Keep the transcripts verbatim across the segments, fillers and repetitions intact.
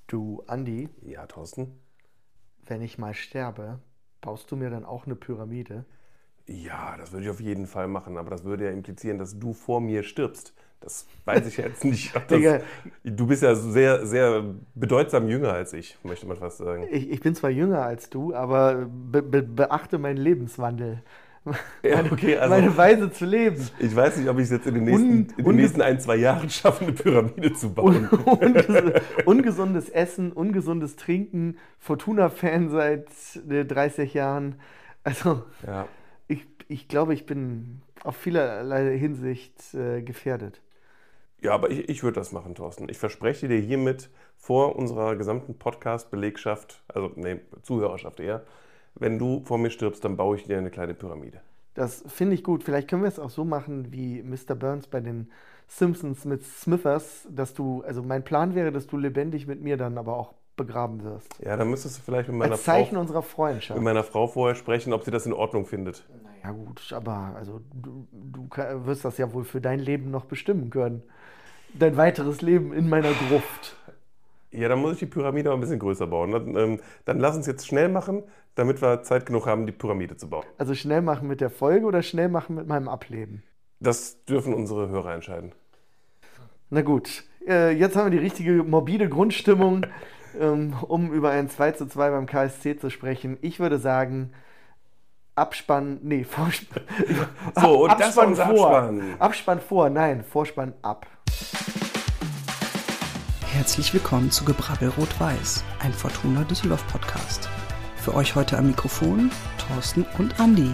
Du, Andi, Ja, Thorsten? wenn ich mal sterbe, baust du mir dann auch eine Pyramide? Ja, das würde ich auf jeden Fall machen, aber das würde ja implizieren, dass du vor mir stirbst. Das weiß ich ja jetzt nicht. Ob das, Digga, du bist ja sehr, sehr bedeutsam jünger als ich, möchte man fast sagen. ich, ich bin zwar jünger als du, aber be be beachte meinen Lebenswandel. Ja, Meine, okay, also meine Weise zu leben. ich weiß nicht, ob ich es jetzt in den nächsten, Un, in den unges nächsten ein, zwei Jahren schaffe, eine Pyramide zu un, bauen. unges ungesundes Essen, ungesundes Trinken, Fortuna-Fan seit äh, dreißig Jahren. Also, Ja. ich, ich glaube, ich bin auf vielerlei Hinsicht äh, gefährdet. Ja, aber ich, ich würde das machen, Thorsten. Ich verspreche dir hiermit vor unserer gesamten Podcast-Belegschaft, also nee, Zuhörerschaft eher, wenn du vor mir stirbst, dann baue ich dir eine kleine Pyramide. Das finde ich gut. Vielleicht können wir es auch so machen wie Mister Burns bei den Simpsons mit Smithers, dass du, also mein Plan wäre, dass du lebendig mit mir dann aber auch begraben wirst. Ja, dann müsstest du vielleicht mit meiner Als Zeichen Frau, unserer mit Freundschaft. meiner Frau vorher sprechen, ob sie das in Ordnung findet. Naja, gut, aber also du, du ka- wirst das ja wohl für dein Leben noch bestimmen können. Dein weiteres Leben in meiner Gruft. Ja, dann muss ich die Pyramide auch ein bisschen größer bauen. Dann, ähm, dann lass uns jetzt schnell machen, damit wir Zeit genug haben, die Pyramide zu bauen. Also schnell machen mit der Folge oder schnell machen mit meinem Ableben? Das dürfen unsere Hörer entscheiden. Na gut, äh, jetzt haben wir die richtige morbide Grundstimmung, ähm, um über ein zwei zu zwei beim K S C zu sprechen. Ich würde sagen, Abspann, nee, Vorspann. So, und das war Abspann unser vor. Abspann. Abspann vor, nein, Vorspann ab. Herzlich willkommen zu Gebrabbel Rot-Weiß, ein Fortuna Düsseldorf Podcast. Für euch heute am Mikrofon Thorsten und Andi.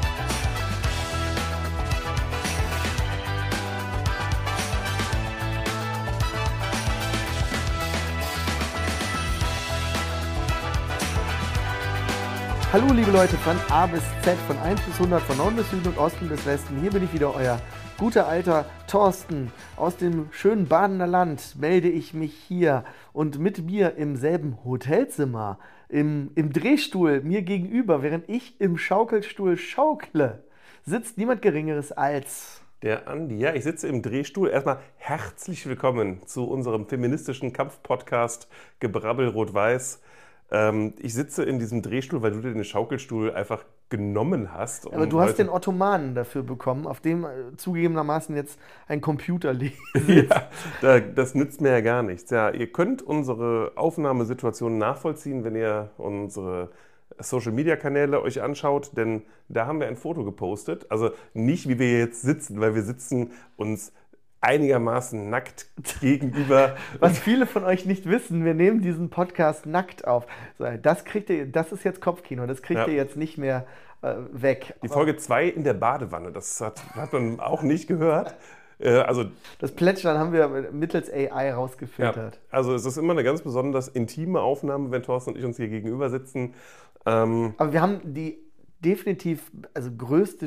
Hallo liebe Leute von A bis Z, von eins bis hundert, von Norden bis Süden und Osten bis Westen. Hier bin ich wieder, euer guter alter Thorsten. Aus dem schönen Badener Land melde ich mich hier und mit mir im selben Hotelzimmer, im, im Drehstuhl mir gegenüber, während ich im Schaukelstuhl schaukle, sitzt niemand Geringeres als... Der Andi, ja, ich sitze im Drehstuhl. Erstmal herzlich willkommen zu unserem feministischen Kampfpodcast Gebrabbel Rot-Weiß. Ähm, ich sitze in diesem Drehstuhl, weil du dir den Schaukelstuhl einfach genommen hast. Aber um du hast heute- den Ottomanen dafür bekommen, auf dem äh, zugegebenermaßen jetzt ein Computer liegt. Ja, da, das nützt mir ja gar nichts. Ja, ihr könnt unsere Aufnahmesituation nachvollziehen, wenn ihr unsere Social-Media-Kanäle euch anschaut, denn da haben wir ein Foto gepostet. Also nicht, wie wir jetzt sitzen, weil wir sitzen uns einigermaßen nackt gegenüber. Was viele von euch nicht wissen, wir nehmen diesen Podcast nackt auf. So, das kriegt ihr, das ist jetzt Kopfkino, das kriegt Ja. ihr jetzt nicht mehr äh, weg. Die Folge zwei in der Badewanne, das hat, hat man auch nicht gehört. Äh, also, Das Plätschern haben wir mittels A I ja, rausgefiltert. also es ist immer eine ganz besonders intime Aufnahme, wenn Thorsten und ich uns hier gegenüber sitzen. Ähm, Aber wir haben die definitiv, also größte äh,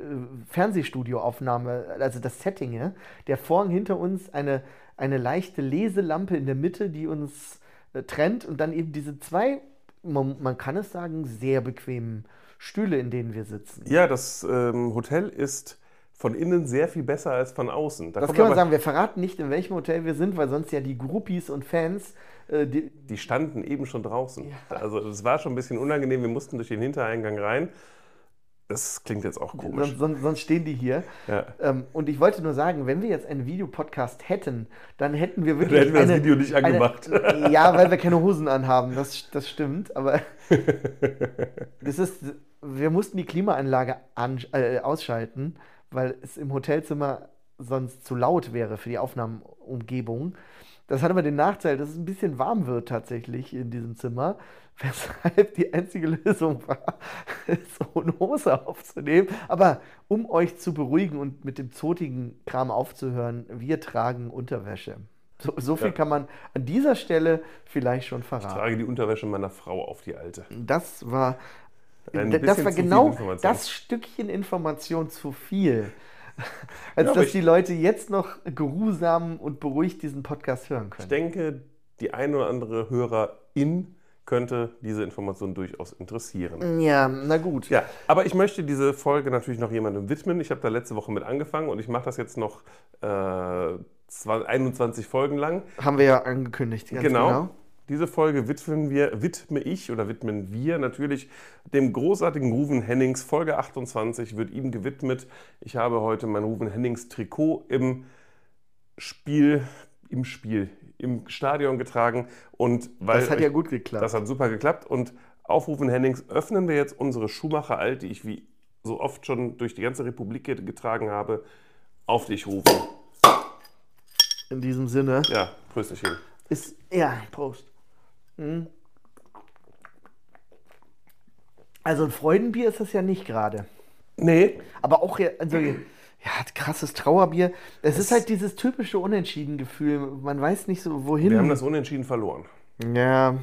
Fernsehstudioaufnahme, also das Setting, ja? Der Vorhang hinter uns, eine, eine leichte Leselampe in der Mitte, die uns äh, trennt und dann eben diese zwei, man, man kann es sagen, sehr bequemen Stühle, in denen wir sitzen. ja, das ähm, Hotel ist von innen sehr viel besser als von außen. Da Das kommt kann man aber- sagen, wir verraten nicht, in welchem Hotel wir sind, weil sonst ja die Groupies und Fans, äh, die, Die standen eben schon draußen. Also es war schon ein bisschen unangenehm, wir mussten durch den Hintereingang rein. Das klingt jetzt auch komisch. sonst, sonst, sonst stehen die hier. Ja. Ähm, und ich wollte nur sagen, wenn wir jetzt einen Videopodcast hätten, dann hätten wir wirklich. Dann hätten wir das eine, Video nicht angemacht. Eine, ja, weil wir keine Hosen anhaben, das, das stimmt. Aber das ist, wir mussten die Klimaanlage an, äh, ausschalten, weil es im Hotelzimmer sonst zu laut wäre für die Aufnahmeumgebung. Das hat aber den Nachteil, dass es ein bisschen warm wird tatsächlich in diesem Zimmer, weshalb die einzige Lösung war, so eine Hose aufzunehmen. Aber um euch zu beruhigen und mit dem zotigen Kram aufzuhören, wir tragen Unterwäsche. So, so viel Ja. kann man an dieser Stelle vielleicht schon Ich verraten. trage die Unterwäsche meiner Frau auf, die alte. Das war, Ein das bisschen war zu viel genau Information. das Stückchen Information zu viel. Als Ja, aber dass ich- die Leute jetzt noch geruhsam und beruhigt diesen Podcast hören können. Ich denke, die ein oder andere Hörerin könnte diese Information durchaus interessieren. Ja, na gut. Ja, aber ich möchte diese Folge natürlich noch jemandem widmen. Ich habe da letzte Woche mit angefangen und ich mache das jetzt noch äh, einundzwanzig Folgen lang. Haben wir ja angekündigt. Ganz Genau. genau. Diese Folge widmen wir, widme ich oder widmen wir natürlich dem großartigen Ruven Hennings. Folge achtundzwanzig wird ihm gewidmet. Ich habe heute mein Ruven Hennings Trikot im Spiel, im Spiel, im Stadion getragen. Und weil das hat ja gut geklappt. Das hat super geklappt. Und auf Ruven Hennings öffnen wir jetzt unsere Schumacher Alt, die ich wie so oft schon durch die ganze Republik getragen habe. Auf dich, Ruven. In diesem Sinne. Ja, Prösterchen. Ist, ja, Prost. Hm. Also ein Freudenbier ist das ja nicht gerade. Nee. Aber auch, ja, also, ja, krasses Trauerbier. Es ist halt dieses typische Unentschieden-Gefühl. Man weiß nicht so, wohin. Wir haben das Unentschieden verloren. Ja,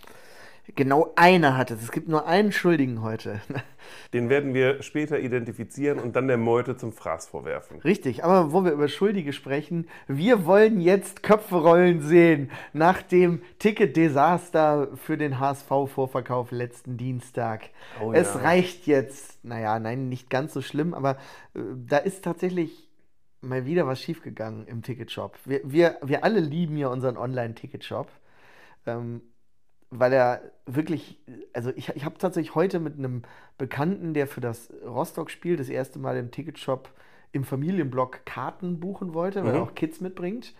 genau einer hat es. Es gibt nur einen Schuldigen heute. Den werden wir später identifizieren und dann der Meute zum Fraß vorwerfen. Richtig, aber wo wir über Schuldige sprechen, wir wollen jetzt Köpfe rollen sehen nach dem Ticket-Desaster für den H S V-Vorverkauf letzten Dienstag. Oh, es ja. reicht jetzt, naja, nein, nicht ganz so schlimm, aber äh, da ist tatsächlich mal wieder was schiefgegangen im Ticketshop. Wir, wir, wir alle lieben ja unseren Online-Ticketshop. Ähm, weil er wirklich, also ich, ich habe tatsächlich heute mit einem Bekannten, der für das Rostock-Spiel das erste Mal im Ticketshop im Familienblock Karten buchen wollte, weil Mhm. er auch Kids mitbringt.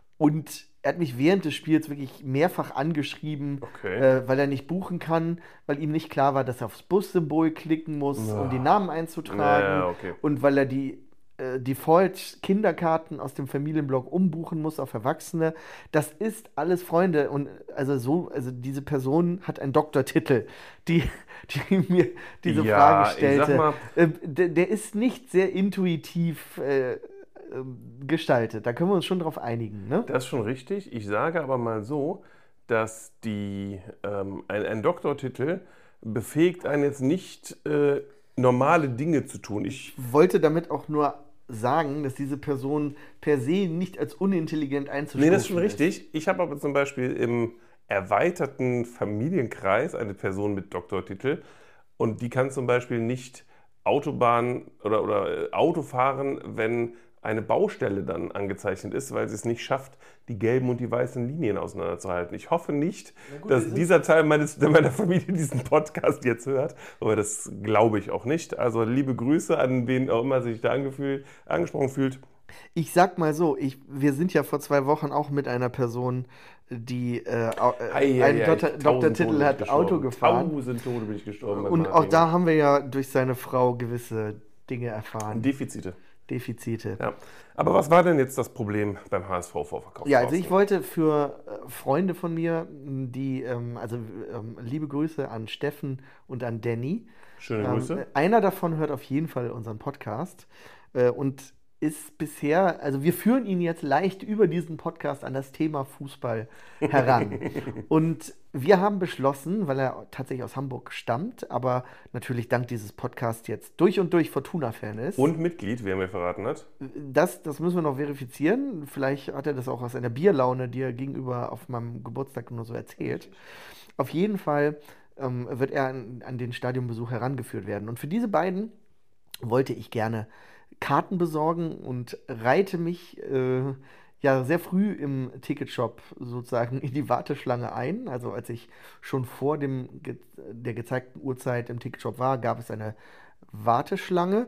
Und er hat mich während des Spiels wirklich mehrfach angeschrieben, Okay. äh, weil er nicht buchen kann, weil ihm nicht klar war, dass er aufs Bus-Symbol klicken muss, Ja. um die Namen einzutragen. Ja, okay. Und weil er die äh, Default-Kinderkarten aus dem Familienblock umbuchen muss auf Erwachsene. Das ist alles, Freunde. Und also so, also diese Person hat einen Doktortitel, die, die mir diese Ja, Frage ich stellte. sag mal- Äh, der, der ist nicht sehr intuitiv äh, äh, gestaltet. Da können wir uns schon drauf einigen, ne? Das ist schon richtig. Ich sage aber mal so, dass die, ähm, ein, ein Doktortitel befähigt einen jetzt nicht, äh, normale Dinge zu tun. Ich, Wollte damit auch nur sagen, dass diese Person per se nicht als unintelligent einzustufen nee, das ist schon ist. richtig. Ich habe aber zum Beispiel im erweiterten Familienkreis eine Person mit Doktortitel und die kann zum Beispiel nicht Autobahn oder, oder äh, Auto fahren, wenn eine Baustelle dann angezeichnet ist, weil sie es nicht schafft, die gelben und die weißen Linien auseinanderzuhalten. Ich hoffe nicht, gut, wir dass sind- dieser Teil meines, meiner Familie diesen Podcast jetzt hört, aber das glaube ich auch nicht. Also liebe Grüße an wen auch immer sich da angefühlt, angesprochen fühlt. Ich sag mal so, ich, wir sind ja vor zwei Wochen auch mit einer Person, die äh, au- äh, Ei, ei, einen ei, Doktor, tausend Doktortitel Tode bin ich hat, gestorben. Auto gefahren. Tausend Tode bin ich gestorben. bei Und auch Martin. da haben wir ja durch seine Frau gewisse Dinge erfahren. Defizite. Defizite. Ja. Aber was war denn jetzt das Problem beim H S V-Vorverkauf? Ja, also ich wollte für äh, Freunde von mir, die, ähm, also ähm, liebe Grüße an Steffen und an Danny. Schöne Ähm, Grüße. einer davon hört auf jeden Fall unseren Podcast äh, und ist bisher, also wir führen ihn jetzt leicht über diesen Podcast an das Thema Fußball heran. Und wir haben beschlossen, weil er tatsächlich aus Hamburg stammt, aber natürlich dank dieses Podcasts jetzt durch und durch Fortuna-Fan ist. Und Mitglied, wer mir verraten hat. Das, das müssen wir noch verifizieren. Vielleicht hat er das auch aus einer Bierlaune, die er gegenüber auf meinem Geburtstag nur so erzählt. Auf jeden Fall ähm, wird er an, an den Stadionbesuch herangeführt werden. Und für diese beiden wollte ich gerne Karten besorgen und reihte mich äh, ja sehr früh im Ticketshop sozusagen in die Warteschlange ein. Also als ich schon vor dem, ge der gezeigten Uhrzeit im Ticketshop war, gab es eine Warteschlange.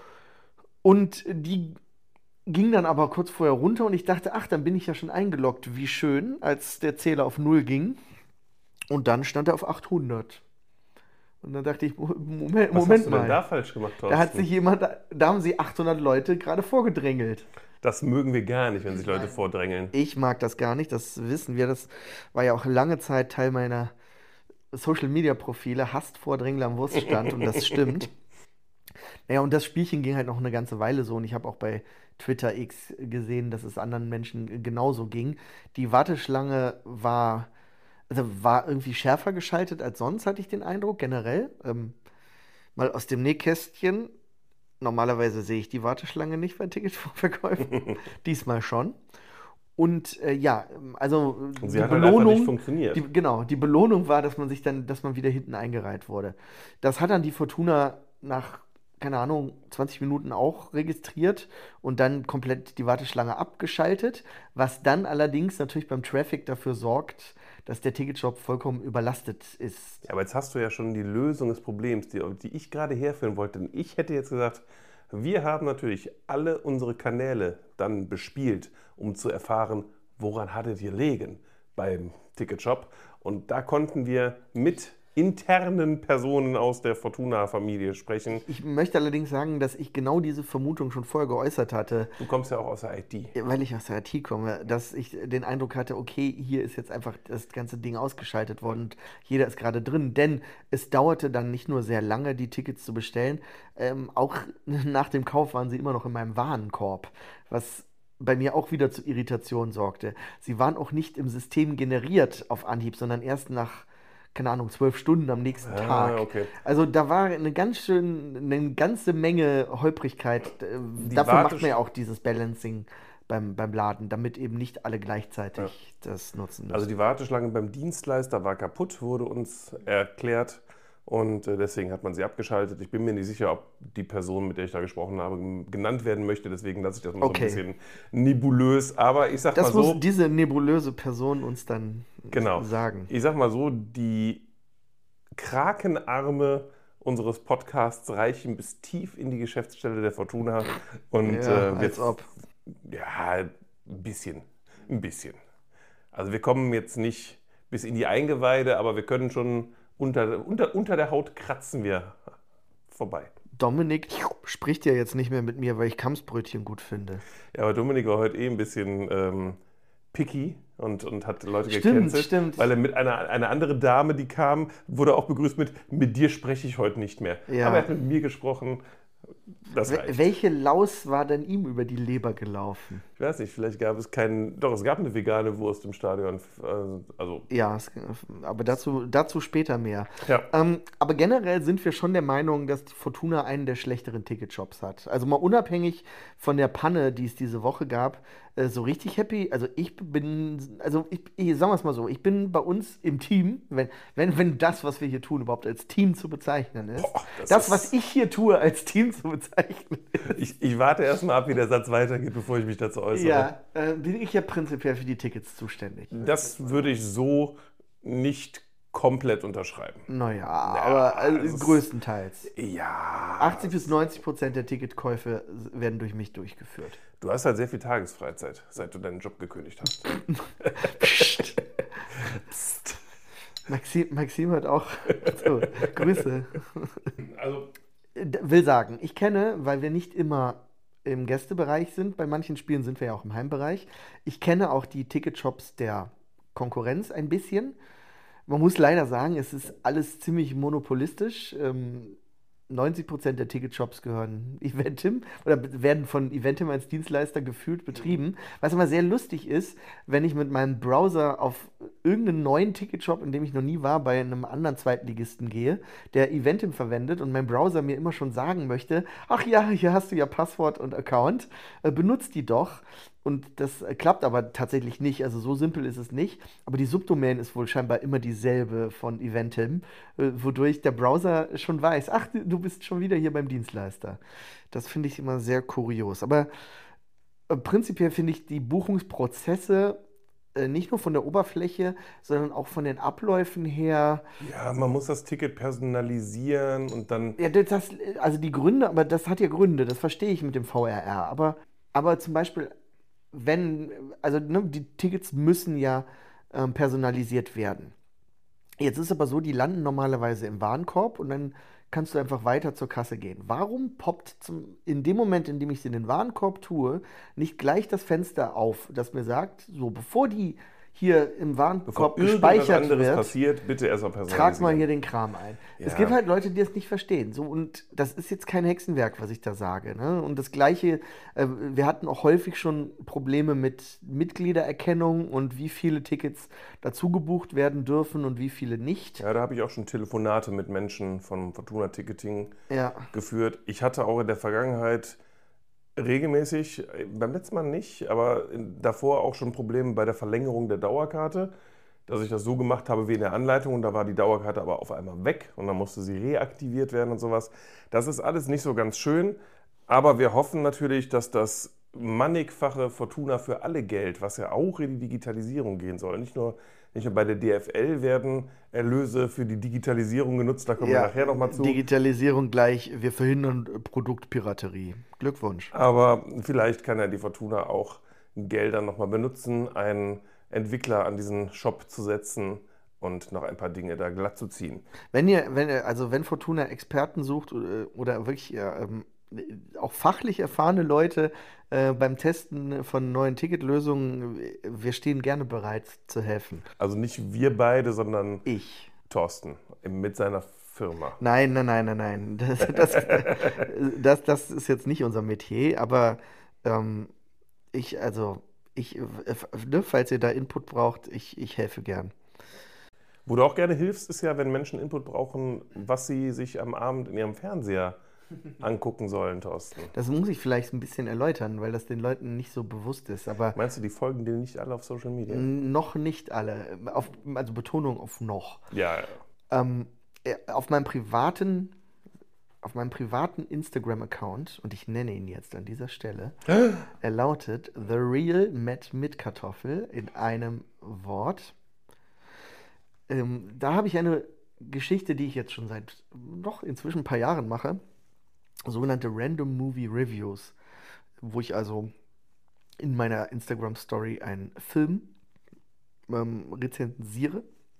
Und die ging dann aber kurz vorher runter und ich dachte, ach, dann bin ich ja schon eingeloggt. Wie schön, als der Zähler auf null ging. Und dann stand er auf achthundert. Und dann dachte ich, Moment, Was Moment hast du mal. denn da falsch gemacht, Thorsten? Da hat sich jemand, da haben sie achthundert Leute gerade vorgedrängelt. Das mögen wir gar nicht, wenn sich Leute vordrängeln. Ich mag das gar nicht, das wissen wir. Das war ja auch lange Zeit Teil meiner Social-Media-Profile. Hasst Vordrängler am Wurststand und das stimmt. Naja, und das Spielchen ging halt noch eine ganze Weile so. Und ich habe auch bei Twitter X gesehen, dass es anderen Menschen genauso ging. Die Warteschlange war, also war irgendwie schärfer geschaltet als sonst, hatte ich den Eindruck, generell. Ähm, mal aus dem Nähkästchen. Normalerweise sehe ich die Warteschlange nicht bei Ticketverkäufen. Diesmal schon. Und äh, ja, also Und sie die hat halt einfach nicht Belohnung, funktioniert. die, genau, die Belohnung war, dass man sich dann, dass man wieder hinten eingereiht wurde. Das hat dann die Fortuna nach, keine Ahnung, zwanzig Minuten auch registriert und dann komplett die Warteschlange abgeschaltet, was dann allerdings natürlich beim Traffic dafür sorgt, dass der Ticketshop vollkommen überlastet ist. Ja, aber jetzt hast du ja schon die Lösung des Problems, die, die ich gerade herführen wollte. Und ich hätte jetzt gesagt, wir haben natürlich alle unsere Kanäle dann bespielt, um zu erfahren, woran hattet ihr liegen beim Ticketshop. Und da konnten wir mit internen Personen aus der Fortuna-Familie sprechen. Ich möchte allerdings sagen, dass ich genau diese Vermutung schon vorher geäußert hatte. Du kommst ja auch aus der I T. Weil ich aus der I T komme, dass ich den Eindruck hatte, okay, hier ist jetzt einfach das ganze Ding ausgeschaltet worden und jeder ist gerade drin. Denn es dauerte dann nicht nur sehr lange, die Tickets zu bestellen, ähm, auch nach dem Kauf waren sie immer noch in meinem Warenkorb, was bei mir auch wieder zu Irritation sorgte. Sie waren auch nicht im System generiert auf Anhieb, sondern erst nach keine Ahnung, zwölf Stunden am nächsten Ah, Tag. okay. Also da war eine ganz schön, eine ganze Menge Holprigkeit. Die Dafür macht Wartesch- man ja auch dieses Balancing beim, beim Laden, damit eben nicht alle gleichzeitig das nutzen müssen. Also die Warteschlange beim Dienstleister war kaputt, wurde uns erklärt. Und äh, deswegen hat man sie abgeschaltet. Ich bin mir nicht sicher, ob die Person, mit der ich da gesprochen habe, genannt werden möchte. Deswegen lasse ich das mal Okay. so ein bisschen nebulös. Aber ich sag das mal so, muss diese nebulöse Person uns dann genau. sagen. Ich sag mal so, die Krakenarme unseres Podcasts reichen bis tief in die Geschäftsstelle der Fortuna. Und Ja, äh, als wir- ob. Ja, ein bisschen. Ein bisschen. Also wir kommen jetzt nicht bis in die Eingeweide, aber wir können schon unter, unter, unter der Haut kratzen wir vorbei. Dominik spricht ja jetzt nicht mehr mit mir, weil ich Kamsbrötchen gut finde. Ja, aber Dominik war heute eh ein bisschen ähm, picky und, und hat Leute Stimmt, gecancelt, stimmt. weil er mit einer, einer andere Dame, die kam, wurde auch begrüßt mit, mit dir spreche ich heute nicht mehr. Ja. Aber er hat mit mir gesprochen, das Wel- reicht. Welche Laus war denn ihm über die Leber gelaufen? Ich weiß nicht, vielleicht gab es keinen, doch es gab eine vegane Wurst im Stadion, also Ja, es, aber dazu, dazu später mehr. ja. Ähm, aber generell sind wir schon der Meinung, dass die Fortuna einen der schlechteren Ticketshops hat. Also mal unabhängig von der Panne, die es diese Woche gab, äh, so richtig happy. Also ich bin, also ich, ich sagen wir es mal so, ich bin bei uns im Team, wenn, wenn, wenn das, was wir hier tun, überhaupt als Team zu bezeichnen ist. Boah, das das, ist- was ich hier tue, als Team zu bezeichnen ist. Ich, ich warte erstmal ab, wie der Satz weitergeht, bevor ich mich dazu äußere. Ja, äh, bin ich ja prinzipiell für die Tickets zuständig. Das würde ich so nicht komplett unterschreiben. Naja, aber äh, das ist- größtenteils. Ja. achtzig bis neunzig Prozent der Ticketkäufe werden durch mich durchgeführt. Du hast halt sehr viel Tagesfreizeit, seit du deinen Job gekündigt hast. Psst. Maxim, Maxim hat auch so, Grüße. Also, D- Will sagen, ich kenne, weil wir nicht immer im Gästebereich sind, bei manchen Spielen sind wir ja auch im Heimbereich. Ich kenne auch die Ticketshops der Konkurrenz ein bisschen. Man muss leider sagen, es ist alles ziemlich monopolistisch. Ähm, neunzig Prozent der Ticketshops gehören Eventim oder be- werden von Eventim als Dienstleister gefühlt betrieben. Was aber sehr lustig ist, wenn ich mit meinem Browser auf irgendeinen neuen Ticketshop, in dem ich noch nie war, bei einem anderen Zweitligisten gehe, der Eventim verwendet und mein Browser mir immer schon sagen möchte, ach ja, hier hast du ja Passwort und Account, äh, benutzt die doch. Und das äh, klappt aber tatsächlich nicht. Also so simpel ist es nicht. Aber die Subdomain ist wohl scheinbar immer dieselbe von Eventim, äh, wodurch der Browser schon weiß, ach, du du bist schon wieder hier beim Dienstleister. Das finde ich immer sehr kurios. Aber äh, prinzipiell finde ich die Buchungsprozesse äh, nicht nur von der Oberfläche, sondern auch von den Abläufen her. ja, man muss das Ticket personalisieren und dann. Ja, das, das- also die Gründe, aber das hat ja Gründe, das verstehe ich mit dem V R R. Aber, aber zum Beispiel, wenn, also ne, die Tickets müssen ja ähm, personalisiert werden. Jetzt ist aber so, die landen normalerweise im Warenkorb und dann kannst du einfach weiter zur Kasse gehen. Warum poppt zum, in dem Moment, in dem ich sie in den Warenkorb tue, nicht gleich das Fenster auf, das mir sagt, so bevor die hier im Bevor Warenkorb irgendwas gespeichert anderes wird, passiert, bitte erstmal personalisieren. trag mal hier den Kram ein. Es Ja. gibt halt Leute, die das nicht verstehen. So, und das ist jetzt kein Hexenwerk, was ich da sage. Ne? Und das Gleiche, äh, wir hatten auch häufig schon Probleme mit Mitgliedererkennung und wie viele Tickets dazu gebucht werden dürfen und wie viele nicht. Ja, da habe ich auch schon Telefonate mit Menschen von Fortuna Ticketing Ja. geführt. Ich hatte auch in der Vergangenheit regelmäßig, äh, beim letzten Mal nicht, aber in- davor auch schon Probleme bei der Verlängerung der Dauerkarte, dass ich das so gemacht habe wie in der Anleitung und da war die Dauerkarte aber auf einmal weg und dann musste sie reaktiviert werden und sowas. Das ist alles nicht so ganz schön, aber wir hoffen natürlich, dass das mannigfache Fortuna für alle Geld, was ja auch in die Digitalisierung gehen soll, nicht nur Nicht nur bei der D F L werden Erlöse für die Digitalisierung genutzt, da kommen wir nachher nochmal zu. Digitalisierung gleich, wir verhindern Produktpiraterie. Glückwunsch. Aber vielleicht kann ja die Fortuna auch Gelder nochmal benutzen, einen Entwickler an diesen Shop zu setzen und noch ein paar Dinge da glatt zu ziehen. Wenn ihr, wenn ihr, also wenn Fortuna Experten sucht oder, oder wirklich ja, ähm, auch fachlich erfahrene Leute äh, beim Testen von neuen Ticketlösungen, wir stehen gerne bereit zu helfen. Also nicht wir beide, sondern Ich. Thorsten mit seiner Firma. Nein, nein, nein, nein, nein. Das, das, das, das ist jetzt nicht unser Metier, aber ähm, ich, also, ich, äh, ne, falls ihr da Input braucht, ich, ich helfe gern. Wo du auch gerne hilfst, ist ja, wenn Menschen Input brauchen, was sie sich am Abend in ihrem Fernseher angucken sollen, Thorsten. Das muss ich vielleicht ein bisschen erläutern, weil das den Leuten nicht so bewusst ist. Aber Meinst du, die folgen dir nicht alle auf Social Media? noch nicht alle. Auf, also Betonung auf noch. Ja, Ähm, äh, auf meinem privaten, auf meinem privaten Instagram-Account, und ich nenne ihn jetzt an dieser Stelle, er lautet The Real Matt mit Kartoffel in einem Wort. Ähm, da habe ich eine Geschichte, die ich jetzt schon seit noch inzwischen ein paar Jahren mache, sogenannte Random Movie Reviews, wo ich also in meiner Instagram-Story einen Film ähm, rezensiere.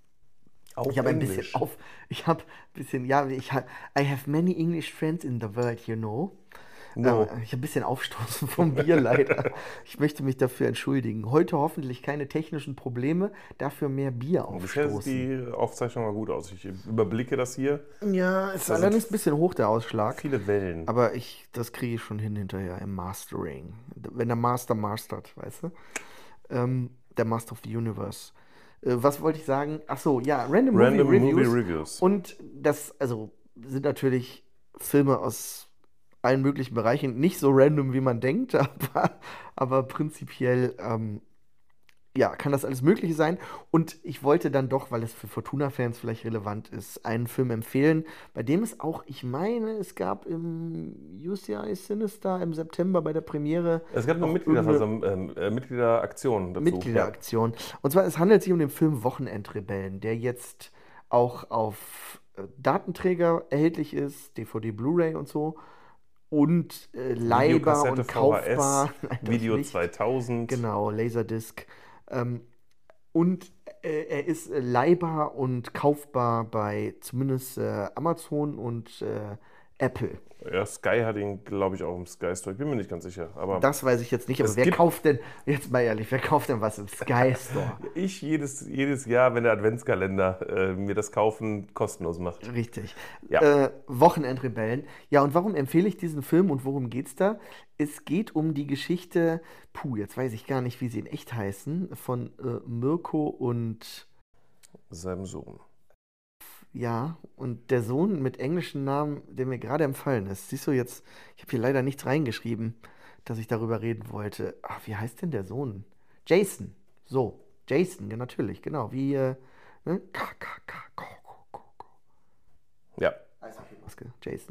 auf Ich habe ein Englisch. bisschen auf, ich habe ein bisschen, ja, ich habe, I have many English friends in the world, you know. No. Äh, ich habe ein bisschen Aufstoßen vom Bier leider. Ich möchte mich dafür entschuldigen. Heute hoffentlich keine technischen Probleme, dafür mehr Bier Bisher sieht aufstoßen. die Aufzeichnung mal gut aus. Ich überblicke das hier. Ja, ist Da sind allerdings ein bisschen hoch der Ausschlag. Viele Wellen. Aber ich, das kriege ich schon hin hinterher im Mastering. Wenn der Master mastert, weißt du? Ähm, der Master of the Universe. Äh, was wollte ich sagen? Ach so, ja, Random, Random Movie, Movie Reviews. Reviews. Und das, also, sind natürlich Filme aus allen möglichen Bereichen. Nicht so random, wie man denkt, aber, aber prinzipiell, ähm, ja, kann das alles Mögliche sein. Und ich wollte dann doch, weil es für Fortuna-Fans vielleicht relevant ist, einen Film empfehlen, bei dem es auch, ich meine, es gab im U C I Sinister im September bei der Premiere Es gab eine auch Mitgliederversammlung, ähm, äh, Mitgliederaktion dazu. Mitgliederaktion. Und zwar, es handelt sich um den Film Wochenendrebellen, der jetzt auch auf äh, Datenträger erhältlich ist, D V D, Blu-ray und so. Und äh, leihbar Videokassette, und kaufbar. V H S, Nein, das Video nicht. zweitausend. Genau, Laserdisc. Ähm, und äh, er ist äh, leihbar und kaufbar bei zumindest äh, Amazon und äh, Apple. Ja, Sky hat ihn, glaube ich, auch im Sky Store. Ich bin mir nicht ganz sicher. Aber Das weiß ich jetzt nicht, aber Es wer gibt- kauft denn, jetzt mal ehrlich, wer kauft denn was im Sky Store? ich jedes, jedes Jahr, wenn der Adventskalender äh, mir das Kaufen kostenlos macht. Richtig. Ja. Äh, Wochenendrebellen. Ja, und warum empfehle ich diesen Film und worum geht's da? Es geht um die Geschichte, puh, jetzt weiß ich gar nicht, wie sie in echt heißen, von äh, Mirko und, Seinem Sohn. ja, und der Sohn mit englischen Namen, der mir gerade empfallen ist. Siehst du jetzt, ich habe hier leider nichts reingeschrieben, dass ich darüber reden wollte. Ach, wie heißt denn der Sohn? Jason. So, Jason, ja, natürlich, genau. Wie, äh, ne? K, K, K, K, K, K, K. Ja. Maske, Jason.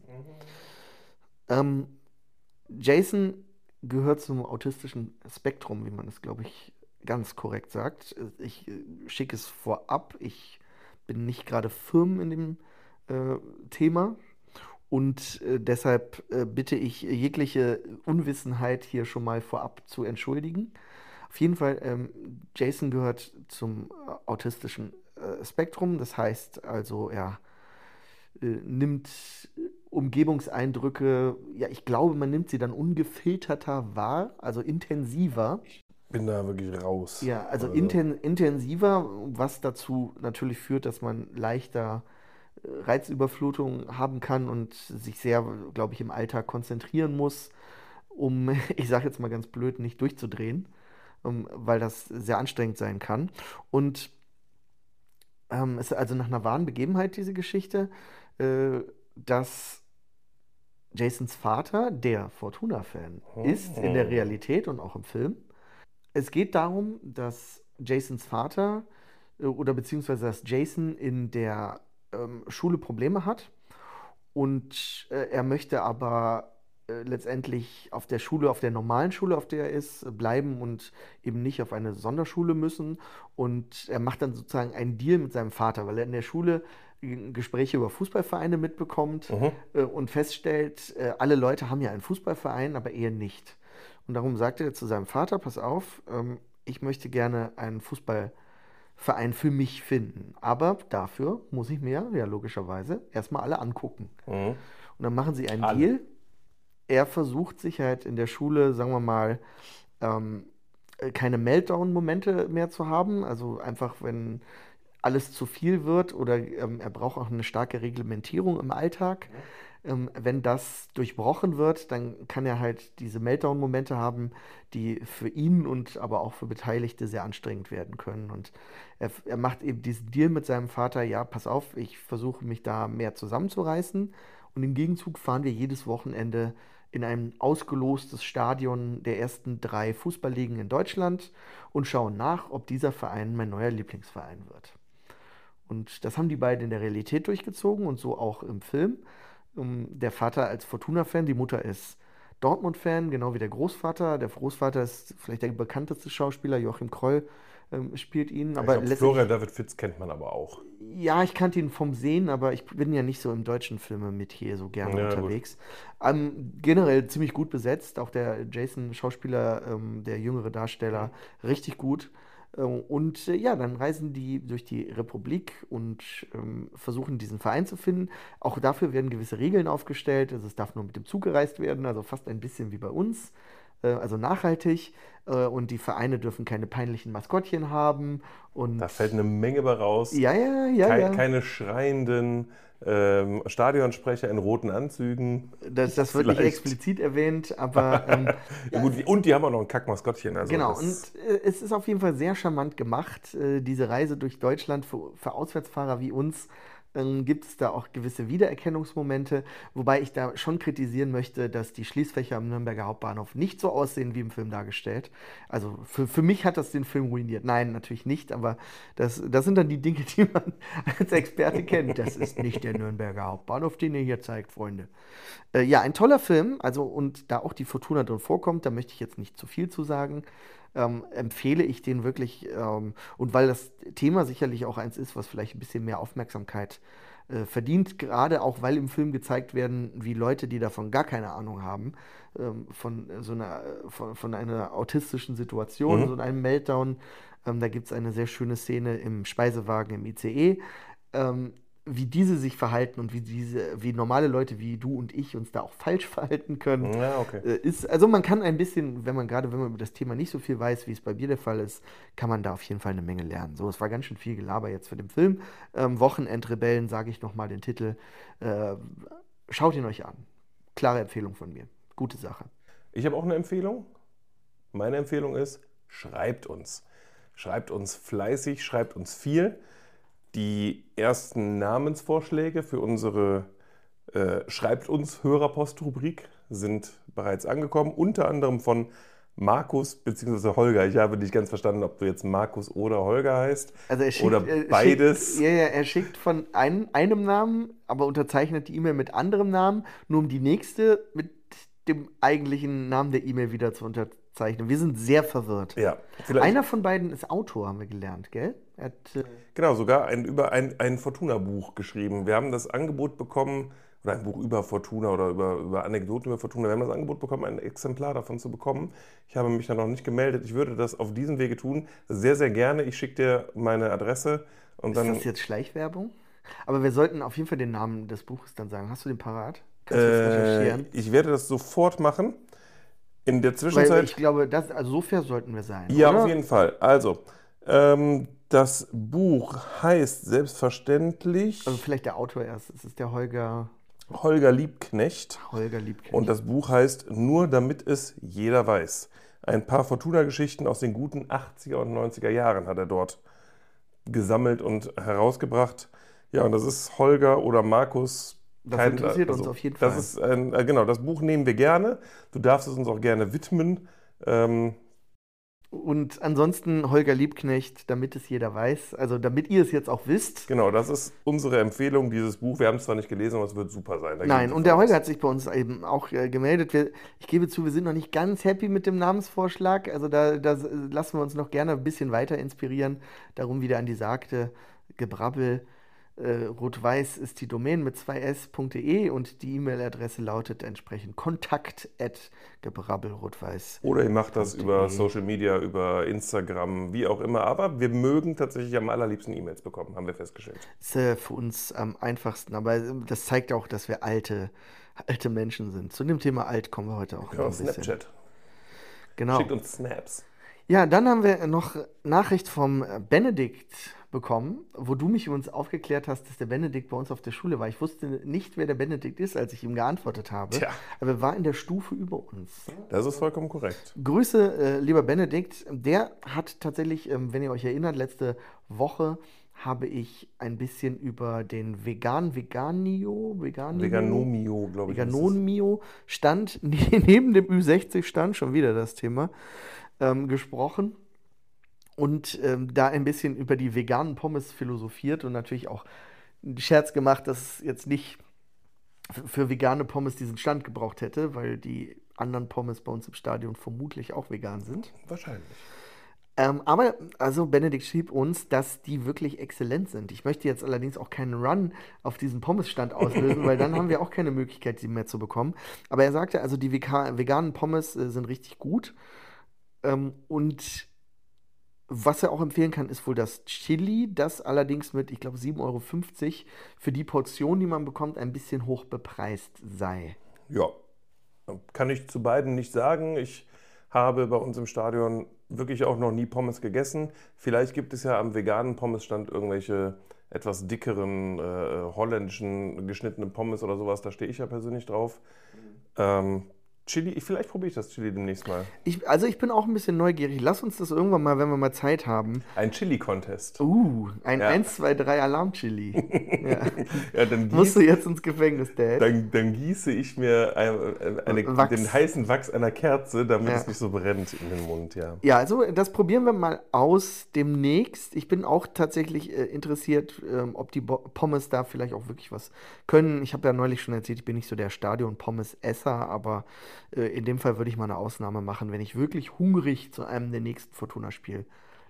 Ähm, Jason gehört zum autistischen Spektrum, wie man es, glaube ich, ganz korrekt sagt. Ich äh, schicke es vorab. Ich bin nicht gerade firm in dem äh, Thema und äh, deshalb äh, bitte ich jegliche Unwissenheit hier schon mal vorab zu entschuldigen. Auf jeden Fall, ähm, Jason gehört zum äh, autistischen äh, Spektrum. Das heißt also, er äh, nimmt Umgebungseindrücke, ja, ich glaube, man nimmt sie dann ungefilterter wahr, also intensiver. Bin da wirklich raus. Ja, also inten intensiver, was dazu natürlich führt, dass man leichter äh, Reizüberflutung haben kann und sich sehr, glaube ich, im Alltag konzentrieren muss, um, ich sage jetzt mal ganz blöd, nicht durchzudrehen, um, weil das sehr anstrengend sein kann. Und ähm, es ist also nach einer wahren Begebenheit, diese Geschichte, äh, dass Jasons Vater, der Fortuna-Fan, ist in der Realität und auch im Film. Es geht darum, dass Jasons Vater äh, oder beziehungsweise dass Jason in der ähm, Schule Probleme hat und äh, er möchte aber äh, letztendlich auf der Schule, auf der normalen Schule, auf der er ist, äh, bleiben und eben nicht auf eine Sonderschule müssen. Und er macht dann sozusagen einen Deal mit seinem Vater, weil er in der Schule äh, Gespräche über Fußballvereine mitbekommt Mhm. äh, und feststellt, äh, alle Leute haben ja einen Fußballverein, aber er nicht. Und darum sagte er zu seinem Vater, pass auf, ähm, ich möchte gerne einen Fußballverein für mich finden. Aber dafür muss ich mir, ja logischerweise, erstmal alle angucken. Mhm. Und dann machen sie einen Alle. Deal. Er versucht sich halt in der Schule, sagen wir mal, ähm, äh, keine Meltdown-Momente mehr zu haben. Also einfach, wenn alles zu viel wird oder ähm, er braucht auch eine starke Reglementierung im Alltag. Ähm, wenn das durchbrochen wird, dann kann er halt diese Meltdown-Momente haben, die für ihn und aber auch für Beteiligte sehr anstrengend werden können. Und er, er macht eben diesen Deal mit seinem Vater, ja, pass auf, ich versuche mich da mehr zusammenzureißen. Und im Gegenzug fahren wir jedes Wochenende in ein ausgelostes Stadion der ersten drei Fußballligen in Deutschland und schauen nach, ob dieser Verein mein neuer Lieblingsverein wird. Und das haben die beiden in der Realität durchgezogen und so auch im Film. Um, der Vater als Fortuna-Fan, die Mutter ist Dortmund-Fan, genau wie der Großvater. Der Großvater ist vielleicht der bekannteste Schauspieler, Joachim Kroll ähm, spielt ihn. Ich Aber glaube, letztlich, Florian David Fitz kennt man aber auch. ja, ich kannte ihn vom Sehen, aber ich bin ja nicht so im deutschen Filmemetier so gerne Ja, gut. unterwegs. Ähm, generell ziemlich gut besetzt, auch der Jason-Schauspieler, ähm, der jüngere Darsteller, richtig gut. Äh, Und äh, ja, dann reisen die durch die Republik und ähm, versuchen diesen Verein zu finden. Auch dafür werden gewisse Regeln aufgestellt. Also es darf nur mit dem Zug gereist werden, also fast ein bisschen wie bei uns, äh, also nachhaltig. Äh, und die Vereine dürfen keine peinlichen Maskottchen haben. Und Da fällt eine Menge bei raus. ja, ja, ja, Kei- ja. Keine schreienden ähm, Stadionsprecher in roten Anzügen. Das, das wird nicht Vielleicht. explizit erwähnt, aber ähm, Ja, gut, und die haben auch noch ein Kackmaskottchen. Also genau, das, und äh, es ist auf jeden Fall sehr charmant gemacht. Äh, diese Reise durch Deutschland für, für Auswärtsfahrer wie uns ähm, gibt es da auch gewisse Wiedererkennungsmomente, wobei ich da schon kritisieren möchte, dass die Schließfächer am Nürnberger Hauptbahnhof nicht so aussehen wie im Film dargestellt. Also für, für mich hat das den Film ruiniert. Nein, natürlich nicht, aber das, das sind dann die Dinge, die man als Experte kennt. Das ist nicht der Nürnberger Hauptbahnhof, den ihr hier zeigt, Freunde. Äh, ja, ein toller Film, also und da auch die Fortuna drin vorkommt, da möchte ich jetzt nicht zu viel zu sagen, ähm, empfehle ich den wirklich, ähm, und weil das Thema sicherlich auch eins ist, was vielleicht ein bisschen mehr Aufmerksamkeit äh, verdient, gerade auch weil im Film gezeigt werden, wie Leute, die davon gar keine Ahnung haben, ähm, von so einer, von, von einer autistischen Situation, Mhm. so einem Meltdown, ähm, da gibt es eine sehr schöne Szene im Speisewagen im I C E, ähm, wie diese sich verhalten und wie diese, wie normale Leute wie du und ich uns da auch falsch verhalten können. ja, okay. Äh, Ist, also man kann ein bisschen, wenn man gerade, wenn man über das Thema nicht so viel weiß, wie es bei mir der Fall ist, kann man da auf jeden Fall eine Menge lernen. So, es war ganz schön viel Gelaber jetzt für den Film. Ähm, Wochenendrebellen, sage ich nochmal den Titel. Äh, schaut ihn euch an. Klare Empfehlung von mir. Gute Sache. Ich habe auch eine Empfehlung. Meine Empfehlung ist, schreibt uns. Schreibt uns fleißig, schreibt uns viel. Die ersten Namensvorschläge für unsere äh, Schreibt uns Hörerpost-Rubrik sind bereits angekommen. Unter anderem von Markus bzw. Holger. Ich habe nicht ganz verstanden, ob du jetzt Markus oder Holger heißt. Also er schickt, Oder er beides. Schickt, ja, ja, er schickt von ein, einem Namen, aber unterzeichnet die E-Mail mit anderem Namen, nur um die nächste mit dem eigentlichen Namen der E-Mail wieder zu unterzeichnen. Wir sind sehr verwirrt. Ja, vielleicht. Einer von beiden ist Autor, haben wir gelernt, gell? Er hat, äh, Genau, sogar ein, über ein, ein Fortuna-Buch geschrieben. Wir haben das Angebot bekommen, oder ein Buch über Fortuna oder über, über Anekdoten über Fortuna. Wir haben das Angebot bekommen, ein Exemplar davon zu bekommen. Ich habe mich da noch nicht gemeldet. Ich würde das auf diesem Wege tun. Sehr, sehr gerne. Ich schicke dir meine Adresse und ist dann. das jetzt Schleichwerbung? Aber wir sollten auf jeden Fall den Namen des Buches dann sagen. Hast du den parat? Kannst du das Äh, recherchieren? ich werde das sofort machen. In der Weil Zwischenzeit. ich glaube, das, also so fair sollten wir sein. Ja, oder? auf jeden Fall. Also, ähm, das Buch heißt selbstverständlich Also vielleicht der Autor erst. Es ist der Holger, Holger Liebknecht. Holger Liebknecht. Und das Buch heißt Nur damit es jeder weiß. Ein paar Fortuna-Geschichten aus den guten achtziger und neunziger Jahren hat er dort gesammelt und herausgebracht. Ja, und das ist Holger oder Markus. Das kein- interessiert uns also, auf jeden das Fall. Ist ein, äh, genau, das Buch nehmen wir gerne. Du darfst es uns auch gerne widmen. Ähm, Und ansonsten Holger Liebknecht, damit es jeder weiß, also damit ihr es jetzt auch wisst. Genau, das ist unsere Empfehlung, dieses Buch. Wir haben es zwar nicht gelesen, aber es wird super sein. Da Nein, gehen und wir der von Holger aus. hat sich bei uns eben auch äh, gemeldet. Wir, ich gebe zu, wir sind noch nicht ganz happy mit dem Namensvorschlag. Also da, da lassen wir uns noch gerne ein bisschen weiter inspirieren. Darum wieder an die sagte Gebrabbel. Äh, Rot-Weiß ist die Domain mit zwei s punkt de und die E-Mail-Adresse lautet entsprechend kontakt at gebrabbelrotweiß. Oder ihr macht das über Social Media, über Instagram, wie auch immer. Aber wir mögen tatsächlich am allerliebsten E-Mails bekommen, haben wir festgestellt. Ist äh, für uns am einfachsten, aber das zeigt auch, dass wir alte, alte Menschen sind. Zu dem Thema alt kommen wir heute auch Ja, noch ein bisschen. Snapchat. Genau. Schickt uns Snaps. Ja, dann haben wir noch Nachricht vom Benedikt bekommen, wo du mich übrigens aufgeklärt hast, dass der Benedikt bei uns auf der Schule war. Ich wusste nicht, wer der Benedikt ist, als ich ihm geantwortet habe. Tja. Aber er war in der Stufe über uns. Das ist vollkommen korrekt. Grüße, äh, lieber Benedikt. Der hat tatsächlich, ähm, wenn ihr euch erinnert, letzte Woche habe ich ein bisschen über den Vegan, Veganio, Veganio, Veganomio, glaube ich. ist es. Veganomio stand neben dem Ü sechzig stand, schon wieder das Thema, ähm, gesprochen und ähm, da ein bisschen über die veganen Pommes philosophiert und natürlich auch einen Scherz gemacht, dass es jetzt nicht f- für vegane Pommes diesen Stand gebraucht hätte, weil die anderen Pommes bei uns im Stadion vermutlich auch vegan sind. Wahrscheinlich. Ähm, aber, also Benedikt schrieb uns, dass die wirklich exzellent sind. Ich möchte jetzt allerdings auch keinen Run auf diesen Pommesstand auslösen, weil dann haben wir auch keine Möglichkeit, sie mehr zu bekommen. Aber er sagte, also die vega- veganen Pommes äh, sind richtig gut. Ähm, und was er auch empfehlen kann, ist wohl das Chili, das allerdings mit, ich glaube, sieben Euro fünfzig für die Portion, die man bekommt, ein bisschen hoch bepreist sei. Ja, kann ich zu beiden nicht sagen. Ich habe bei uns im Stadion wirklich auch noch nie Pommes gegessen. Vielleicht gibt es ja am veganen Pommesstand irgendwelche etwas dickeren äh, holländischen geschnittenen Pommes oder sowas. Da stehe ich ja persönlich drauf. Ähm, Chili, vielleicht probiere ich das Chili demnächst mal. Ich, also ich bin auch ein bisschen neugierig. Lass uns das irgendwann mal, wenn wir mal Zeit haben. Ein Chili-Contest. Uh, ein Ja. eins, zwei, drei Alarm-Chili. Ja. Ja, dann, Musst du gieß, jetzt ins Gefängnis, Dad. dann, dann gieße ich mir eine, eine, Wachs. den heißen Wachs einer Kerze, damit Ja. es nicht so brennt in den Mund. Ja. Ja, also das probieren wir mal aus demnächst. Ich bin auch tatsächlich äh, interessiert, ähm, ob die Bo Pommes da vielleicht auch wirklich was können. Ich habe ja neulich schon erzählt, ich bin nicht so der Stadion-Pommes-Esser, aber äh, in dem Fall würde ich mal eine Ausnahme machen, wenn ich wirklich hungrig zu einem der nächsten Fortuna-Spiele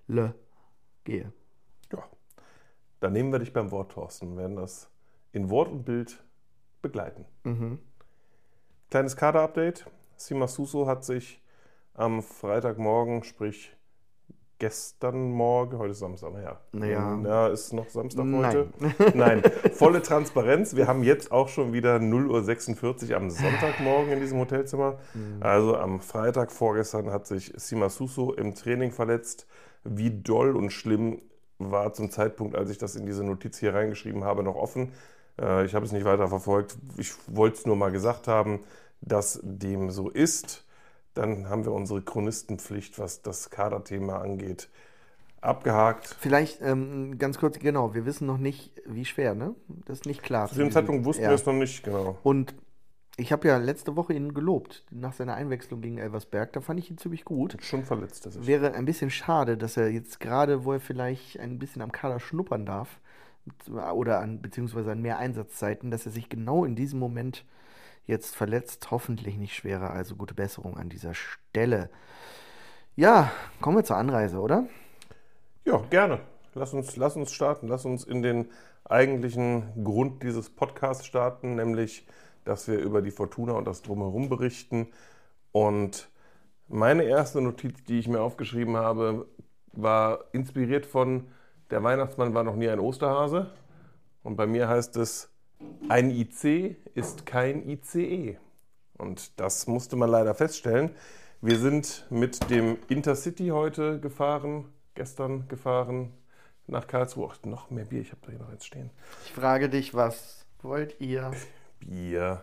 gehe. Ja. Dann nehmen wir dich beim Wort, Thorsten, und werden das in Wort und Bild begleiten. Mhm. Kleines Kader-Update. Sima Suso hat sich am Freitagmorgen, sprich gestern Morgen, heute ist Samstag, naja. Naja. Ja, ist noch Samstag Nein. heute? Nein. Volle Transparenz. Wir haben jetzt auch schon wieder null Uhr sechsundvierzig am Sonntagmorgen in diesem Hotelzimmer. Also am Freitag vorgestern hat sich Sima Suso im Training verletzt. Wie doll und schlimm war zum Zeitpunkt, als ich das in diese Notiz hier reingeschrieben habe, noch offen. Äh, Ich habe es nicht weiter verfolgt. Ich wollte es nur mal gesagt haben, dass dem so ist. Dann haben wir unsere Chronistenpflicht, was das Kaderthema angeht, abgehakt. Vielleicht ähm, ganz kurz, genau, wir wissen noch nicht, wie schwer, ne? Das ist nicht klar. Zu dem Zeitpunkt wussten Ja. wir es noch nicht, genau. Und ich habe ja letzte Woche ihn gelobt, nach seiner Einwechslung gegen Elversberg. Da fand ich ihn ziemlich gut. Schon verletzt, das ist. Wäre ein bisschen schade, dass er jetzt gerade, wo er vielleicht ein bisschen am Kader schnuppern darf, oder an, beziehungsweise an mehr Einsatzzeiten, dass er sich genau in diesem Moment jetzt verletzt. Hoffentlich nicht schwerer, also gute Besserung an dieser Stelle. Ja, kommen wir zur Anreise, oder? Ja, gerne. Lass uns, lass uns starten. Lass uns in den eigentlichen Grund dieses Podcasts starten, nämlich, dass wir über die Fortuna und das Drumherum berichten. Und meine erste Notiz, die ich mir aufgeschrieben habe, war inspiriert von: Der Weihnachtsmann war noch nie ein Osterhase. Und bei mir heißt es: Ein I C ist kein I C E. Und das musste man leider feststellen. Wir sind mit dem Intercity heute gefahren, gestern gefahren nach Karlsruhe. Ach, noch mehr Bier, ich habe da hier noch eins stehen. Ich frage dich, was wollt ihr? Bier.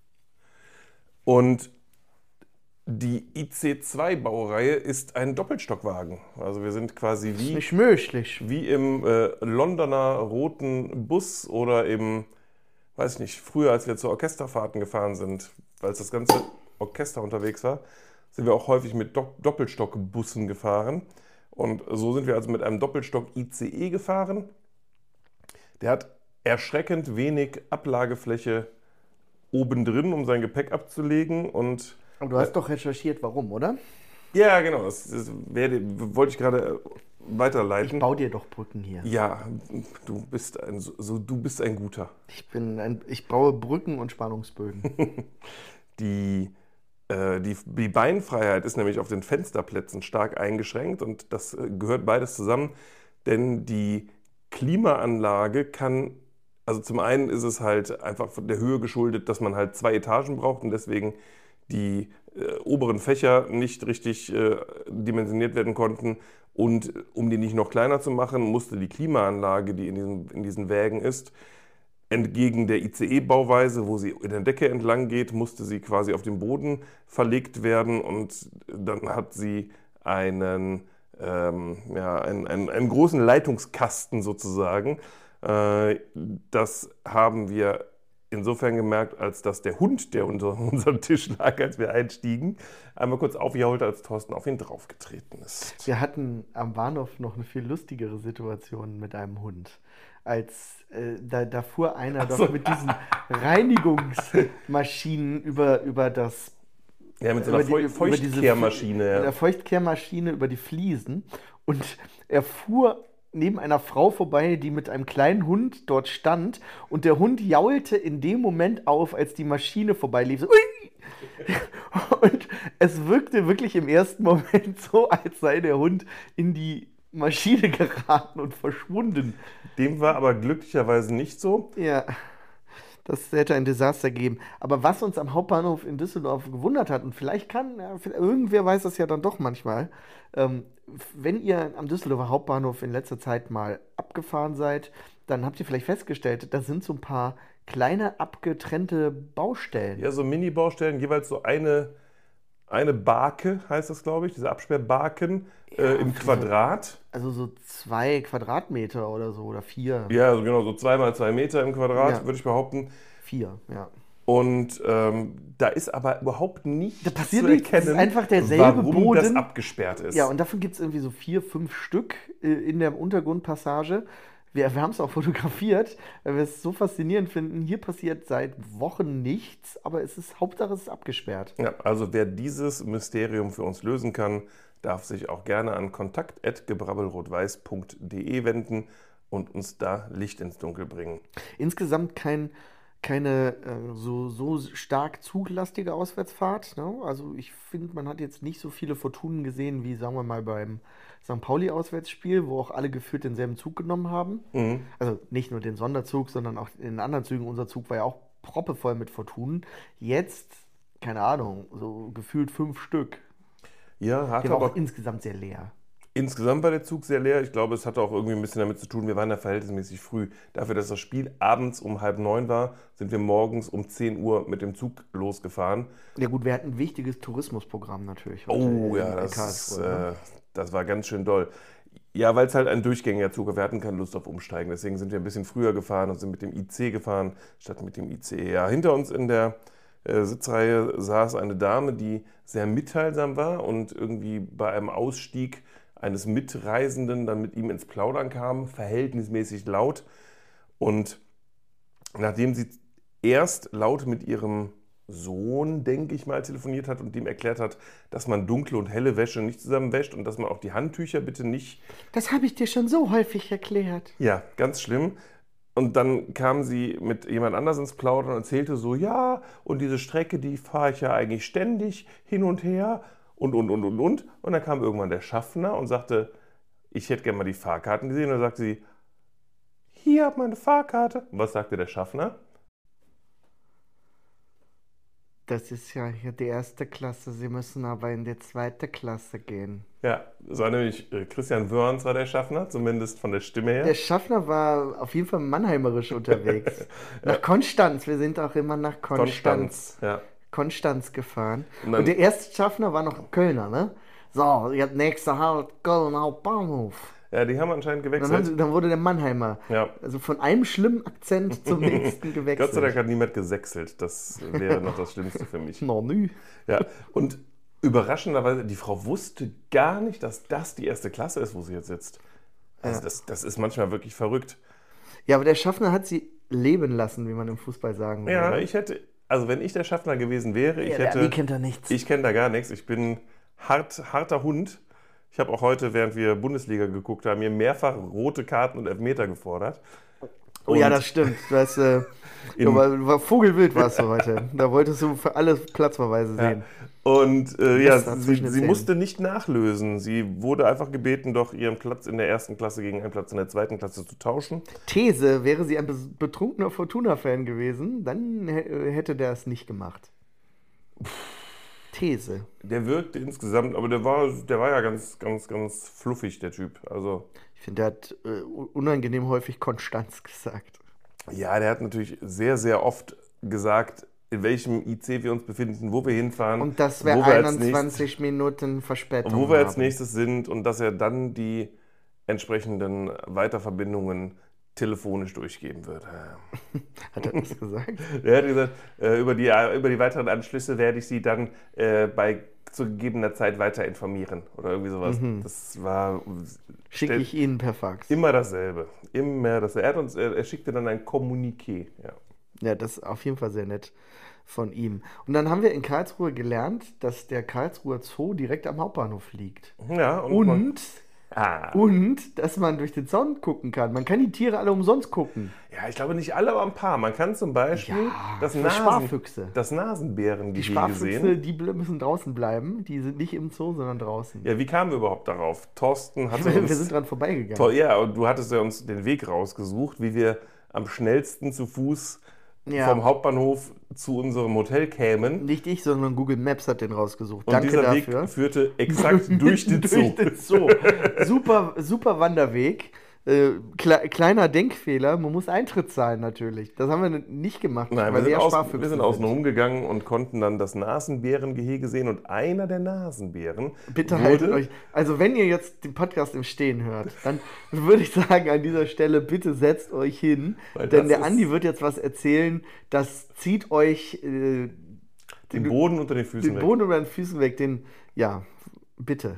Und die I C zwei Baureihe ist ein Doppelstockwagen. Also wir sind quasi wie, Nicht möglich. wie im äh, Londoner roten Bus oder im, weiß ich nicht, früher, als wir zu Orchesterfahrten gefahren sind, weil das ganze Orchester unterwegs war. sind wir auch häufig mit Do- Doppelstockbussen gefahren. Und so sind wir also mit einem Doppelstock-I C E gefahren. Der hat erschreckend wenig Ablagefläche obendrin, um sein Gepäck abzulegen. Und Aber du hast doch recherchiert, warum, oder? ja, genau, das, das werde, wollte ich gerade weiterleiten. Ich baue dir doch Brücken hier. Ja, du bist ein, so, du bist ein Guter. Ich bin ein, ich baue Brücken und Spannungsbögen. Die, äh, die, die Beinfreiheit ist nämlich auf den Fensterplätzen stark eingeschränkt und das äh, gehört beides zusammen, denn die Klimaanlage kann, also zum einen ist es halt einfach von der Höhe geschuldet, dass man halt zwei Etagen braucht und deswegen die äh, oberen Fächer nicht richtig äh, dimensioniert werden konnten. Und um die nicht noch kleiner zu machen, musste die Klimaanlage, die in diesen, in diesen Wägen ist, entgegen der I C E-Bauweise, wo sie in der Decke entlang geht, musste sie quasi auf den Boden verlegt werden. Und dann hat sie einen, ähm, ja, einen, einen, einen großen Leitungskasten sozusagen. Äh, das haben wir insofern gemerkt, als dass der Hund, der unter unserem Tisch lag, als wir einstiegen, einmal kurz aufjaulte, als Thorsten auf ihn draufgetreten ist. Wir hatten am Bahnhof noch eine viel lustigere Situation mit einem Hund. Als äh, da, da fuhr einer Ach doch so. mit diesen Reinigungsmaschinen über, über das Ja, mit so einer über die- Feu- über diese- Feuchtkehrmaschine. mit Ja. der Feuchtkehrmaschine über die Fliesen und er fuhr neben einer Frau vorbei, die mit einem kleinen Hund dort stand und der Hund jaulte in dem Moment auf, als die Maschine vorbeilief. So, ui! Und es wirkte wirklich im ersten Moment so, als sei der Hund in die Maschine geraten und verschwunden. Dem war aber glücklicherweise nicht so. Ja, das hätte ein Desaster gegeben. Aber was uns am Hauptbahnhof in Düsseldorf gewundert hat, und vielleicht kann, ja, vielleicht- irgendwer weiß das ja dann doch manchmal, ähm, wenn ihr am Düsseldorfer Hauptbahnhof in letzter Zeit mal abgefahren seid, dann habt ihr vielleicht festgestellt, da sind so ein paar kleine abgetrennte Baustellen. Ja, so Mini-Baustellen, jeweils so eine, eine Barke, heißt das, glaube ich, diese Absperrbarken äh, im so- Quadrat. Also so zwei Quadratmeter oder so, oder vier. Ja, also genau, so zwei mal zwei Meter im Quadrat, Ja. würde ich behaupten. Vier, ja. Und ähm, da ist aber überhaupt nicht Da passiert zu nichts, es erkennen, ist einfach derselbe warum Boden. das abgesperrt ist. Ja, und davon gibt es irgendwie so vier, fünf Stück äh, in der Untergrundpassage. Wir, wir haben es auch fotografiert, weil wir es so faszinierend finden. Hier passiert seit Wochen nichts, aber es ist Hauptsache, es ist abgesperrt. Ja, also wer dieses Mysterium für uns lösen kann, darf sich auch gerne an kontakt at gebrabbelrotweiß punkt de wenden und uns da Licht ins Dunkel bringen. Insgesamt kein, keine äh, so, so stark zuglastige Auswärtsfahrt. Ne? Also ich finde, man hat jetzt nicht so viele Fortunen gesehen wie, sagen wir mal, beim Sankt Pauli-Auswärtsspiel, wo auch alle gefühlt denselben Zug genommen haben. Mhm. Also nicht nur den Sonderzug, sondern auch in den anderen Zügen. Unser Zug war ja auch proppevoll mit Fortunen. Jetzt, keine Ahnung, so gefühlt fünf Stück. Ja, hat Der war aber auch insgesamt sehr leer. insgesamt war der Zug sehr leer. Ich glaube, es hatte auch irgendwie ein bisschen damit zu tun, wir waren ja verhältnismäßig früh. Dafür, dass das Spiel abends um halb neun war, sind wir morgens um zehn Uhr mit dem Zug losgefahren. Ja gut, wir hatten ein wichtiges Tourismusprogramm natürlich. heute Oh in- ja, in das, Karlsruhe, ne? äh, das war ganz schön doll. Ja, weil es halt ein durchgängiger Zug war. Wir hatten keine Lust auf Umsteigen. Deswegen sind wir ein bisschen früher gefahren und sind mit dem I C gefahren, statt mit dem I C E. Ja, hinter uns in der äh, Sitzreihe saß eine Dame, die sehr mitteilsam war und irgendwie bei einem Ausstieg eines Mitreisenden dann mit ihm ins Plaudern kam, verhältnismäßig laut. Und nachdem sie erst laut mit ihrem Sohn, denke ich mal, telefoniert hat und dem erklärt hat, dass man dunkle und helle Wäsche nicht zusammen wäscht und dass man auch die Handtücher bitte nicht. Das habe ich dir schon so häufig erklärt. Ja, ganz schlimm. Und dann kam sie mit jemand anders ins Plaudern und erzählte so, ja, und diese Strecke, die fahre ich ja eigentlich ständig hin und her und, und, und, und, und. Und dann kam irgendwann der Schaffner und sagte, ich hätte gerne mal die Fahrkarten gesehen. Und dann sagte sie, hier, hab meine Fahrkarte. Und was sagte der Schaffner? Das ist ja hier die erste Klasse. Sie müssen aber in die zweite Klasse gehen. Ja, das war nämlich äh, Christian Wörns war der Schaffner, zumindest von der Stimme her. Der Schaffner war auf jeden Fall mannheimerisch unterwegs. Nach Konstanz. Wir sind auch immer nach Konstanz. Konstanz, ja. Konstanz gefahren. Und Und, dann- der erste Schaffner war noch Kölner, ne? So, jetzt nächster Halt, Köln Hauptbahnhof. Ja, die haben anscheinend Dann, haben gewechselt. sie, dann wurde der Mannheimer, Ja. also von einem schlimmen Akzent zum nächsten gewechselt. Gott sei Dank hat niemand gesächselt. Das wäre noch das Schlimmste für mich. No, nü. Ja, und überraschenderweise, die Frau wusste gar nicht, dass das die erste Klasse ist, wo sie jetzt sitzt. Also Ja. das, das ist manchmal wirklich verrückt. Ja, aber der Schaffner hat sie leben lassen, wie man im Fußball sagen würde. Ja, ich hätte, also wenn ich der Schaffner gewesen wäre, ich Ja, der hätte... Andi kennt da nichts. Ich kenne da gar nichts. Ich bin hart, harter Hund. Ich habe auch heute, während wir Bundesliga geguckt haben, mir mehrfach rote Karten und Elfmeter gefordert. Oh ja, Und das stimmt. Du hast, äh, In- du war, war Vogelwild warst du heute. Da wolltest du für alle Platzverweise sehen. Und äh, ja, Messer sie, zwischen den sie Zähnen. musste nicht nachlösen. Sie wurde einfach gebeten, doch ihren Platz in der ersten Klasse gegen einen Platz in der zweiten Klasse zu tauschen. These, wäre sie ein bes- betrunkener Fortuna-Fan gewesen, dann hä- hätte der es nicht gemacht. These. Der wirkte insgesamt, aber der war, der war ja ganz, ganz, ganz fluffig, der Typ. Also Ich finde, der hat äh, unangenehm häufig Konstanz gesagt. ja, der hat natürlich sehr, sehr oft gesagt, in welchem I C wir uns befinden, wo wir hinfahren. Und dass wir wo wir als einundzwanzig Minuten Verspätung wo wir als haben. nächstes sind und dass er dann die entsprechenden Weiterverbindungen telefonisch durchgeben wird. Hat er das gesagt? Er hat gesagt, äh, über, die, über die weiteren Anschlüsse werde ich Sie dann äh, bei zu gegebener Zeit weiter informieren oder irgendwie sowas. Das war Schicke ich Ihnen per Fax. immer dasselbe. Immer dasselbe. Er, hat uns, er, er schickte dann ein Kommuniqué. Ja. Ja, das ist auf jeden Fall sehr nett von ihm. Und dann haben wir in Karlsruhe gelernt, dass der Karlsruher Zoo direkt am Hauptbahnhof liegt. Ja, und, man, Und, ah, und, dass man durch den Zaun gucken kann. Man kann die Tiere alle umsonst gucken. ja, ich glaube nicht alle, aber ein paar. Man kann zum Beispiel Ja, das, für Nasen, Sparfüchse. das Die Nasenbärengehege Sparfüchse, sehen. die ble- müssen draußen bleiben. Die sind nicht im Zoo, sondern draußen. Ja, wie kamen wir überhaupt darauf? Thorsten hatte wir uns... sind dran vorbeigegangen. Toll, ja, und du hattest ja uns den Weg rausgesucht, wie wir am schnellsten zu Fuß Ja. vom Hauptbahnhof zu unserem Hotel kämen. Nicht ich, sondern Google Maps hat den rausgesucht. Und Danke dieser dafür. Weg führte exakt durch den Zoo. Durch den Zoo. Super, super Wanderweg. Äh, kle kleiner Denkfehler, man muss Eintritt zahlen natürlich. Das haben wir nicht gemacht, Nein, wir weil sind, ja aus, Sparfüchse wir sind außen rumgegangen und konnten dann das Nasenbärengehege sehen und einer der Nasenbären Bitte wurde, haltet euch. Also wenn ihr jetzt den Podcast im Stehen hört, dann würde ich sagen an dieser Stelle, bitte setzt euch hin. Weil Denn das der ist- Andi wird jetzt was erzählen, das zieht euch äh, den Boden unter den Füßen den weg. Boden über den Füßen weg. Den, ja, bitte.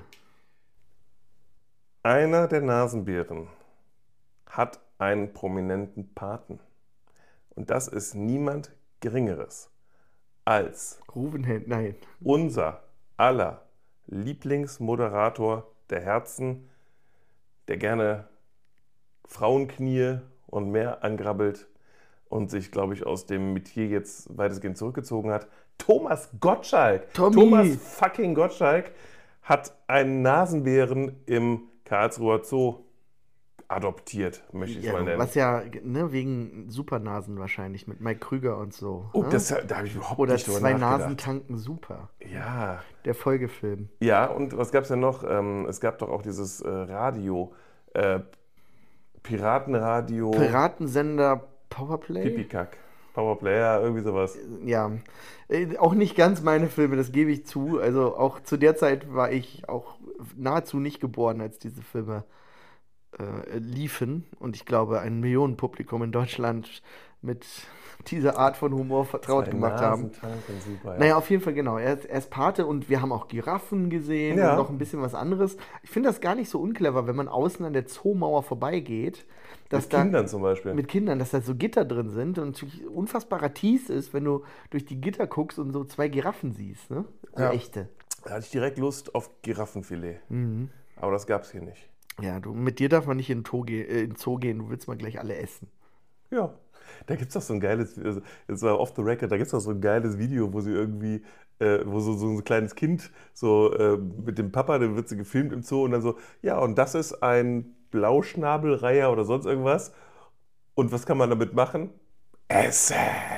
Einer der Nasenbären hat einen prominenten Paten. Und das ist niemand Geringeres als Ruben Held, nein. unser aller Lieblingsmoderator der Herzen, der gerne Frauenknie und mehr angrabbelt und sich, glaube ich, aus dem Metier jetzt weitestgehend zurückgezogen hat. Thomas Gottschalk. Tommy. Thomas fucking Gottschalk hat einen Nasenbären im Karlsruher Zoo adoptiert, möchte ich es Ja, mal nennen. was ja, ne, wegen Supernasen wahrscheinlich mit Mike Krüger und so. Oh, ne? das, da habe ich überhaupt Oder nicht drüber zwei nachgedacht. Nasen tanken super. Ja, Der Folgefilm. ja, und was gab es denn noch? Ähm, es gab doch auch dieses äh, Radio, äh, Piratenradio, Piratensender Powerplay? Pipikack, Powerplay, ja, irgendwie sowas. Ja, Äh, auch nicht ganz meine Filme, das gebe ich zu. Also auch zu der Zeit war ich auch nahezu nicht geboren, als diese Filme äh, liefen. Und ich glaube, ein Millionenpublikum in Deutschland mit dieser Art von Humor vertraut Zwei gemacht haben. Nasentanken, super, ja. Naja, auf jeden Fall, genau. Er ist, er ist Pate und wir haben auch Giraffen gesehen Ja. und noch ein bisschen was anderes. Ich finde das gar nicht so unclever, wenn man außen an der Zoomauer vorbeigeht. Dass Mit da, Kindern zum Beispiel. Mit Kindern, dass da so Gitter drin sind und natürlich unfassbarer Tease ist, wenn du durch die Gitter guckst und so zwei Giraffen siehst, ne? So Ja. echte. Da hatte ich direkt Lust auf Giraffenfilet. Mhm. Aber das gab es hier nicht. Ja, du, mit dir darf man nicht in den Zoo, ge äh, in den Zoo gehen, du willst mal gleich alle essen. Ja. Da gibt es doch so ein geiles, also jetzt war off the record, da gibt es doch so ein geiles Video, wo sie irgendwie, äh, wo so, so ein kleines Kind so äh, mit dem Papa, dann wird sie gefilmt im Zoo und dann so, ja, und das ist ein Blauschnabelreiher oder sonst irgendwas. Und was kann man damit machen? Essen!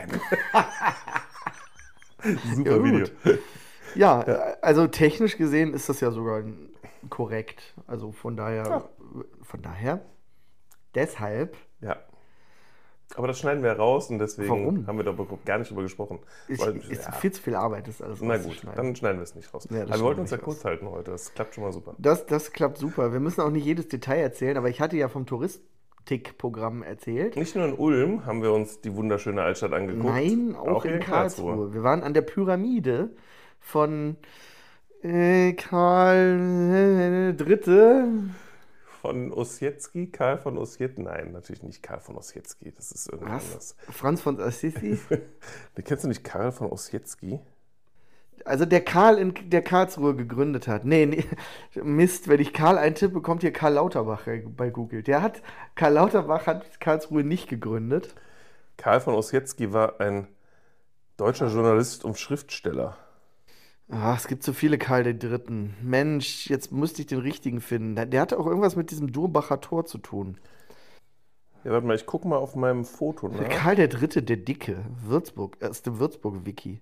Super Ja, gut. Video. Ja, also technisch gesehen ist das ja sogar korrekt. Also von daher, Ja. von daher, deshalb Ja. Aber das schneiden wir raus und deswegen Warum? haben wir darüber gar nicht drüber gesprochen. ist, Weil, ist ja, viel zu viel Arbeit, das alles na gut, rauszuschneiden. dann schneiden wir es nicht raus. Ja, das aber wir wollten schneiden uns wir ja nicht kurz halten heute. Das klappt schon mal super. Das, das klappt super. Wir müssen auch nicht jedes Detail erzählen, aber ich hatte ja vom Touristikprogramm erzählt. Nicht nur in Ulm haben wir uns die wunderschöne Altstadt angeguckt. Nein, auch, hier in Karlsruhe. Wir waren an der Pyramide von Äh, Karl äh, Dritte. Von Ossietzky? Karl von Ossietzky? Nein, natürlich nicht Karl von Ossietzky. Das ist irgendwas anderes. Franz von Assisi? Kennst du nicht Karl von Ossietzky? Also der Karl in der Karlsruhe gegründet hat. Nee, nee, Mist, wenn ich Karl eintippe, kommt hier Karl Lauterbach bei Google. Der hat, Karl Lauterbach hat Karlsruhe nicht gegründet. Karl von Ossietzky war ein deutscher Journalist und Schriftsteller. Ach, es gibt so viele Karl der Dritten. Mensch, jetzt müsste ich den richtigen finden. Der hatte auch irgendwas mit diesem Durbacher Tor zu tun. Ja, warte mal, ich gucke mal auf meinem Foto nach. Karl der Dritte, der Dicke, Würzburg, aus dem Würzburg-Wiki.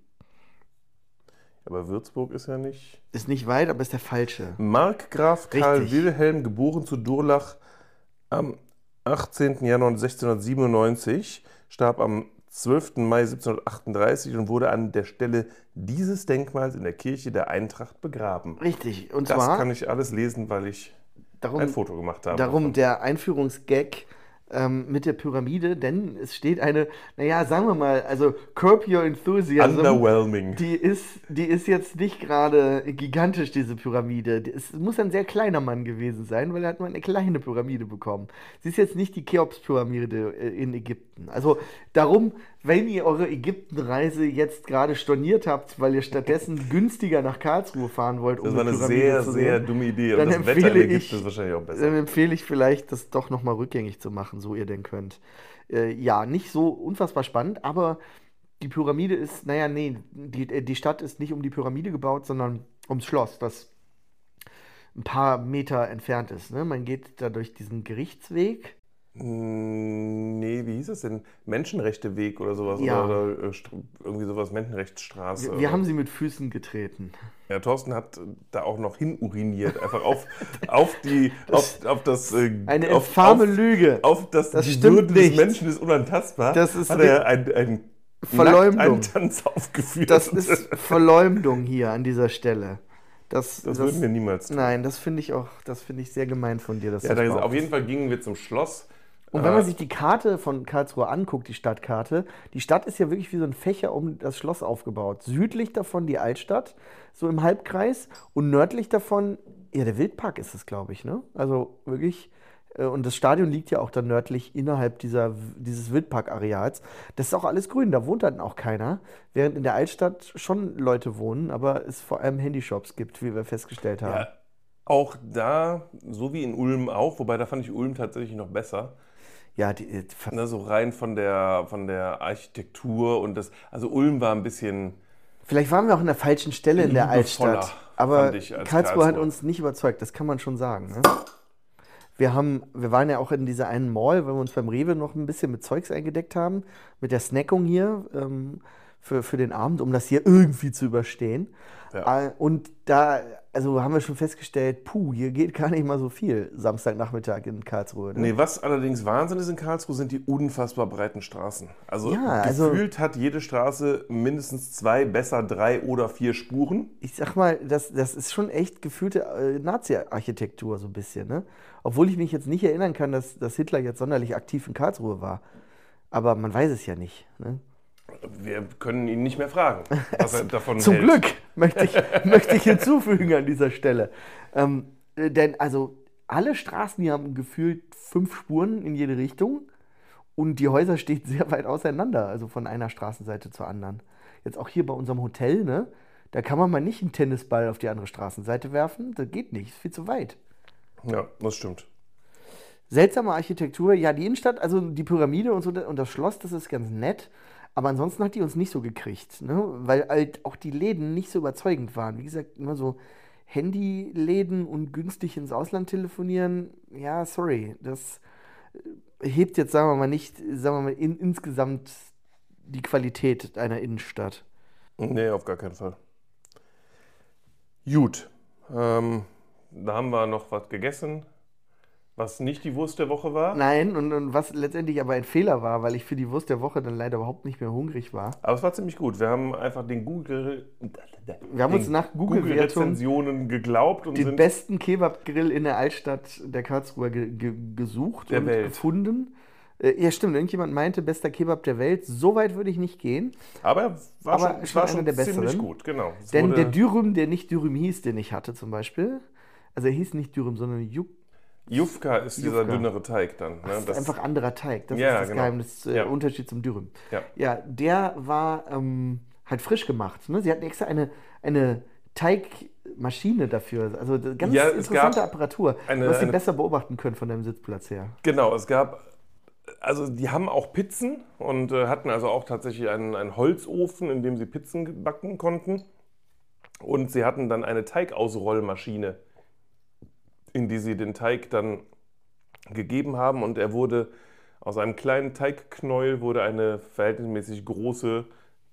Aber Würzburg ist ja nicht... Ist nicht weit, aber ist der falsche. Markgraf Karl Richtig. Wilhelm, geboren zu Durlach am achtzehnten Januar sechzehnhundertsiebenundneunzig, starb am zwölften Mai siebzehnhundertachtunddreißig und wurde an der Stelle dieses Denkmals in der Kirche der Eintracht begraben. Richtig, und Das zwar kann ich alles lesen, weil ich darum, ein Foto gemacht habe. darum der Einführungsgag ähm, mit der Pyramide, denn es steht eine, naja, sagen wir mal, also Curb Your Enthusiasm, Underwhelming. die ist, die ist jetzt nicht gerade gigantisch, diese Pyramide. Es muss ein sehr kleiner Mann gewesen sein, weil er hat nur eine kleine Pyramide bekommen. Sie ist jetzt nicht die Cheops-Pyramide äh, in Ägypten. Also darum, wenn ihr eure Ägyptenreise jetzt gerade storniert habt, weil ihr stattdessen günstiger nach Karlsruhe fahren wollt, um Das war eine Pyramide sehr, zu sehr sehen, dumme Idee. Und dann das Wetter in empfehle Ägypten ich- ist wahrscheinlich auch dann besser. empfehle ich vielleicht, das doch nochmal rückgängig zu machen, so ihr denn könnt. Äh, ja, nicht so unfassbar spannend, aber die Pyramide ist, naja, nee, die, äh, die Stadt ist nicht um die Pyramide gebaut, sondern ums Schloss, das ein paar Meter entfernt ist. Ne? Man geht da durch diesen Gerichtsweg. Mm, Nee, wie hieß es denn? Menschenrechteweg oder sowas? Ja. Oder, oder äh, Str- irgendwie sowas, Menschenrechtsstraße. Wir, oder- wir haben sie mit Füßen getreten. Ja, Thorsten hat da auch noch hin uriniert, einfach auf, auf, die, auf, auf das... Äh, Eine auf, infame auf, Lüge. Auf das, Das die stimmt Würde des nicht. Menschen ist unantastbar. Das ist hat er ein, ein Verleumdung. nackt einen Tanz aufgeführt. Das ist Verleumdung hier an dieser Stelle. Das, Das würden wir niemals tun. Nein, das finde ich auch, das finde ich sehr gemein von dir. Dass Ja, du das da, auf behauptest. jeden Fall gingen wir zum Schloss. Und wenn man Äh, sich die Karte von Karlsruhe anguckt, die Stadtkarte, die Stadt ist ja wirklich wie so ein Fächer um das Schloss aufgebaut. Südlich davon die Altstadt, so im Halbkreis, und nördlich davon, ja, der Wildpark ist es, glaube ich, ne? Also wirklich, äh, und das Stadion liegt ja auch dann nördlich innerhalb dieser, dieses Wildparkareals. Das ist auch alles grün, da wohnt dann auch keiner, während in der Altstadt schon Leute wohnen, aber es vor allem Handyshops gibt, wie wir festgestellt haben. ja, auch da, so wie in Ulm auch, wobei da fand ich Ulm tatsächlich noch besser. Ja, die, äh, Ne, so rein von der, von der Architektur und das. Also Ulm war ein bisschen. vielleicht waren wir auch an der falschen Stelle in der Liebevoller, Altstadt. Aber fand ich, als Karlsruhe hat Karlsruhe. uns nicht überzeugt, das kann man schon sagen. Ne? Wir haben, wir waren ja auch in dieser einen Mall, weil wir uns beim Rewe noch ein bisschen mit Zeugs eingedeckt haben, mit der Snackung hier ähm, für, für den Abend, um das hier irgendwie zu überstehen. Ja. Äh, und da, also haben wir schon festgestellt, puh, hier geht gar nicht mal so viel Samstagnachmittag in Karlsruhe. Ne? Nee, was allerdings Wahnsinn ist in Karlsruhe, sind die unfassbar breiten Straßen. Also Ja, also- gefühlt hat jede Straße mindestens zwei, besser drei oder vier Spuren. Ich sag mal, das, das ist schon echt gefühlte äh, Nazi-Architektur so ein bisschen, ne? Obwohl ich mich jetzt nicht erinnern kann, dass, dass Hitler jetzt sonderlich aktiv in Karlsruhe war. Aber man weiß es ja nicht. Ne? Wir können ihn nicht mehr fragen, was er davon Zum hält. Glück, möchte ich, möchte ich hinzufügen an dieser Stelle. Ähm, äh, denn also alle Straßen hier haben gefühlt fünf Spuren in jede Richtung und die Häuser stehen sehr weit auseinander, also von einer Straßenseite zur anderen. Jetzt auch hier bei unserem Hotel, ne? Da kann man mal nicht einen Tennisball auf die andere Straßenseite werfen. Das geht nicht, ist viel zu weit. Ja, das stimmt. Seltsame Architektur, ja, die Innenstadt, also die Pyramide und so und das Schloss, das ist ganz nett. Aber ansonsten hat die uns nicht so gekriegt, ne? Weil halt auch die Läden nicht so überzeugend waren. Wie gesagt, immer so Handyläden und günstig ins Ausland telefonieren. Ja, sorry, das äh, hebt jetzt, sagen wir mal, nicht, sagen wir mal, in, insgesamt die Qualität einer Innenstadt. Nee, auf gar keinen Fall. Gut, ähm, da haben wir noch was gegessen, was nicht die Wurst der Woche war. Nein, und, und was letztendlich aber ein Fehler war, weil ich für die Wurst der Woche dann leider überhaupt nicht mehr hungrig war. Aber es war ziemlich gut. Wir haben einfach den Google, Wir haben uns nach Google-Wertung Google-Rezensionen geglaubt und den sind besten Kebab-Grill in der Altstadt der Karlsruher ge ge gesucht Der und Welt. gefunden. Äh, ja, stimmt. Irgendjemand meinte, bester Kebab der Welt. So weit würde ich nicht gehen. Aber er war Aber schon, schon war einer schon der ziemlich besseren. gut, genau. Es Denn wurde- der Dürüm, der nicht Dürüm hieß, den ich hatte zum Beispiel, also er hieß nicht Dürüm, sondern Juk. Jufka ist dieser Jufka. dünnere Teig dann. Ne? Das ist einfach anderer Teig. Das Ja, ist das genau. Geheimnis, äh, Ja. Unterschied zum Dürüm. Ja. Ja, der war ähm, halt frisch gemacht. Ne? Sie hatten extra eine, eine Teigmaschine dafür. Also das- ganz Ja, es interessante gab Apparatur. eine- du hast sie eine- besser beobachten können von deinem Sitzplatz her. Genau, es gab, also die haben auch Pizzen und äh, hatten also auch tatsächlich einen, einen Holzofen, in dem sie Pizzen backen konnten. Und sie hatten dann eine Teigausrollmaschine, in die sie den Teig dann gegeben haben. Und er wurde, aus einem kleinen Teigknäuel wurde eine verhältnismäßig große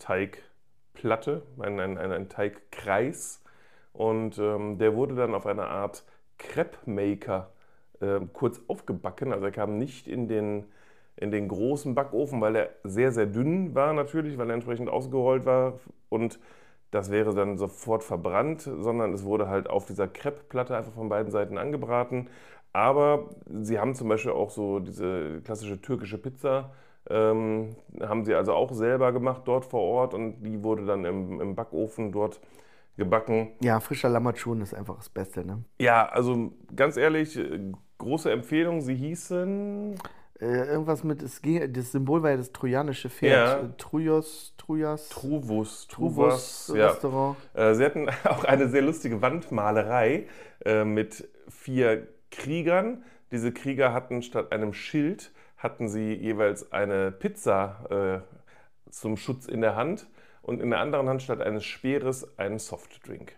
Teigplatte, ein, ein, ein, ein Teigkreis. Und ähm, der wurde dann auf eine Art Crepe-Maker äh, kurz aufgebacken. Also er kam nicht in den, in den großen Backofen, weil er sehr, sehr dünn war natürlich, weil er entsprechend ausgerollt war. Und das wäre dann sofort verbrannt, sondern es wurde halt auf dieser Crepe-Platte einfach von beiden Seiten angebraten. Aber sie haben zum Beispiel auch so diese klassische türkische Pizza, ähm, haben sie also auch selber gemacht dort vor Ort und die wurde dann im, im Backofen dort gebacken. Ja, frischer Lammatschun ist einfach das Beste, ne? Ja, also ganz ehrlich, äh, große Empfehlung. Sie hießen... Äh, irgendwas mit, es ging, das Symbol war ja das trojanische Pferd. Ja. Äh, Trujos, Trujas, Truvus, Truvus Truvas, ja. Restaurant. Äh, Sie hatten auch eine sehr lustige Wandmalerei äh, mit vier Kriegern. Diese Krieger hatten statt einem Schild, hatten sie jeweils eine Pizza äh, zum Schutz in der Hand und in der anderen Hand statt eines Speeres einen Softdrink.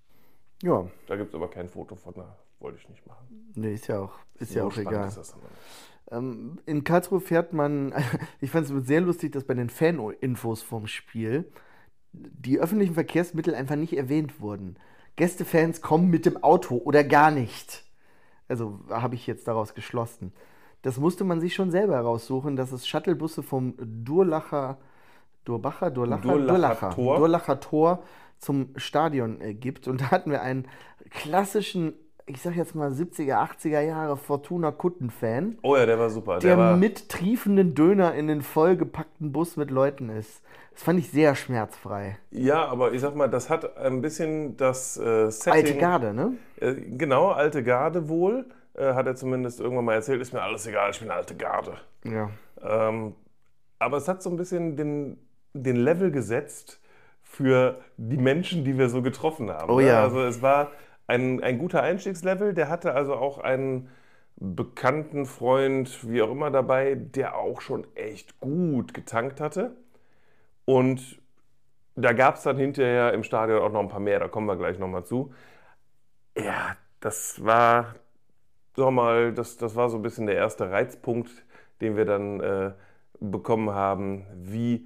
Ja, Da gibt es aber kein Foto von, da wollte ich nicht machen. nee, ist ja auch, ist So ja auch spannend egal. ist das dann nicht. Ähm, in Karlsruhe fährt man, ich fand es sehr lustig, dass bei den Fan-Infos vom Spiel die öffentlichen Verkehrsmittel einfach nicht erwähnt wurden. Gästefans kommen mit dem Auto oder gar nicht. Also habe ich jetzt daraus geschlossen. Das musste man sich schon selber heraussuchen, dass es Shuttlebusse vom Durlacher, Durbacher, Durlacher, Durlacher Durlacher, Tor. Durlacher Tor zum Stadion äh, gibt. Und da hatten wir einen klassischen, ich sag jetzt mal siebziger, achtziger Jahre Fortuna-Kutten-Fan, Oh ja, der war super. der, Der war, mit triefenden Döner in den vollgepackten Bus mit Leuten ist. Das fand ich sehr schmerzfrei. ja, aber ich sag mal, das hat ein bisschen das äh, Setting... Alte Garde, ne? Äh, genau, alte Garde wohl. Äh, hat er zumindest irgendwann mal erzählt, ist mir alles egal, ich bin alte Garde. Ja. Ähm, aber es hat so ein bisschen den, den Level gesetzt für die Menschen, die wir so getroffen haben. Oh ne? ja. Also es war ein, ein guter Einstiegslevel, der hatte also auch einen bekannten Freund, wie auch immer, dabei, der auch schon echt gut getankt hatte. Und da gab es dann hinterher im Stadion auch noch ein paar mehr, da kommen wir gleich nochmal zu. Ja, das war, sag mal, das, das war so ein bisschen der erste Reizpunkt, den wir dann äh, bekommen haben, wie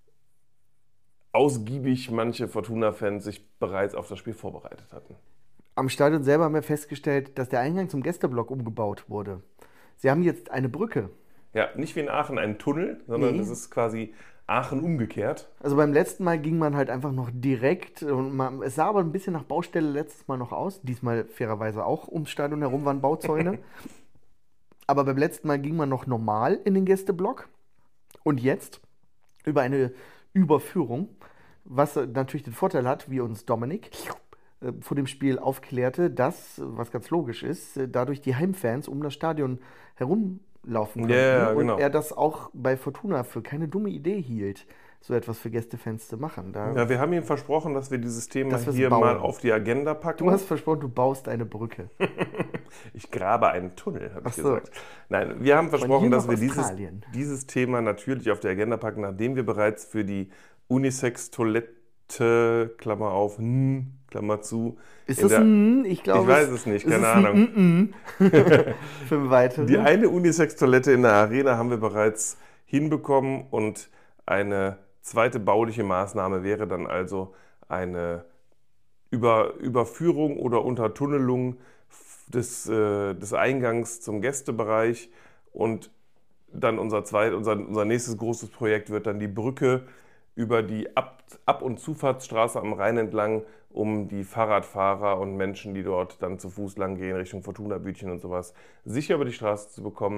ausgiebig manche Fortuna-Fans sich bereits auf das Spiel vorbereitet hatten. Am Stadion selber haben wir festgestellt, dass der Eingang zum Gästeblock umgebaut wurde. Sie haben jetzt eine Brücke. Ja, nicht wie in Aachen ein Tunnel, sondern Nee. es ist quasi Aachen umgekehrt. Also beim letzten Mal ging man halt einfach noch direkt. Und man, es sah aber ein bisschen nach Baustelle letztes Mal noch aus. Diesmal fairerweise auch ums Stadion herum waren Bauzäune. Aber beim letzten Mal ging man noch normal in den Gästeblock. Und jetzt über eine Überführung, was natürlich den Vorteil hat, wie uns Dominik äh, vor dem Spiel aufklärte, dass, was ganz logisch ist, äh, dadurch die Heimfans um das Stadion herumlaufen konnten. Ja, ja, und genau. er das auch bei Fortuna für keine dumme Idee hielt, so etwas für Gästefans zu machen. Da, Ja, wir haben ihm versprochen, dass wir dieses Thema Dass wir's hier bauen. mal auf die Agenda packen. du hast versprochen, du baust eine Brücke. Ich grabe einen Tunnel, habe ich Ach so. gesagt. Nein, wir haben versprochen, hier dass nach wir dieses, Australien. dieses Thema natürlich auf die Agenda packen, nachdem wir bereits für die Unisex-Toilette, Klammer auf, hm, Klammer zu. Ist in das der- ein, ich glaube, Ich weiß es nicht, ist keine es Ahnung. Ein Mm-mm für weitere. Die eine Unisex-Toilette in der Arena haben wir bereits hinbekommen und eine zweite bauliche Maßnahme wäre dann also eine Über, Überführung oder Untertunnelung des, äh, des Eingangs zum Gästebereich und dann unser, zweit, unser, unser nächstes großes Projekt wird dann die Brücke über die Ab-, Ab- und Zufahrtsstraße am Rhein entlang, um die Fahrradfahrer und Menschen, die dort dann zu Fuß lang gehen, Richtung Fortuna-Bütchen und sowas, sicher über die Straße zu bekommen.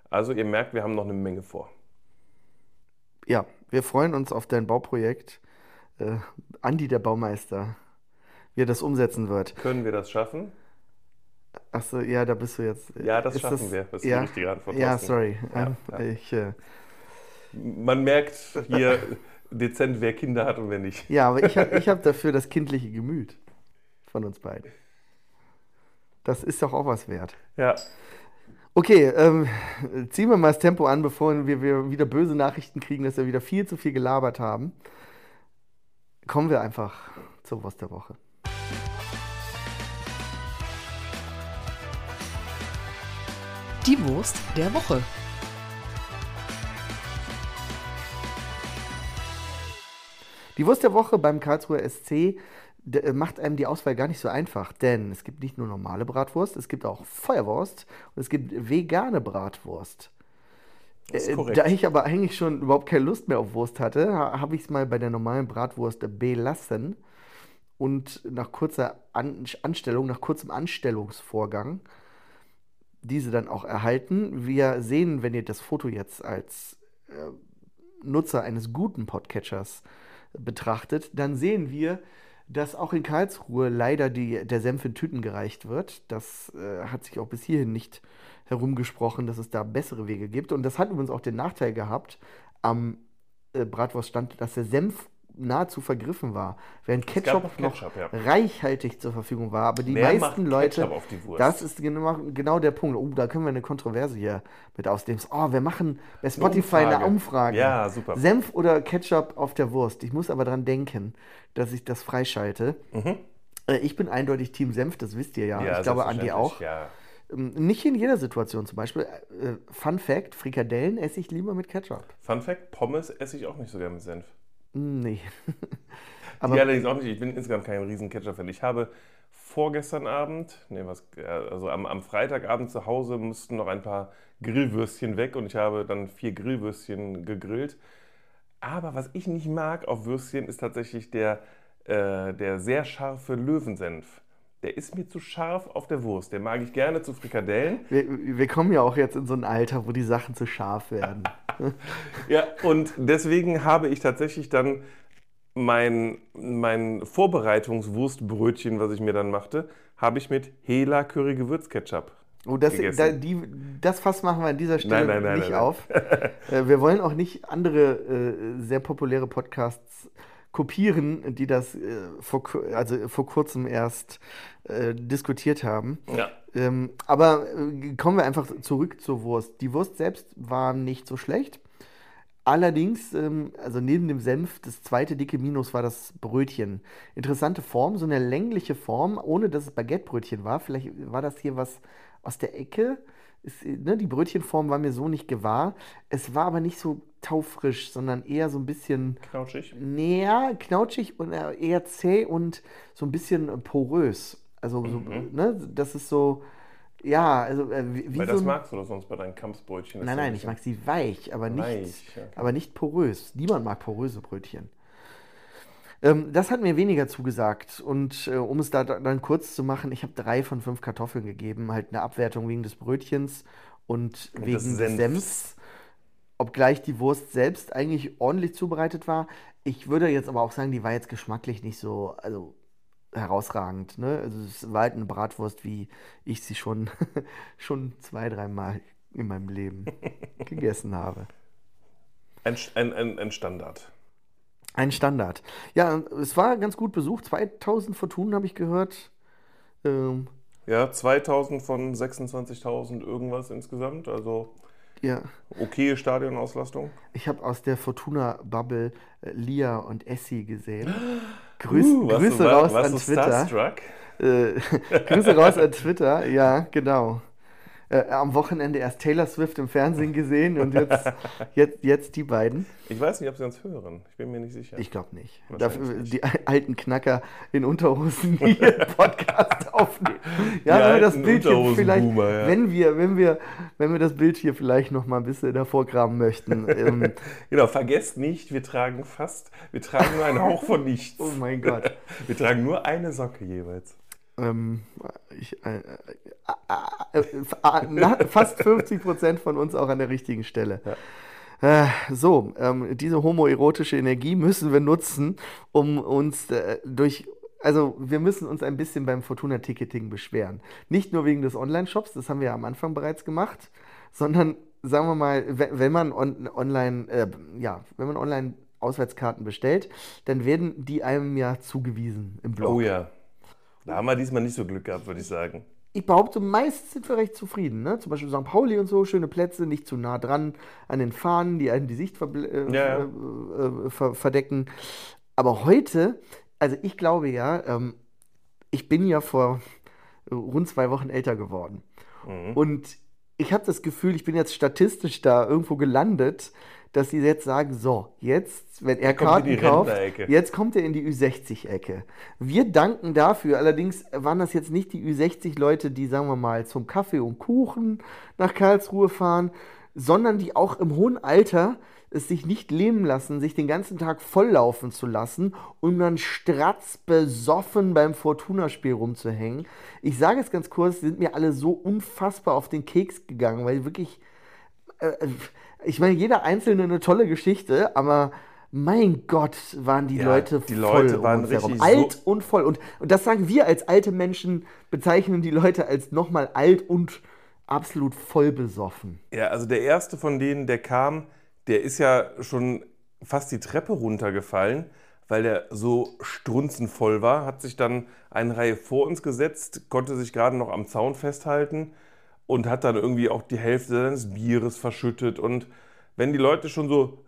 Also ihr merkt, wir haben noch eine Menge vor. Ja, wir freuen uns auf dein Bauprojekt. Äh, Andi, der Baumeister, wie er das umsetzen wird. Können wir das schaffen? Achso, ja, da bist du jetzt. Ja, das Ist schaffen das, wir. Das ist ja, die richtige Antwort. Ja, Thorsten. sorry. Ja, Ähm, ja. Ich, äh, Man merkt hier dezent, wer Kinder hat und wer nicht. ja, aber ich habe ich hab dafür das kindliche Gemüt von uns beiden. Das ist doch auch was wert. Ja. Okay, ähm, ziehen wir mal das Tempo an, bevor wir, wir wieder böse Nachrichten kriegen, dass wir wieder viel zu viel gelabert haben. Kommen wir einfach zur Wurst der Woche. Die Wurst der Woche. Die Wurst der Woche beim Karlsruher S C d- macht einem die Auswahl gar nicht so einfach, denn es gibt nicht nur normale Bratwurst, es gibt auch Feuerwurst und es gibt vegane Bratwurst. Das ist Äh, korrekt. Da ich aber eigentlich schon überhaupt keine Lust mehr auf Wurst hatte, ha- habe ich es mal bei der normalen Bratwurst belassen und nach kurzer An Anstellung, nach kurzem Anstellungsvorgang diese dann auch erhalten. Wir sehen, wenn ihr das Foto jetzt als äh, Nutzer eines guten Podcatchers betrachtet, dann sehen wir, dass auch in Karlsruhe leider die, der Senf in Tüten gereicht wird. Das äh, hat sich auch bis hierhin nicht herumgesprochen, dass es da bessere Wege gibt. Und das hat übrigens auch den Nachteil gehabt am äh, Bratwurststand, dass der Senf nahezu vergriffen war, während Es gab Ketchup noch noch Ketchup, ja. reichhaltig zur Verfügung war. Aber die Wer meisten macht Leute, Ketchup auf die Wurst? das ist genau, genau der Punkt. Oh, da können wir eine Kontroverse hier mit ausnehmen. Oh, wir machen bei Spotify eine Umfrage. Umfrage. Ja, super. Senf oder Ketchup auf der Wurst. Ich muss aber dran denken, dass ich das freischalte. Mhm. Äh, Ich bin eindeutig Team Senf, das wisst ihr ja. Ich glaube, Andi auch. Ja. Ähm, Nicht in jeder Situation zum Beispiel. Äh, Fun Fact, Frikadellen esse ich lieber mit Ketchup. Fun Fact, Pommes esse ich auch nicht so gerne mit Senf. Hm, Nee. Die Aber allerdings auch nicht. Ich bin insgesamt kein riesen Ketchup-Fan. Ich habe vorgestern Abend, nee, was, ja, also am, am Freitagabend zu Hause mussten noch ein paar Grillwürstchen weg und ich habe dann vier Grillwürstchen gegrillt. Aber was ich nicht mag auf Würstchen ist tatsächlich der, äh, der sehr scharfe Löwensenf. Der ist mir zu scharf auf der Wurst. Den mag ich gerne zu Frikadellen. wir, wir kommen ja auch jetzt in so ein Alter, wo die Sachen zu scharf werden. Ja, und deswegen habe ich tatsächlich dann mein, mein Vorbereitungswurstbrötchen, was ich mir dann machte, habe ich mit Hela Curry Gewürzketchup Oh, das, gegessen. da, die, das Fass machen wir an dieser Stelle Nein, nein, nein, nicht nein, nein. auf. Äh, wir wollen auch nicht andere äh, sehr populäre Podcasts kopieren, die das äh, vor, ku- also vor kurzem erst äh, diskutiert haben. Ja. Ähm, aber äh, kommen wir einfach zurück zur Wurst. Die Wurst selbst war nicht so schlecht. Allerdings, ähm, also neben dem Senf, das zweite dicke Minus war das Brötchen. Interessante Form, so eine längliche Form, ohne dass es Baguettebrötchen war. Vielleicht war das hier was aus der Ecke. Ist, äh, ne, die Brötchenform war mir so nicht gewahr. Es war aber nicht so taufrisch, sondern eher so ein bisschen Knautschig. näher, knautschig und äh, eher zäh und so ein bisschen äh, porös. Also, so, Mhm. ne, das ist so, ja, also äh, wie, wie Weil so das ein, magst du doch sonst bei deinen Kampfbrötchen. Das Nein, ist so ein nein, ich bisschen mag sie weich, aber nicht, weich, okay. aber nicht porös. Niemand mag poröse Brötchen. Ähm, das hat mir weniger zugesagt. Und äh, um es da da- dann kurz zu machen, ich habe drei von fünf Kartoffeln gegeben. Halt eine Abwertung wegen des Brötchens und Und wegen des des Senfs. Senfs. Obgleich die Wurst selbst eigentlich ordentlich zubereitet war. Ich würde jetzt aber auch sagen, die war jetzt geschmacklich nicht so, also herausragend. Ne? Also es war halt eine Bratwurst, wie ich sie schon, schon zwei, dreimal in meinem Leben gegessen habe. Ein, ein, ein, ein Standard. Ein Standard. Ja, es war ganz gut besucht. zweitausend Fortunen habe ich gehört. Ähm, Ja, zweitausend von sechsundzwanzigtausend irgendwas insgesamt. Also ja, okaye Stadionauslastung. ich habe aus der Fortuna-Bubble äh, Lia und Essie gesehen. Grüß, Uh, warst Grüße du, war- raus warst an du Twitter. Starstruck? Äh, Grüße raus an Twitter, ja, genau. Äh, am Wochenende erst Taylor Swift im Fernsehen gesehen und jetzt, jetzt, jetzt die beiden. Ich weiß nicht, ob sie uns hören. Ich bin mir nicht sicher. Ich glaube nicht. Wahrscheinlich Dafür, nicht. die alten Knacker in Unterhosen, die ihren Podcast aufnehmen. Ja, Die wenn wir das alten Bild hier vielleicht, Unterhosenboomer, ja. wenn wir, wenn wir, wenn wir das Bild hier vielleicht noch mal ein bisschen davor graben möchten. Ähm, Genau, vergesst nicht, wir tragen fast, wir tragen nur einen Hauch von nichts. oh mein Gott. Wir tragen nur eine Socke jeweils. ähm, ich, äh, äh, äh, äh, na, fast fünfzig Prozent von uns auch an der richtigen Stelle. Ja. Äh, so, ähm, diese homoerotische Energie müssen wir nutzen, um uns äh, durch, also wir müssen uns ein bisschen beim Fortuna-Ticketing beschweren. Nicht nur wegen des Online-Shops, das haben wir ja am Anfang bereits gemacht, sondern, sagen wir mal, wenn man on, online, äh, ja, wenn man online Auswärtskarten bestellt, dann werden die einem ja zugewiesen im Blog. Oh ja. Da haben wir diesmal nicht so Glück gehabt, würde ich sagen. Ich behaupte, meist sind wir recht zufrieden. Ne? Zum Beispiel Sankt Pauli und so, schöne Plätze, nicht zu nah dran an den Fahnen, die einem die Sicht ver äh, ja, ja. Äh, ver verdecken. Aber heute, also ich glaube ja, ähm, ich bin ja vor rund zwei Wochen älter geworden. Mhm. Und ich habe das Gefühl, ich bin jetzt statistisch da irgendwo gelandet, dass sie jetzt sagen, so, jetzt, wenn er Karten kauft, jetzt kommt er in die Ü sechzig-Ecke. Wir danken dafür, allerdings waren das jetzt nicht die Ü sechzig-Leute, die, sagen wir mal, zum Kaffee und Kuchen nach Karlsruhe fahren, sondern die auch im hohen Alter es sich nicht lähmen lassen, sich den ganzen Tag volllaufen zu lassen, um dann stratzbesoffen beim Fortuna-Spiel rumzuhängen. Ich sage es ganz kurz, sind mir alle so unfassbar auf den Keks gegangen, weil wirklich... Äh, Ich meine, jeder Einzelne eine tolle Geschichte, aber mein Gott, waren die ja, Leute die voll Leute um waren uns herum. richtig Alt so und voll. Und, und das sagen wir als alte Menschen, bezeichnen die Leute als nochmal alt und absolut voll besoffen. Ja, also der erste von denen, der kam, der ist ja schon fast die Treppe runtergefallen, weil der so strunzenvoll war, hat sich dann eine Reihe vor uns gesetzt, konnte sich gerade noch am Zaun festhalten und hat dann irgendwie auch die Hälfte seines Bieres verschüttet. Und wenn die Leute schon so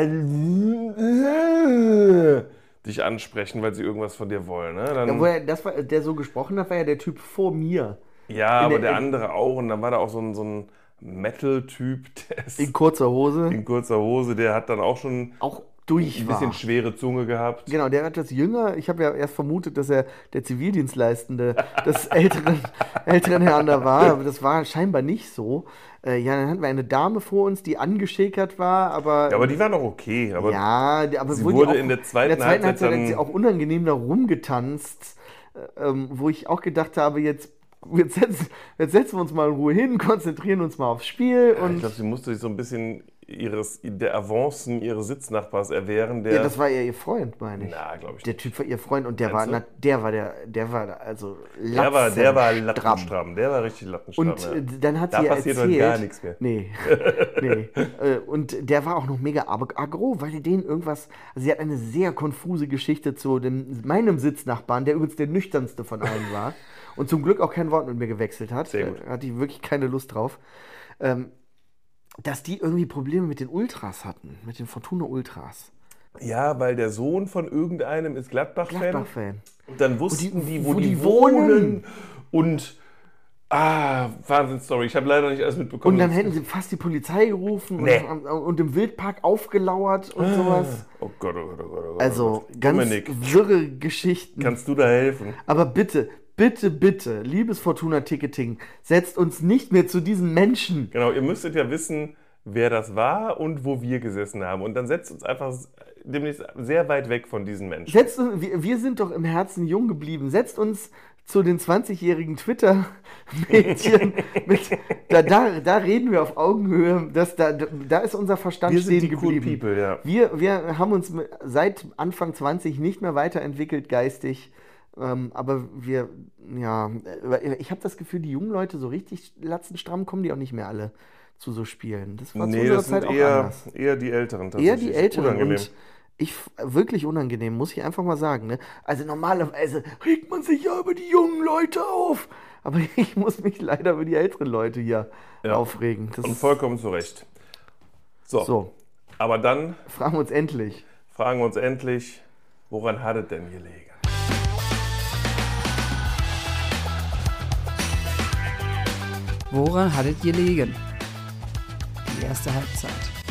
dich ansprechen, weil sie irgendwas von dir wollen, ne, dann... Ja, wo er, das war, der so gesprochen hat, war ja der Typ vor mir. Ja, in aber der, der andere auch. Und dann war da auch so ein, so ein Metal-Typ. In kurzer Hose. In kurzer Hose, der hat dann auch schon... Auch durch ein bisschen war. schwere Zunge gehabt. Genau, der hat das jünger. Ich habe ja erst vermutet, dass er der Zivildienstleistende des älteren, älteren Herrn da war, aber das war scheinbar nicht so. Äh, ja, dann hatten wir eine Dame vor uns, die angeschäkert war, aber... Ja, aber die war noch okay. Aber ja, aber sie wurde auch, in der zweiten, in der zweiten Halbzeit, Halbzeit hat sie auch unangenehm da rumgetanzt, ähm, wo ich auch gedacht habe, jetzt... Jetzt setzen, jetzt setzen wir uns mal in Ruhe hin, konzentrieren uns mal aufs Spiel. Und ich glaube, sie musste sich so ein bisschen ihres, der Avancen ihres Sitznachbars erwehren. Der ja, das war ja ihr Freund, meine ich. Na, glaube ich Der nicht. Typ war ihr Freund und der war, na, der war der, der war also der war, der war lattenstramm, der war richtig lattenstramm. Und ja. äh, dann hat da sie passiert erzählt, heute gar nichts mehr. Nee, nee. äh, und der war auch noch mega aggro, weil denen irgendwas, also sie hat eine sehr konfuse Geschichte zu dem, meinem Sitznachbarn, der übrigens der nüchternste von allen war. Und zum Glück auch kein Wort mit mir gewechselt hat. Sehr gut. Da hatte ich wirklich keine Lust drauf. Ähm, dass die irgendwie Probleme mit den Ultras hatten, mit den Fortuna Ultras. Ja, weil der Sohn von irgendeinem ist Gladbach-Fan. Gladbach-Fan. Und dann wussten und die, die, wo, wo die, die wohnen. wohnen. Und, ah, Wahnsinn-Story. Ich habe leider nicht alles mitbekommen. Und dann hätten sie fast die Polizei gerufen nee. und, und im Wildpark aufgelauert und ah. sowas. Oh Gott, oh Gott, oh Gott. Oh Gott. Also ganz Dominik, wirre Geschichten. Kannst du da helfen? Aber bitte, bitte, bitte, liebes Fortuna-Ticketing, setzt uns nicht mehr zu diesen Menschen. Genau, ihr müsstet ja wissen, wer das war und wo wir gesessen haben. Und dann setzt uns einfach demnächst sehr weit weg von diesen Menschen. Setzt uns, wir, wir sind doch im Herzen jung geblieben. Setzt uns zu den zwanzigjährigen Twitter-Mädchen. mit, da, da, da reden wir auf Augenhöhe. Das, da, da ist unser Verstand wir stehen sind die geblieben. Cool people, ja. wir, wir haben uns seit Anfang zwanzig nicht mehr weiterentwickelt geistig. Ähm, aber wir, ja, ich habe das Gefühl, die jungen Leute so richtig latzenstramm kommen die auch nicht mehr alle zu so Spielen. Das war nee, zu unserer das Zeit sind auch eher, anders. eher die Älteren Eher tatsächlich. die Älteren. Unangenehm. Und ich, wirklich unangenehm, muss ich einfach mal sagen. Ne? Also normalerweise regt man sich ja über die jungen Leute auf. Aber ich muss mich leider über die älteren Leute hier ja. aufregen. Das Und vollkommen zu Recht. So. so, aber dann fragen wir uns endlich. Fragen wir uns endlich, woran hat es denn gelegen? Woran hat es gelegen? Die erste Halbzeit.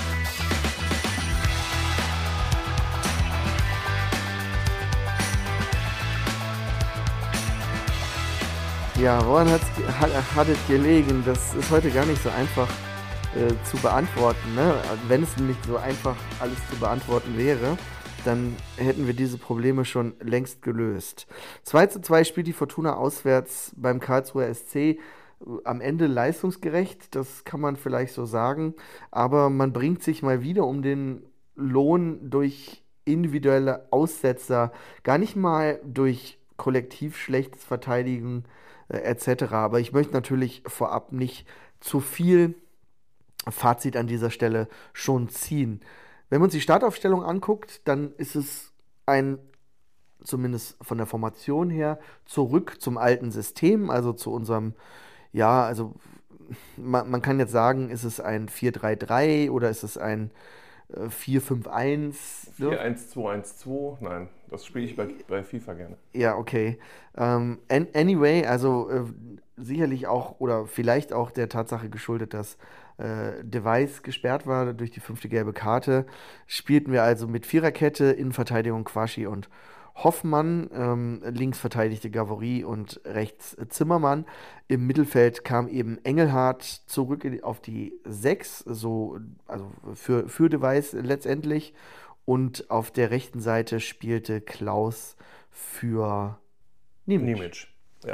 Ja, woran hat's, hat, hat es gelegen? Das ist heute gar nicht so einfach äh, zu beantworten, ne? Wenn es nicht so einfach alles zu beantworten wäre. dann hätten wir diese Probleme schon längst gelöst. zwei zu zwei spielt die Fortuna auswärts beim Karlsruher S C. Am Ende leistungsgerecht, das kann man vielleicht so sagen. Aber man bringt sich mal wieder um den Lohn durch individuelle Aussetzer, gar nicht mal durch kollektiv schlechtes Verteidigen äh, et cetera. Aber ich möchte natürlich vorab nicht zu viel Fazit an dieser Stelle schon ziehen. Wenn man uns die Startaufstellung anguckt, dann ist es ein, zumindest von der Formation her, zurück zum alten System, also zu unserem, ja, also man, man kann jetzt sagen, ist es ein vier drei drei oder ist es ein äh, vier fünf eins? vier eins zwei eins zwei, nein, das spiele ich bei, bei FIFA gerne. Ja, okay. Ähm, an, anyway, also äh, sicherlich auch oder vielleicht auch der Tatsache geschuldet, dass äh, Device gesperrt war durch die fünfte gelbe Karte, spielten wir also mit Viererkette, Innenverteidigung Quaschi und Hoffmann, ähm, links verteidigte Gavory und rechts Zimmermann. Im Mittelfeld kam eben Engelhardt zurück in- auf die sechs, so, also für, für Device letztendlich. Und auf der rechten Seite spielte Klaus für Nimic. Nimic, ja.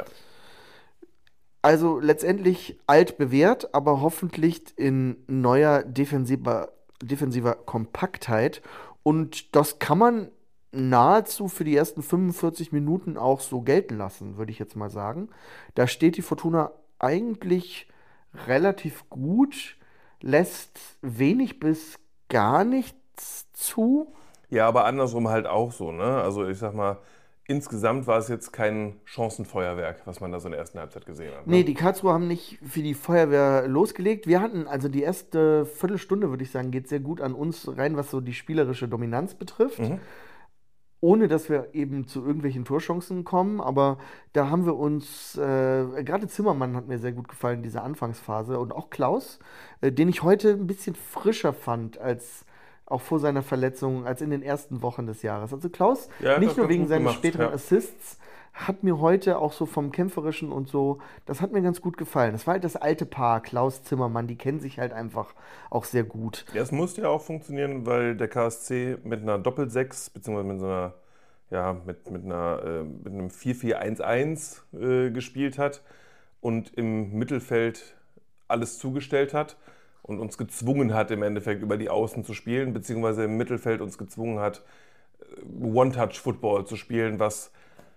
Also letztendlich altbewährt, aber hoffentlich in neuer defensiver, defensiver Kompaktheit. Und das kann man nahezu für die ersten fünfundvierzig Minuten auch so gelten lassen, würde ich jetzt mal sagen. Da steht die Fortuna eigentlich relativ gut, lässt wenig bis gar nichts zu. Ja, aber andersrum halt auch so, ne? Also ich sag mal, insgesamt war es jetzt kein Chancenfeuerwerk, was man da so in der ersten Halbzeit gesehen hat. Ne? Nee, die Karlsruher haben nicht für die Feuerwehr losgelegt. Wir hatten, also die erste Viertelstunde, würde ich sagen, geht sehr gut an uns rein, was so die spielerische Dominanz betrifft. Mhm. Ohne dass wir eben zu irgendwelchen Torchancen kommen. Aber da haben wir uns, äh, gerade Zimmermann hat mir sehr gut gefallen, diese Anfangsphase. Und auch Klaus, äh, den ich heute ein bisschen frischer fand als auch vor seiner Verletzung, als in den ersten Wochen des Jahres. Also Klaus, Ja, er hat nicht das nur ganz wegen gut seines gemacht, späteren ja. Assists, hat mir heute auch so vom Kämpferischen und so, das hat mir ganz gut gefallen. Das war halt das alte Paar, Klaus Zimmermann, die kennen sich halt einfach auch sehr gut. Ja, es musste ja auch funktionieren, weil der K S C mit einer Doppelsechs, beziehungsweise mit so einer, ja, mit, mit einer, äh, mit einem vier vier eins eins äh, gespielt hat und im Mittelfeld alles zugestellt hat und uns gezwungen hat, im Endeffekt über die Außen zu spielen, beziehungsweise im Mittelfeld uns gezwungen hat, äh, One-Touch-Football zu spielen, was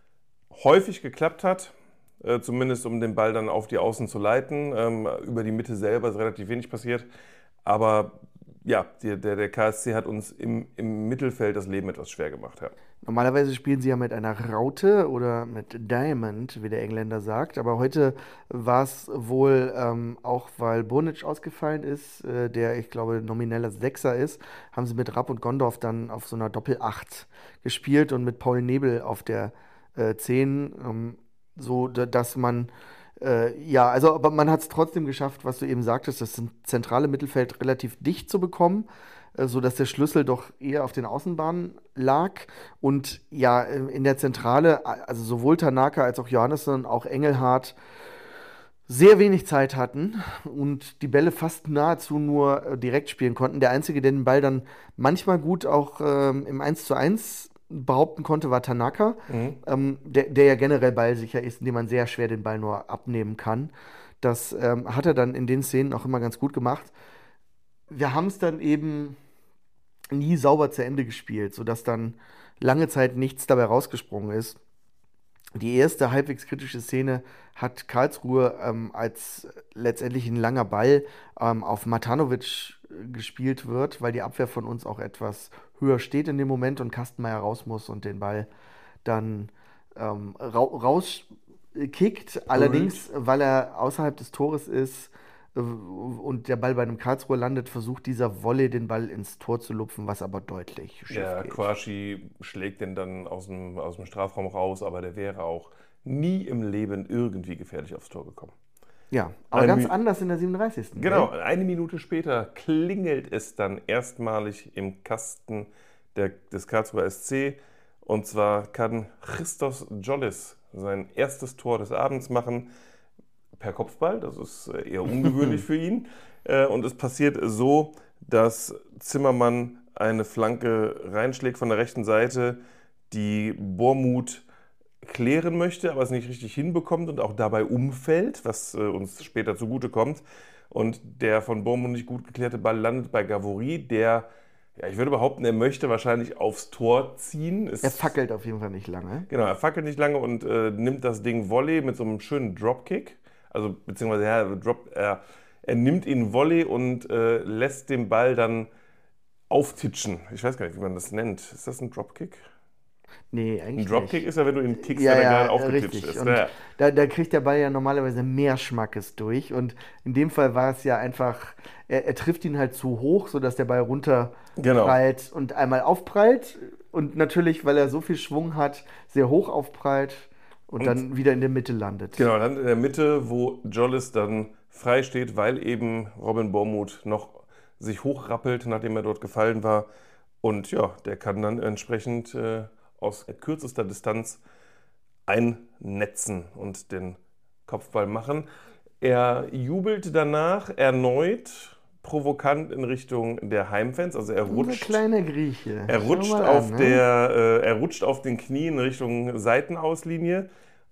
häufig geklappt hat, äh, zumindest um den Ball dann auf die Außen zu leiten. Ähm, über die Mitte selber ist relativ wenig passiert. Aber ja, die, der, der K S C hat uns im, im Mittelfeld das Leben etwas schwer gemacht. Ja. Normalerweise spielen sie ja mit einer Raute oder mit Diamond, wie der Engländer sagt. Aber heute war es wohl, ähm, auch weil Burnic ausgefallen ist, äh, der, ich glaube, nomineller Sechser ist, haben sie mit Rapp und Gondorf dann auf so einer Doppel-Acht gespielt und mit Paul Nebel auf der äh, zehn, ähm, so da- dass man, äh, ja, also aber man hat es trotzdem geschafft, was du eben sagtest, das zentrale Mittelfeld relativ dicht zu bekommen, äh, sodass der Schlüssel doch eher auf den Außenbahnen lag. Und ja, äh, in der Zentrale, a- also sowohl Tanaka als auch Johannesson, auch Engelhardt, sehr wenig Zeit hatten und die Bälle fast nahezu nur äh, direkt spielen konnten. Der Einzige, der den Ball dann manchmal gut auch ähm, im eins zu eins behaupten konnte, war Tanaka, Mhm. ähm, der, der ja generell ballsicher ist, indem man sehr schwer den Ball nur abnehmen kann. Das ähm, hat er dann in den Szenen auch immer ganz gut gemacht. Wir haben es dann eben nie sauber zu Ende gespielt, sodass dann lange Zeit nichts dabei rausgesprungen ist. Die erste halbwegs kritische Szene hat Karlsruhe ähm, als letztendlich ein langer Ball ähm, auf Matanovic äh, gespielt wird, weil die Abwehr von uns auch etwas höher steht in dem Moment und Kastenmeier raus muss und den Ball dann ähm, rau rauskickt. Allerdings, weil er außerhalb des Tores ist äh, und der Ball bei einem Karlsruher landet, versucht dieser Volley den Ball ins Tor zu lupfen, was aber deutlich schief Ja, geht. Quaschi schlägt den dann aus dem, aus dem Strafraum raus, aber der wäre auch nie im Leben irgendwie gefährlich aufs Tor gekommen. Ja, aber Ein ganz Mi- anders in der siebenunddreißigsten Genau, gell? eine Minute später klingelt es dann erstmalig im Kasten der, des Karlsruher S C. Und zwar kann Christos Jollis sein erstes Tor des Abends machen per Kopfball. Das ist äh, eher ungewöhnlich für ihn. Äh, Und es passiert so, dass Zimmermann eine Flanke reinschlägt von der rechten Seite, die Bormuth klären möchte, aber es nicht richtig hinbekommt und auch dabei umfällt, was äh, uns später zugutekommt. Und der von Bormuth nicht gut geklärte Ball landet bei Gavory, der, ja, ich würde behaupten, er möchte wahrscheinlich aufs Tor ziehen. Es, Er fackelt auf jeden Fall nicht lange. Genau, er fackelt nicht lange und äh, nimmt das Ding Volley mit so einem schönen Dropkick. Also, beziehungsweise ja, Drop, er, er nimmt ihn Volley und äh, lässt den Ball dann auftitschen. Ich weiß gar nicht, wie man das nennt. Ist das ein Dropkick? Nee, eigentlich Ein Dropkick nicht. ist ja, wenn du ihn kickst, Ja, der ja, gerade aufgetitscht richtig. ist. Und Ja. da, da kriegt der Ball ja normalerweise mehr Schmackes durch. Und in dem Fall war es ja einfach, er, er trifft ihn halt zu hoch, sodass der Ball runterprallt Genau. und einmal aufprallt. Und natürlich, weil er so viel Schwung hat, sehr hoch aufprallt und, Und dann wieder in der Mitte landet. Genau, dann in der Mitte, wo Jollis dann frei steht, weil eben Robin Bormuth noch sich hochrappelt, nachdem er dort gefallen war. Und ja, der kann dann entsprechend äh, aus kürzester Distanz einnetzen und den Kopfball machen. Er jubelt danach erneut provokant in Richtung der Heimfans, also er Unser rutscht. kleiner Grieche. Er Schau rutscht, mal auf an, ne? der, äh, er rutscht auf den Knien Richtung Seitenauslinie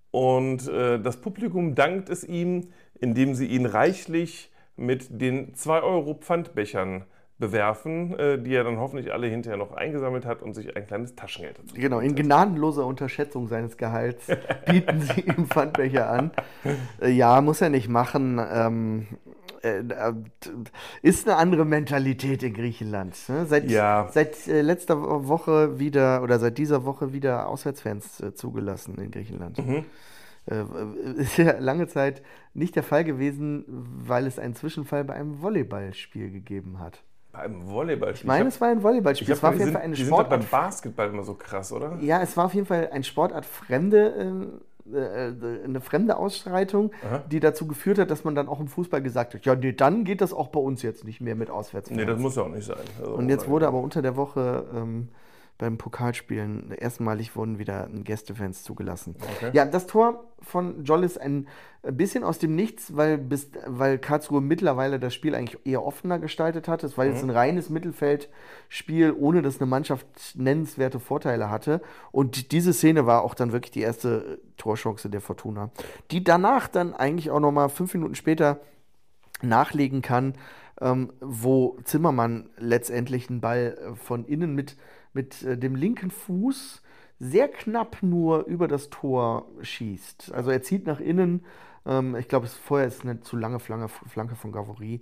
und äh, das Publikum dankt es ihm, indem sie ihn reichlich mit den zwei Euro Pfandbechern bewerfen, äh, die er dann hoffentlich alle hinterher noch eingesammelt hat und sich ein kleines Taschengeld dazu Genau, in verdient hat. gnadenloser Unterschätzung seines Gehalts bieten sie ihm Pfandbecher an. Äh, Ja, muss er nicht machen. Ähm, äh, äh, ist eine andere Mentalität in Griechenland. Ne? Seit, Ja. seit äh, letzter Woche wieder oder seit dieser Woche wieder Auswärtsfans äh, zugelassen in Griechenland. Mhm. Äh, ist ja lange Zeit nicht der Fall gewesen, weil es einen Zwischenfall bei einem Volleyballspiel gegeben hat. Bei einem Volleyballspiel. Ich meine, es war ein Volleyballspiel. Ich Es war hab, auf die jeden sind, Fall eine die sind doch beim Sportart. Basketball immer so krass, oder? Ja, es war auf jeden Fall ein sportartfremde, äh, äh, eine fremde Ausschreitung, Aha. die dazu geführt hat, dass man dann auch im Fußball gesagt hat, ja, nee, dann geht das auch bei uns jetzt nicht mehr mit Auswärtsfans. Nee, das muss ja auch nicht sein. Also, Und jetzt wurde aber unter der Woche ähm, beim Pokalspielen erstmalig wurden wieder Gästefans zugelassen. Okay. Ja, das Tor von Jollis ein bisschen aus dem Nichts, weil, bis, weil Karlsruhe mittlerweile das Spiel eigentlich eher offener gestaltet hat. Es war jetzt ein reines Mittelfeldspiel, ohne dass eine Mannschaft nennenswerte Vorteile hatte. Und diese Szene war auch dann wirklich die erste Torchance der Fortuna, die danach dann eigentlich auch nochmal fünf Minuten später nachlegen kann, ähm, wo Zimmermann letztendlich einen Ball äh, von innen mit, mit äh, dem linken Fuß sehr knapp nur über das Tor schießt. Also er zieht nach innen. Ähm, ich glaube, es vorher ist eine zu lange Flanke, Flanke von Gavory.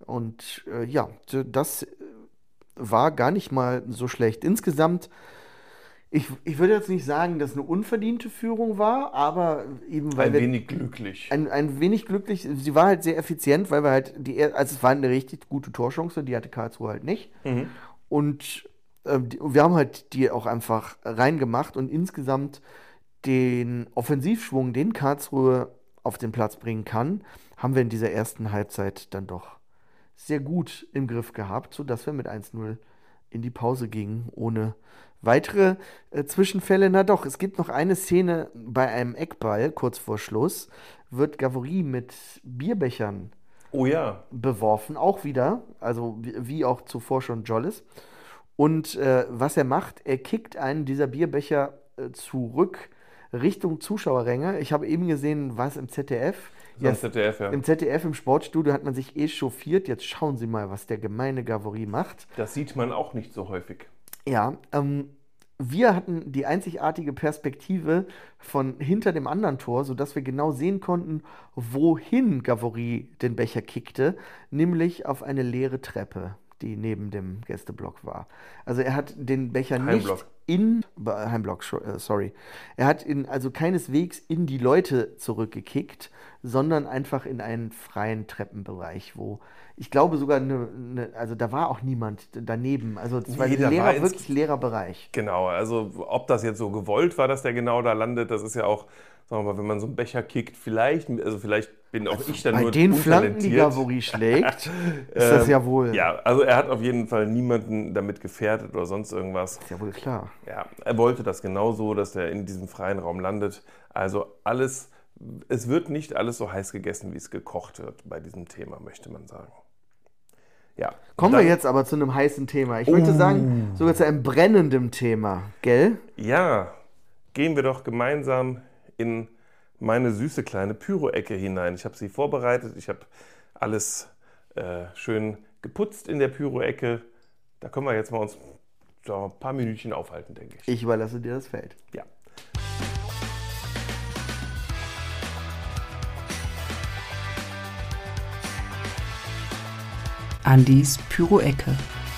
Und äh, ja, d- das war gar nicht mal so schlecht. Insgesamt, ich, ich würde jetzt nicht sagen, dass eine unverdiente Führung war, aber eben weil ein wir wenig glücklich. ein, ein wenig glücklich. Sie war halt sehr effizient, weil wir halt die, er- also es war eine richtig gute Torchance, die hatte Karlsruhe halt nicht. Mhm. Und äh, die, wir haben halt die auch einfach reingemacht und insgesamt den Offensivschwung, den Karlsruhe auf den Platz bringen kann, haben wir in dieser ersten Halbzeit dann doch sehr gut im Griff gehabt, sodass wir mit eins null in die Pause gingen, ohne weitere äh, Zwischenfälle. Na doch, es gibt noch eine Szene bei einem Eckball, kurz vor Schluss, wird Gavory mit Bierbechern Oh ja. beworfen, auch wieder, also wie, wie auch zuvor schon Jollis. Und äh, was er macht, er kickt einen dieser Bierbecher äh, zurück Richtung Zuschauerränge. Ich habe eben gesehen, was im Z D F. So im Z D F, ja. Im Z D F, im Sportstudio, hat man sich echauffiert. Jetzt schauen Sie mal, was der gemeine Gavory macht. Das sieht man auch nicht so häufig. Ja, ähm, wir hatten die einzigartige Perspektive von hinter dem anderen Tor, sodass wir genau sehen konnten, wohin Gavory den Becher kickte, nämlich auf eine leere Treppe, die neben dem Gästeblock war. Also er hat den Becher Heimblock. nicht in Heimblock, sorry. Er hat ihn also keineswegs in die Leute zurückgekickt, sondern einfach in einen freien Treppenbereich, wo ich glaube sogar eine, eine, also da war auch niemand daneben. Also es war Nee, ein da leerer, war ins- wirklich leerer Bereich. Genau, also ob das jetzt so gewollt war, dass der genau da landet, das ist ja auch, sagen wir mal, wenn man so einen Becher kickt, vielleicht, also vielleicht bin auch ich dann Bei nur den Flanken, die untalentiert. Gavory schlägt, ist das ja wohl, Ja, also er hat auf jeden Fall niemanden damit gefährdet oder sonst irgendwas. ist ja wohl klar. Ja, er wollte das genauso, dass er in diesem freien Raum landet. Also alles, es wird nicht alles so heiß gegessen, wie es gekocht wird bei diesem Thema, möchte man sagen. Ja. Kommen Dann, wir jetzt aber zu einem heißen Thema. Ich möchte sagen, sogar zu einem brennenden Thema, gell? Ja, gehen wir doch gemeinsam in meine süße kleine Pyro-Ecke hinein. Ich habe sie vorbereitet, ich habe alles äh, schön geputzt in der Pyro-Ecke. Da können wir jetzt mal uns so ein paar Minütchen aufhalten, denke ich. Ich überlasse dir das Feld. Ja. Andys Pyro-Ecke.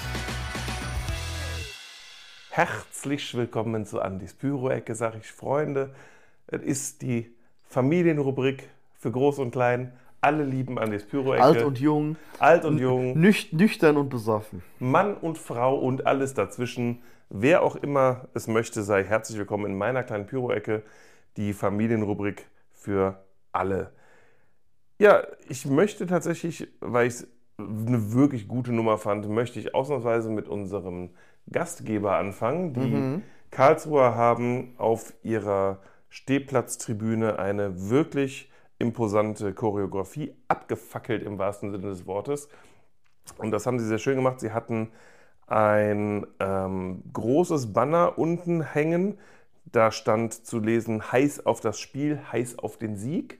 Herzlich willkommen zu Andys Pyro-Ecke, sage ich, Freunde. Es ist die Familienrubrik für Groß und Klein. Alle lieben Andys Pyro-Ecke. Alt und jung. Alt und jung. Nüch nüchtern und besoffen. Mann und Frau und alles dazwischen. Wer auch immer es möchte, sei herzlich willkommen in meiner kleinen Pyro-Ecke, die Familienrubrik für alle. Ja, ich möchte tatsächlich, weil ich es eine wirklich gute Nummer fand, möchte ich ausnahmsweise mit unserem Gastgeber anfangen. Die Mhm. Karlsruher haben auf ihrer Stehplatztribüne eine wirklich imposante Choreografie abgefackelt im wahrsten Sinne des Wortes. Und das haben sie sehr schön gemacht. Sie hatten ein ähm, großes Banner unten hängen. Da stand zu lesen: heiß auf das Spiel, heiß auf den Sieg.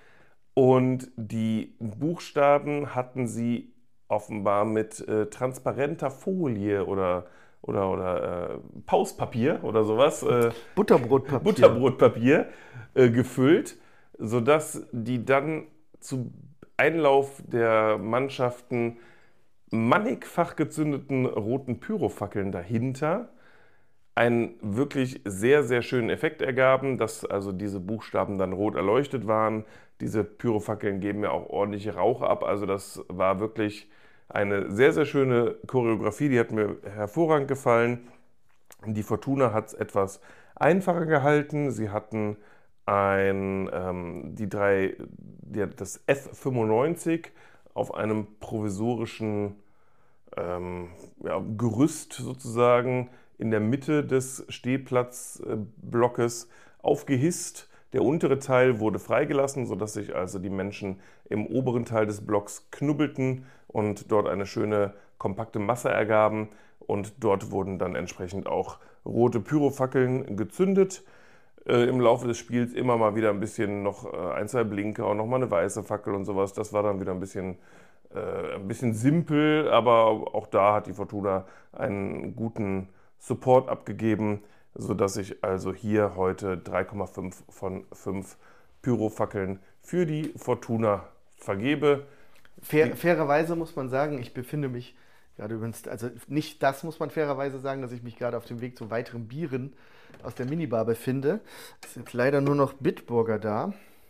Und die Buchstaben hatten sie offenbar mit äh, transparenter Folie oder, oder, oder äh, Pauspapier oder sowas, äh, Butterbrotpapier. Butterbrotpapier äh, gefüllt, sodass die dann zu Einlauf der Mannschaften mannigfach gezündeten roten Pyrofackeln dahinter einen wirklich sehr, sehr schönen Effekt ergaben, dass also diese Buchstaben dann rot erleuchtet waren. Diese Pyrofackeln geben ja auch ordentlich Rauch ab, also das war wirklich eine sehr, sehr schöne Choreografie, die hat mir hervorragend gefallen. Die Fortuna hat es etwas einfacher gehalten. Sie hatten ein, ähm, die drei, die, das F fünfundneunzig auf einem provisorischen ähm, ja, Gerüst sozusagen in der Mitte des Stehplatzblocks aufgehisst. Der untere Teil wurde freigelassen, sodass sich also die Menschen im oberen Teil des Blocks knubbelten und dort eine schöne kompakte Masse ergaben. Und dort wurden dann entsprechend auch rote Pyrofackeln gezündet. Äh, Im Laufe des Spiels immer mal wieder ein bisschen noch äh, ein, zwei Blinker und nochmal eine weiße Fackel und sowas. Das war dann wieder ein bisschen, äh, ein bisschen simpel, aber auch da hat die Fortuna einen guten Support abgegeben, sodass ich also hier heute drei Komma fünf von fünf Pyrofackeln für die Fortuna vergebe. Fair, fairerweise muss man sagen, ich befinde mich gerade übrigens, also nicht das muss man fairerweise sagen, dass ich mich gerade auf dem Weg zu weiteren Bieren aus der Minibar befinde. Es ist jetzt leider nur noch Bitburger da,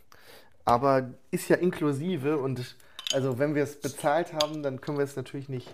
aber ist ja inklusive und also wenn wir es bezahlt haben, dann können wir es natürlich nicht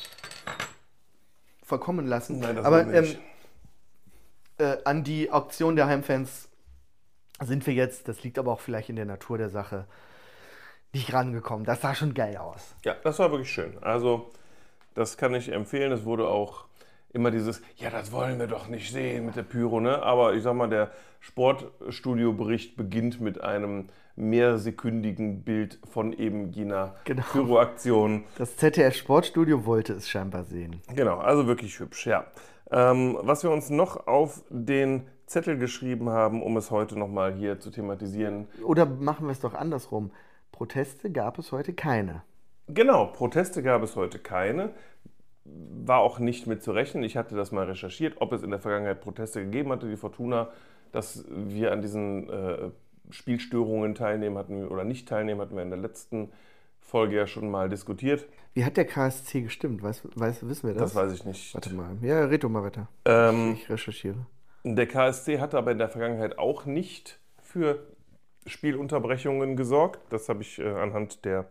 verkommen lassen. Nein, das aber wollen wir nicht. Ähm, äh, an die Auktion der Heimfans sind wir jetzt, das liegt aber auch vielleicht in der Natur der Sache, nicht rangekommen. Das sah schon geil aus. Ja, das war wirklich schön. Also das kann ich empfehlen. Es wurde auch immer dieses, ja, das wollen wir doch nicht sehen mit der Pyro, ne? Aber ich sag mal, der Sportstudio-Bericht beginnt mit einem mehrsekündigen Bild von eben jener Genau. Pyro-Aktion. Das Z D F-Sportstudio wollte es scheinbar sehen. Genau, also wirklich hübsch, ja. Ähm, was wir uns noch auf den Zettel geschrieben haben, um es heute nochmal hier zu thematisieren. Oder machen wir es doch andersrum. Proteste gab es heute keine. Genau, Proteste gab es heute keine. War auch nicht mit zu rechnen. Ich hatte das mal recherchiert, ob es in der Vergangenheit Proteste gegeben hatte. Die Fortuna, dass wir an diesen äh, Spielstörungen teilnehmen hatten oder nicht teilnehmen, hatten wir in der letzten Folge ja schon mal diskutiert. Wie hat der K S C gestimmt? Weiß, weiß, wissen wir das? Das weiß ich nicht. Warte mal. Ja, red doch mal weiter. Ähm, ich recherchiere. Der K S C hatte aber in der Vergangenheit auch nicht für Spielunterbrechungen gesorgt. Das habe ich äh, anhand der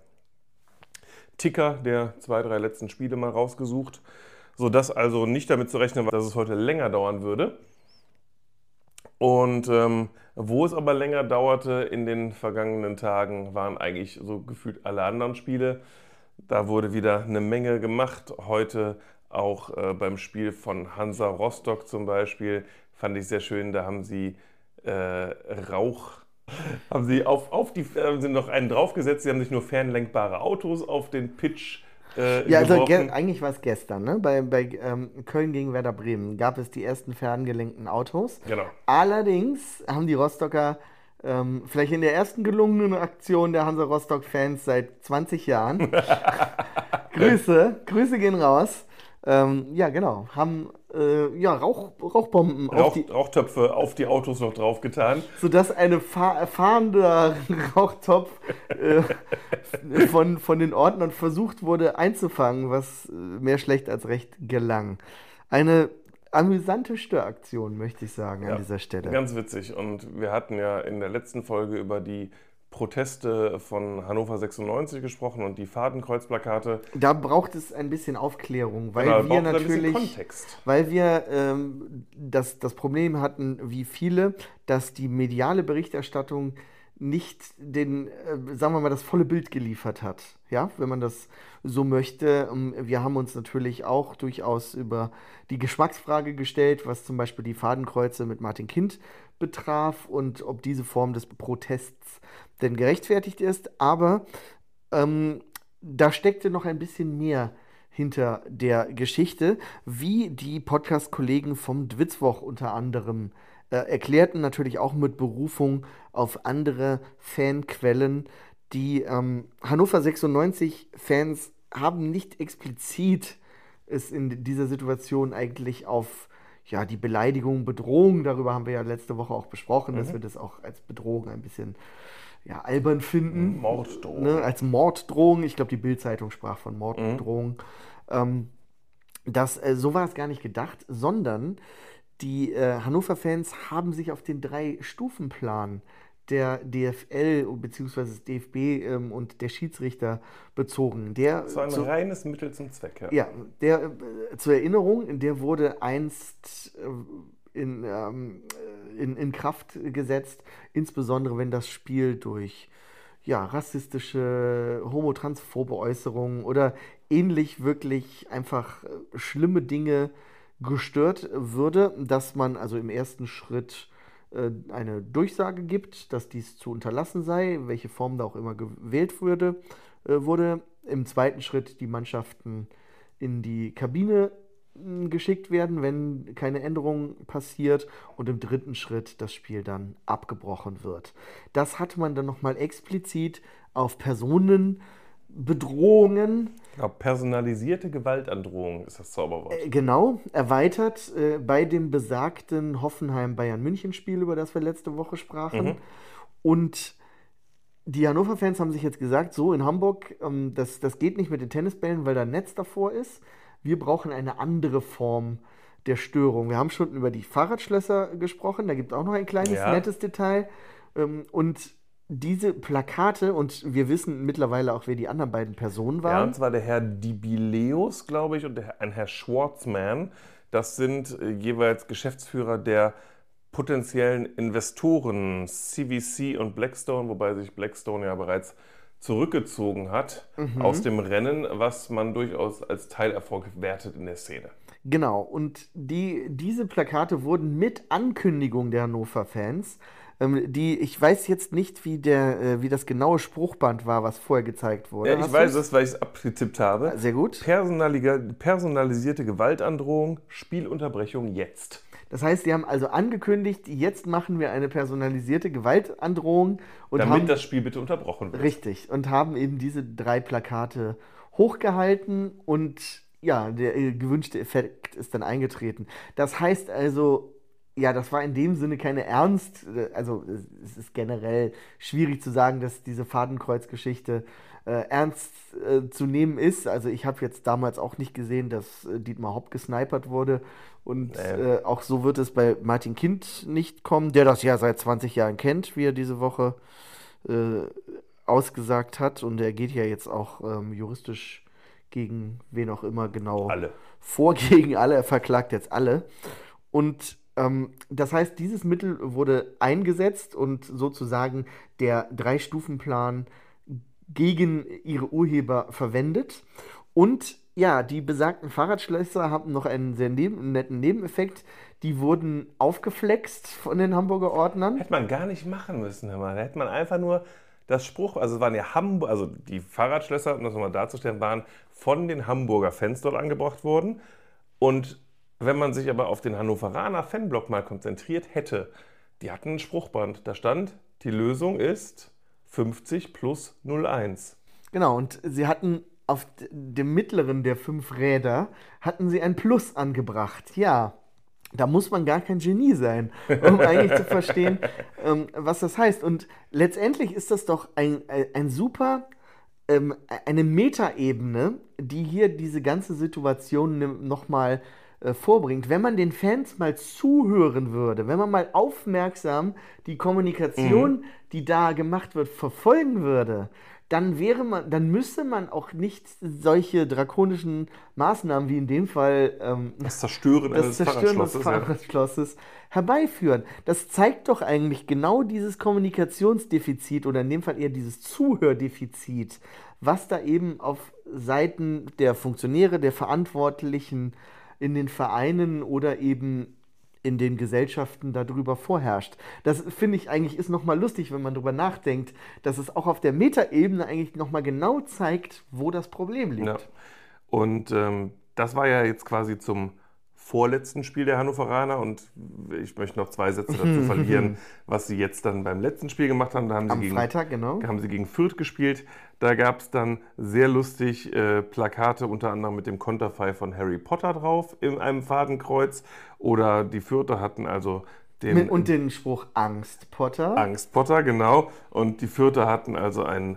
Ticker der zwei, drei letzten Spiele mal rausgesucht, sodass also nicht damit zu rechnen war, dass es heute länger dauern würde. Und ähm, wo es aber länger dauerte in den vergangenen Tagen, waren eigentlich so gefühlt alle anderen Spiele. Da wurde wieder eine Menge gemacht. Heute auch äh, beim Spiel von Hansa Rostock zum Beispiel, fand ich sehr schön, da haben sie äh, Rauch, haben sie auf, auf die, haben sie noch einen draufgesetzt, sie haben sich nur fernlenkbare Autos auf den Pitch äh, Ja, also geworfen. ge- eigentlich war es gestern, ne? Bei, bei ähm, Köln gegen Werder Bremen gab es die ersten ferngelenkten Autos. Genau. Allerdings haben die Rostocker ähm, vielleicht in der ersten gelungenen Aktion der Hansa Rostock-Fans seit zwanzig Jahren. Grüße, Grüße gehen raus. Ähm, ja, genau, haben äh, ja, Rauch, Rauchbomben auf Rauch, die, Rauchtöpfe auf die Autos noch draufgetan. sodass ein fahr fahrender Rauchtopf äh, von, von den Ordnern versucht wurde einzufangen, was äh, mehr schlecht als recht gelang. Eine amüsante Störaktion, möchte ich sagen, Ja, an dieser Stelle. ganz witzig. Und wir hatten ja in der letzten Folge über die Proteste von Hannover sechsundneunzig gesprochen und die Fadenkreuzplakate. Da braucht es ein bisschen Aufklärung, weil Genau, wir braucht es ein bisschen natürlich, Kontext. weil wir ähm, das, das Problem hatten, wie viele, dass die mediale Berichterstattung nicht den, äh, sagen wir mal, das volle Bild geliefert hat. Ja, wenn man das so möchte. Ähm, Wir haben uns natürlich auch durchaus über die Geschmacksfrage gestellt, was zum Beispiel die Fadenkreuze mit Martin Kind betraf und ob diese Form des Protests denn gerechtfertigt ist. Aber ähm, da steckte noch ein bisschen mehr hinter der Geschichte, wie die Podcast-Kollegen vom Dwitzwoch unter anderem äh, erklärten, natürlich auch mit Berufung auf andere Fanquellen. Die ähm, Hannover sechsundneunzig-Fans haben nicht explizit es in dieser Situation eigentlich auf ja, die Beleidigung, Bedrohung, darüber haben wir ja letzte Woche auch besprochen, dass wir das auch als Bedrohung ein bisschen ja, albern finden. Morddrohung. Ne, als Morddrohung. Ich glaube, die Bild-Zeitung sprach von Morddrohung. Ähm, das, äh, so war es gar nicht gedacht, sondern die äh, Hannover-Fans haben sich auf den Drei-Stufen-Plan der D F L bzw. des D F B ähm, und der Schiedsrichter bezogen. Der, Das war ein zu, reines Mittel zum Zweck. Ja. ja, der äh, zur Erinnerung, der wurde einst äh, in, ähm, in, in Kraft gesetzt, insbesondere wenn das Spiel durch ja, rassistische, homotransphobe Äußerungen oder ähnlich wirklich einfach äh, schlimme Dinge gestört würde, dass man also im ersten Schritt äh, eine Durchsage gibt, dass dies zu unterlassen sei, welche Form da auch immer gewählt würde, äh, wurde. Im zweiten Schritt die Mannschaften in die Kabine mh, geschickt werden, wenn keine Änderung passiert, und im dritten Schritt das Spiel dann abgebrochen wird. Das hat man dann nochmal explizit auf Personenbedrohungen Ich glaube, personalisierte Gewaltandrohung ist das Zauberwort. Äh, Genau, erweitert äh, bei dem besagten Hoffenheim-Bayern-München-Spiel, über das wir letzte Woche sprachen. Mhm. Und die Hannover-Fans haben sich jetzt gesagt, so in Hamburg, ähm, das, das geht nicht mit den Tennisbällen, weil da ein Netz davor ist. Wir brauchen eine andere Form der Störung. Wir haben schon über die Fahrradschlösser gesprochen, da gibt es auch noch ein kleines Ja. nettes Detail. Ähm, und diese Plakate, und wir wissen mittlerweile auch, wer die anderen beiden Personen Ja, waren. und zwar der Herr Dibileus, glaube ich, und der, ein Herr Schwartzman. Das sind äh, jeweils Geschäftsführer der potenziellen Investoren C V C und Blackstone, wobei sich Blackstone ja bereits zurückgezogen hat aus dem Rennen, was man durchaus als Teilerfolg wertet in der Szene. Genau, und die, diese Plakate wurden mit Ankündigung der Hannover-Fans, ähm, die, ich weiß jetzt nicht, wie, der, äh, wie das genaue Spruchband war, was vorher gezeigt wurde. Ja, ich Hast weiß du's? es, weil ich es abgetippt habe. Sehr gut. Personalige, personalisierte Gewaltandrohung, Spielunterbrechung jetzt. Das heißt, die haben also angekündigt, jetzt machen wir eine personalisierte Gewaltandrohung und Damit haben, das Spiel bitte unterbrochen wird. richtig, und haben eben diese drei Plakate hochgehalten und ja, der äh, gewünschte Effekt ist dann eingetreten. Das heißt also, ja, das war in dem Sinne keine Ernst, äh, also es, es ist generell schwierig zu sagen, dass diese Fadenkreuzgeschichte äh, ernst äh, zu nehmen ist. Also ich habe jetzt damals auch nicht gesehen, dass äh, Dietmar Hopp gesnipert wurde. Und Nee. äh, auch so wird es bei Martin Kind nicht kommen, der das ja seit zwanzig Jahren kennt, wie er diese Woche äh, ausgesagt hat. Und er geht ja jetzt auch ähm, juristisch gegen wen auch immer genau Alle. vor, gegen alle. Er verklagt jetzt alle. Und ähm, das heißt, dieses Mittel wurde eingesetzt und sozusagen der Drei-Stufen-Plan gegen ihre Urheber verwendet. Und ja, die besagten Fahrradschlösser haben noch einen sehr neben, netten Nebeneffekt. Die wurden aufgeflext von den Hamburger Ordnern. Hätte man gar nicht machen müssen, Herr Mann. Da hätte man einfach nur das Spruch, also es waren ja Hamburg, also die Fahrradschlösser, um das nochmal darzustellen, waren von den Hamburger Fans dort angebracht worden. Und wenn man sich aber auf den Hannoveraner Fanblock mal konzentriert hätte, die hatten ein Spruchband. Da stand, die Lösung ist fünfzig plus null eins. Genau, und sie hatten auf dem mittleren der fünf Räder, hatten sie ein Plus angebracht. Ja, da muss man gar kein Genie sein, um eigentlich zu verstehen, ähm, was das heißt. Und letztendlich ist das doch ein, ein, ein super, ähm, eine Metaebene, die hier diese ganze Situation nochmal äh, vorbringt. Wenn man den Fans mal zuhören würde, wenn man mal aufmerksam die Kommunikation, mhm. die da gemacht wird, verfolgen würde, dann wäre man, dann müsste man auch nicht solche drakonischen Maßnahmen wie in dem Fall ähm, das Zerstören das eines Zerstören Fahrradschlosses, des Fahrradschlosses ja. herbeiführen. Das zeigt doch eigentlich genau dieses Kommunikationsdefizit oder in dem Fall eher dieses Zuhördefizit, was da eben auf Seiten der Funktionäre, der Verantwortlichen in den Vereinen oder eben in den Gesellschaften darüber vorherrscht. Das finde ich eigentlich ist nochmal lustig, wenn man darüber nachdenkt, dass es auch auf der Metaebene eigentlich nochmal genau zeigt, wo das Problem liegt. Ja. Und ähm, das war ja jetzt quasi zum vorletzten Spiel der Hannoveraner und ich möchte noch zwei Sätze dazu verlieren, was sie jetzt dann beim letzten Spiel gemacht haben. Da haben sie Am gegen, Freitag, genau. haben sie gegen Fürth gespielt. Da gab es dann sehr lustig äh, Plakate, unter anderem mit dem Konterfei von Harry Potter drauf in einem Fadenkreuz. Oder die Fürther hatten also den... Mit, und den Spruch Angst Potter. Angst Potter, genau. Und die Fürther hatten also ein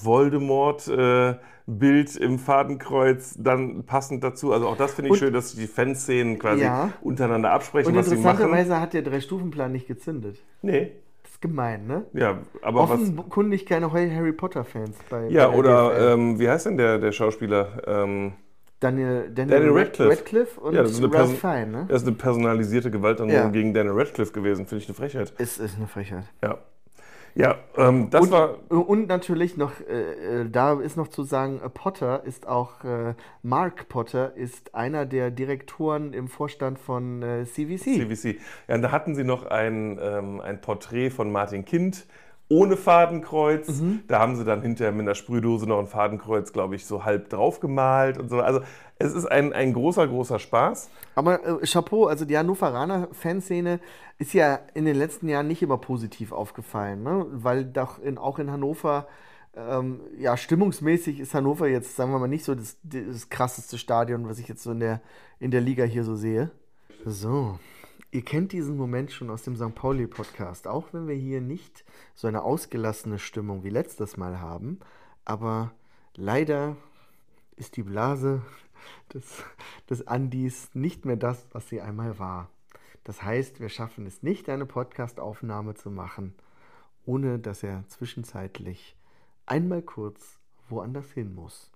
Voldemort-Bild äh, im Fadenkreuz, dann passend dazu. Also auch das finde ich und, schön, dass die Fanszenen quasi ja. untereinander absprechen, was sie machen. Und interessanterweise hat der Drei-Stufen-Plan nicht gezündet. Nee. Das ist gemein, ne? Ja, aber offenkundig was, keine Harry Potter-Fans bei Ja, bei oder ähm, wie heißt denn der, der Schauspieler? Ähm, Daniel, Daniel, Daniel Radcliffe. Radcliffe und ja, das ist eine Ralph Fiennes, ne? Das ist eine personalisierte Gewaltandrohung ja. gegen Daniel Radcliffe gewesen. Finde ich eine Frechheit. Es ist eine Frechheit. Ja. Ja, ähm, das und, war... Und natürlich noch, äh, da ist noch zu sagen, Potter ist auch, äh, Mark Potter ist einer der Direktoren im Vorstand von äh, C V C. C V C. Ja, und da hatten sie noch ein, ähm, ein Porträt von Martin Kind ohne Fadenkreuz. Mhm. Da haben sie dann hinterher mit einer Sprühdose noch ein Fadenkreuz, glaube ich, so halb drauf gemalt und so. Also es ist ein, ein großer, großer Spaß. Aber äh, Chapeau, also die Hannoveraner Fanszene ist ja in den letzten Jahren nicht immer positiv aufgefallen, ne? Weil doch in, auch in Hannover, ähm, ja, stimmungsmäßig ist Hannover jetzt, sagen wir mal, nicht so das, das krasseste Stadion, was ich jetzt so in der, in der Liga hier so sehe. So, ihr kennt diesen Moment schon aus dem Sankt Pauli-Podcast, auch wenn wir hier nicht so eine ausgelassene Stimmung wie letztes Mal haben, aber leider ist die Blase des, des Andis nicht mehr das, was sie einmal war. Das heißt, wir schaffen es nicht, eine Podcast-Aufnahme zu machen, ohne dass er zwischenzeitlich einmal kurz woanders hin muss.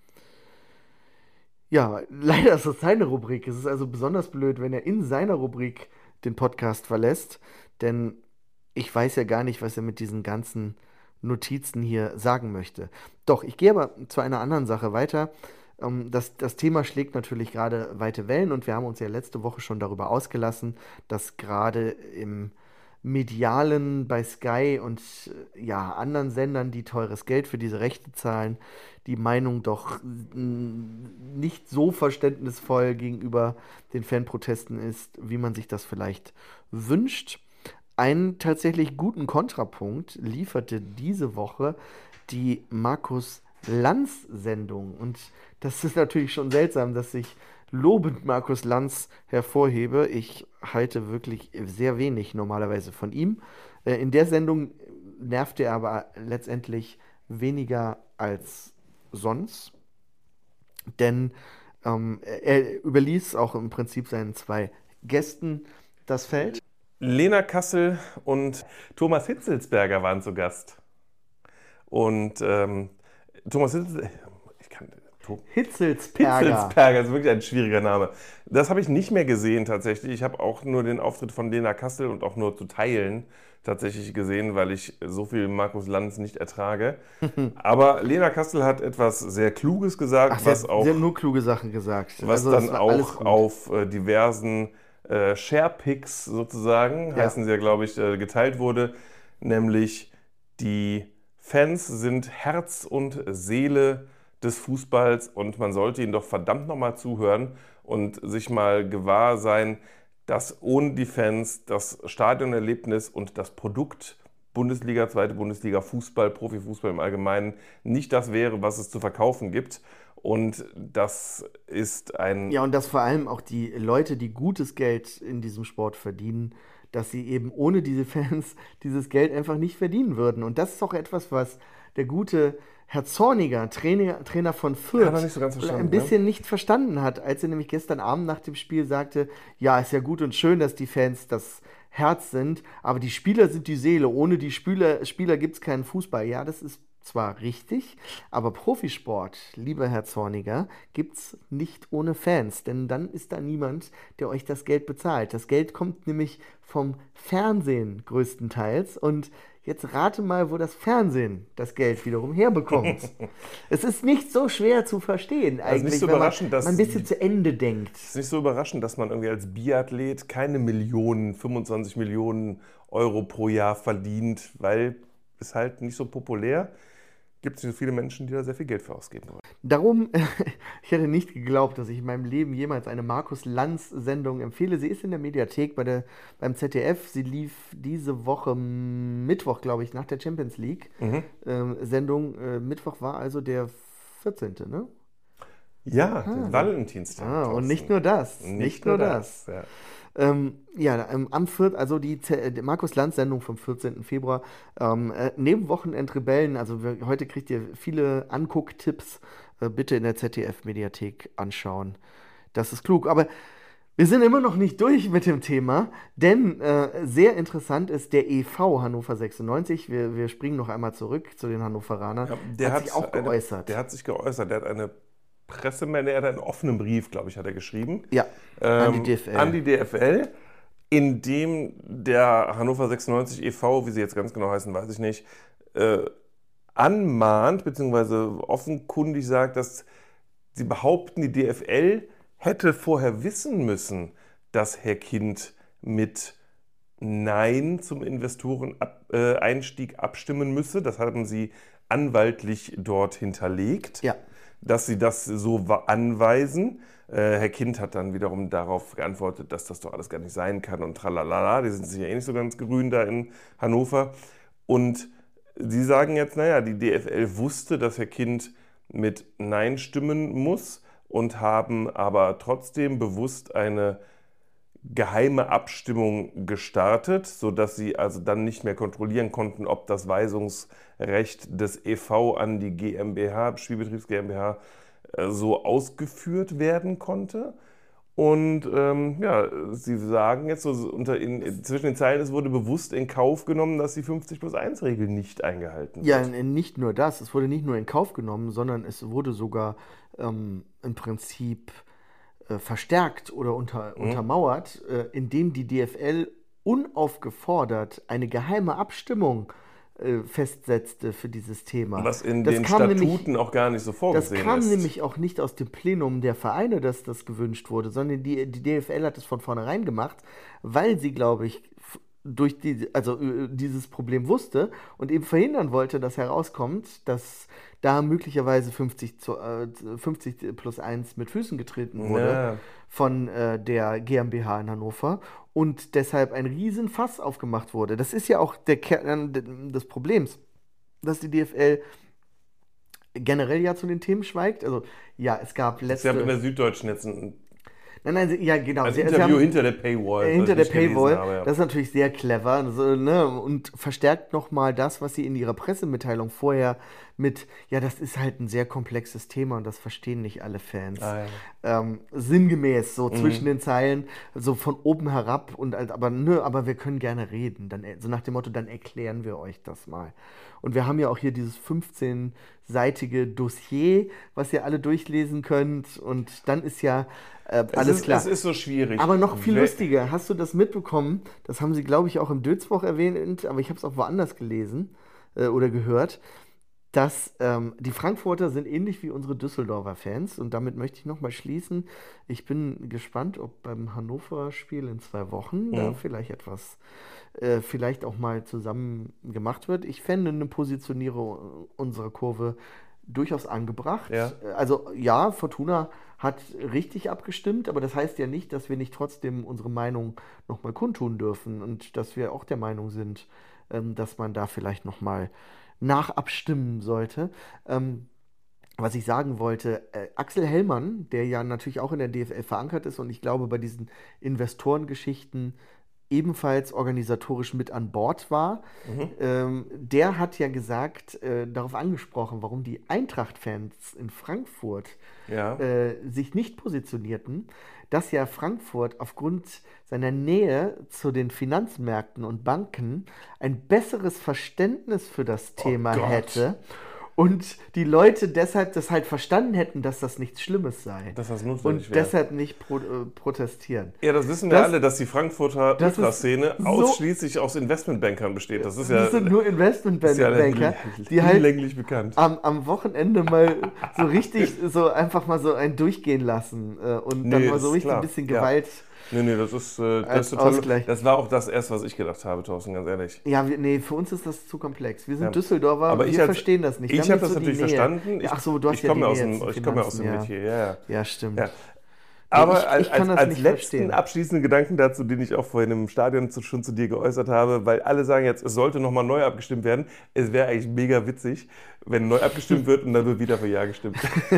Ja, leider ist das seine Rubrik. Es ist also besonders blöd, wenn er in seiner Rubrik den Podcast verlässt, denn ich weiß ja gar nicht, was er mit diesen ganzen Notizen hier sagen möchte. Doch, ich gehe aber zu einer anderen Sache weiter. Das, das Thema schlägt natürlich gerade weite Wellen und wir haben uns ja letzte Woche schon darüber ausgelassen, dass gerade im Medialen bei Sky und ja, anderen Sendern, die teures Geld für diese Rechte zahlen, die Meinung doch nicht so verständnisvoll gegenüber den Fanprotesten ist, wie man sich das vielleicht wünscht. Einen tatsächlich guten Kontrapunkt lieferte diese Woche die Markus Lanz-Sendung. Und das ist natürlich schon seltsam, dass ich lobend Markus Lanz hervorhebe. Ich halte wirklich sehr wenig normalerweise von ihm. In der Sendung nervte er aber letztendlich weniger als sonst. Denn ähm, er überließ auch im Prinzip seinen zwei Gästen das Feld. Lena Kassel und Thomas Hitzelsberger waren zu Gast. Und ähm, Thomas Hitzelsberger, ich kann... Hitzelsberger. Hitzelsberger ist wirklich ein schwieriger Name. Das habe ich nicht mehr gesehen tatsächlich. Ich habe auch nur den Auftritt von Lena Kassel und auch nur zu Teilen tatsächlich gesehen, weil ich so viel Markus Lanz nicht ertrage. Aber Lena Kassel hat etwas sehr Kluges gesagt. Ach, was sie, hat, auch, sie hat nur kluge Sachen gesagt. Was also, dann auch auf äh, diversen äh, Sharepics sozusagen, ja. heißen sie ja, glaube ich, äh, geteilt wurde. Nämlich die Fans sind Herz und Seele des Fußballs und man sollte ihnen doch verdammt nochmal zuhören und sich mal gewahr sein, dass ohne die Fans das Stadionerlebnis und das Produkt Bundesliga, zweite Bundesliga, Fußball, Profifußball im Allgemeinen nicht das wäre, was es zu verkaufen gibt. Und das ist ein... Ja, und dass vor allem auch die Leute, die gutes Geld in diesem Sport verdienen, dass sie eben ohne diese Fans dieses Geld einfach nicht verdienen würden. Und das ist auch etwas, was der gute Herr Zorniger, Trainer, Trainer von Fürth, Hat er nicht so ganz verstanden, ein bisschen ne? nicht verstanden hat, als er nämlich gestern Abend nach dem Spiel sagte, ja, ist ja gut und schön, dass die Fans das Herz sind, aber die Spieler sind die Seele. Ohne die Spieler, Spieler gibt es keinen Fußball. Ja, das ist zwar richtig, aber Profisport, lieber Herr Zorniger, gibt es nicht ohne Fans, denn dann ist da niemand, der euch das Geld bezahlt. Das Geld kommt nämlich vom Fernsehen größtenteils und jetzt rate mal, wo das Fernsehen das Geld wiederum herbekommt. Es ist nicht so schwer zu verstehen eigentlich, also nicht so wenn überraschend, man, dass man ein bisschen zu Ende denkt. Es ist nicht so überraschend, dass man irgendwie als Biathlet keine Millionen, fünfundzwanzig Millionen Euro pro Jahr verdient, weil es halt nicht so populär gibt es nicht so viele Menschen, die da sehr viel Geld für ausgeben wollen. Darum, ich hätte nicht geglaubt, dass ich in meinem Leben jemals eine Markus-Lanz-Sendung empfehle. Sie ist in der Mediathek bei der, beim Z D F. Sie lief diese Woche Mittwoch, glaube ich, nach der Champions League mhm. ähm, Sendung. Äh, Mittwoch war also der vierzehnte, ne? Ja, ah, der Valentinstag. Ah, und nicht nur das. Nicht, nicht nur das. das. Ja. Ähm, ja, am vierten also die, die Markus-Lanz-Sendung vom vierzehnten Februar. Ähm, äh, neben Wochenend-Rebellen, also wir, heute kriegt ihr viele Angucktipps, äh, bitte in der Z D F-Mediathek anschauen. Das ist klug. Aber wir sind immer noch nicht durch mit dem Thema, denn äh, sehr interessant ist der E V Hannover sechsundneunzig. Wir, wir springen noch einmal zurück zu den Hannoveranern. Ja, der hat sich auch eine, geäußert. Der hat sich geäußert. Der hat eine Pressemeldung, er hat einen offenen Brief, glaube ich, hat er geschrieben. Ja, ähm, an die D F L. An die D F L, in dem der Hannover sechsundneunzig e V, wie sie jetzt ganz genau heißen, weiß ich nicht, äh, anmahnt, beziehungsweise offenkundig sagt, dass sie behaupten, die D F L hätte vorher wissen müssen, dass Herr Kind mit Nein zum Investoreneinstieg abstimmen müsse. Das haben sie anwaltlich dort hinterlegt. Ja. Dass sie das so anweisen. Äh, Herr Kind hat dann wiederum darauf geantwortet, dass das doch alles gar nicht sein kann und tralalala, die sind sich ja eh nicht so ganz grün da in Hannover. Und sie sagen jetzt, naja, die D F L wusste, dass Herr Kind mit Nein stimmen muss und haben aber trotzdem bewusst eine geheime Abstimmung gestartet, sodass sie also dann nicht mehr kontrollieren konnten, ob das Weisungsrecht des E V an die GmbH, Spielbetriebs GmbH, so ausgeführt werden konnte. Und ähm, ja, sie sagen jetzt, so unter in, zwischen den Zeilen, es wurde bewusst in Kauf genommen, dass die fünfzig plus eins Regel nicht eingehalten wird. Ja, nicht nur das, es wurde nicht nur in Kauf genommen, sondern es wurde sogar ähm, im Prinzip verstärkt oder unter, mhm. untermauert, äh, indem die D F L unaufgefordert eine geheime Abstimmung äh, festsetzte für dieses Thema. Was in das den Statuten nämlich, auch gar nicht so vorgesehen ist. Das kam ist. nämlich auch nicht aus dem Plenum der Vereine, dass das gewünscht wurde, sondern die, die D F L hat es von vornherein gemacht, weil sie, glaube ich, durch die, also äh, dieses Problem wusste und eben verhindern wollte, dass herauskommt, dass da möglicherweise fünfzig, zu, äh, fünfzig plus eins mit Füßen getreten wurde ja. von äh, der GmbH in Hannover und deshalb ein Riesenfass aufgemacht wurde. Das ist ja auch der Kern des Problems, dass die D F L generell ja zu den Themen schweigt. Also ja, es gab letzte... Sie haben in der Süddeutschen jetzt ein Nein, nein, ja, genau. Ein sie, Interview sie haben, hinter der Paywall. Äh, hinter der Paywall, habe, ja. Das ist natürlich sehr clever also, ne, und verstärkt nochmal das, was sie in ihrer Pressemitteilung vorher mit, ja, das ist halt ein sehr komplexes Thema und das verstehen nicht alle Fans. Ah, ja. ähm, sinngemäß, so mhm. zwischen den Zeilen, so von oben herab, und aber nö, aber wir können gerne reden. Dann, so nach dem Motto, dann erklären wir euch das mal. Und wir haben ja auch hier dieses fünfzehnseitige Dossier, was ihr alle durchlesen könnt. Und dann ist ja äh, alles ist, klar. Es ist so schwierig. Aber noch viel We- lustiger, hast du das mitbekommen? Das haben sie, glaube ich, auch im Dötzwoch erwähnt, aber ich habe es auch woanders gelesen äh, oder gehört. dass ähm, die Frankfurter sind ähnlich wie unsere Düsseldorfer Fans und damit möchte ich nochmal schließen. Ich bin gespannt, ob beim Hannover-Spiel in zwei Wochen mhm. da vielleicht etwas, äh, vielleicht auch mal zusammen gemacht wird. Ich fände eine Positionierung unserer Kurve durchaus angebracht. Ja. Also ja, Fortuna hat richtig abgestimmt, aber das heißt ja nicht, dass wir nicht trotzdem unsere Meinung nochmal kundtun dürfen und dass wir auch der Meinung sind, ähm, dass man da vielleicht nochmal nachabstimmen sollte. Ähm, was ich sagen wollte, äh, Axel Hellmann, der ja natürlich auch in der D F L verankert ist und ich glaube bei diesen Investorengeschichten ebenfalls organisatorisch mit an Bord war, mhm. ähm, der hat ja gesagt, äh, darauf angesprochen, warum die Eintracht-Fans in Frankfurt ja. äh, sich nicht positionierten, dass ja Frankfurt aufgrund seiner Nähe zu den Finanzmärkten und Banken ein besseres Verständnis für das Thema oh hätte und die Leute deshalb das halt verstanden hätten, dass das nichts Schlimmes sei. Dass das notwendig und wäre. deshalb nicht pro, äh, protestieren. Ja, das wissen wir das, alle, dass die Frankfurter Ultraszene so ausschließlich aus Investmentbankern besteht. Das ist ja, das sind nur Investmentbanker, ja die halt bekannt. Am, am Wochenende mal so richtig so einfach mal so ein durchgehen lassen äh, und nee, dann mal so richtig klar. ein bisschen Gewalt. Ja. Nee, nee, das ist, äh, das ist total. Ausgleich. Das war auch das erste, was ich gedacht habe, Thorsten, ganz ehrlich. Ja, wir, nee, für uns ist das zu komplex. Wir sind ja. Düsseldorfer, aber wir ich verstehen das nicht. Wir ich habe das so natürlich verstanden. Ich, Ach so, du hast ich ja komme die aus Nähe dem, zum ich komme aus dem ja. Metier, ja, ja. Ja, stimmt. Ja. Aber nee, ich, ich als, als, als letzten verstehen. abschließenden Gedanken dazu, den ich auch vorhin im Stadion zu, schon zu dir geäußert habe, weil alle sagen jetzt, es sollte nochmal neu abgestimmt werden. Es wäre eigentlich mega witzig, wenn neu abgestimmt wird und dann wird wieder für Ja gestimmt.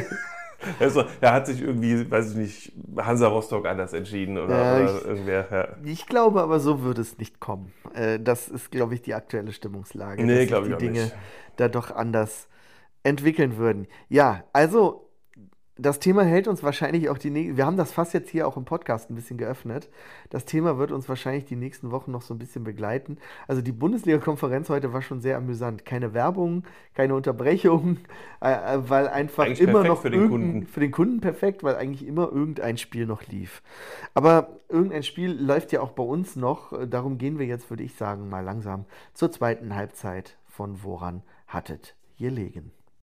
Also, da hat sich irgendwie, weiß ich nicht, Hansa Rostock anders entschieden oder, ja, oder ich, irgendwer. Ja. Ich glaube aber, so würde es nicht kommen. Das ist, glaube ich, die aktuelle Stimmungslage. Nee, dass sich die die Dinge nicht. da doch anders entwickeln würden. Ja, also das Thema hält uns wahrscheinlich auch die nächsten, wir haben das Fass jetzt hier auch im Podcast ein bisschen geöffnet. Das Thema wird uns wahrscheinlich die nächsten Wochen noch so ein bisschen begleiten. Also die Bundesliga-Konferenz heute war schon sehr amüsant. Keine Werbung, keine Unterbrechung, äh, weil einfach eigentlich immer noch für den Kunden. Für den Kunden perfekt, weil eigentlich immer irgendein Spiel noch lief. Aber irgendein Spiel läuft ja auch bei uns noch. Darum gehen wir jetzt, würde ich sagen, mal langsam zur zweiten Halbzeit von Woran hattet ihr legen.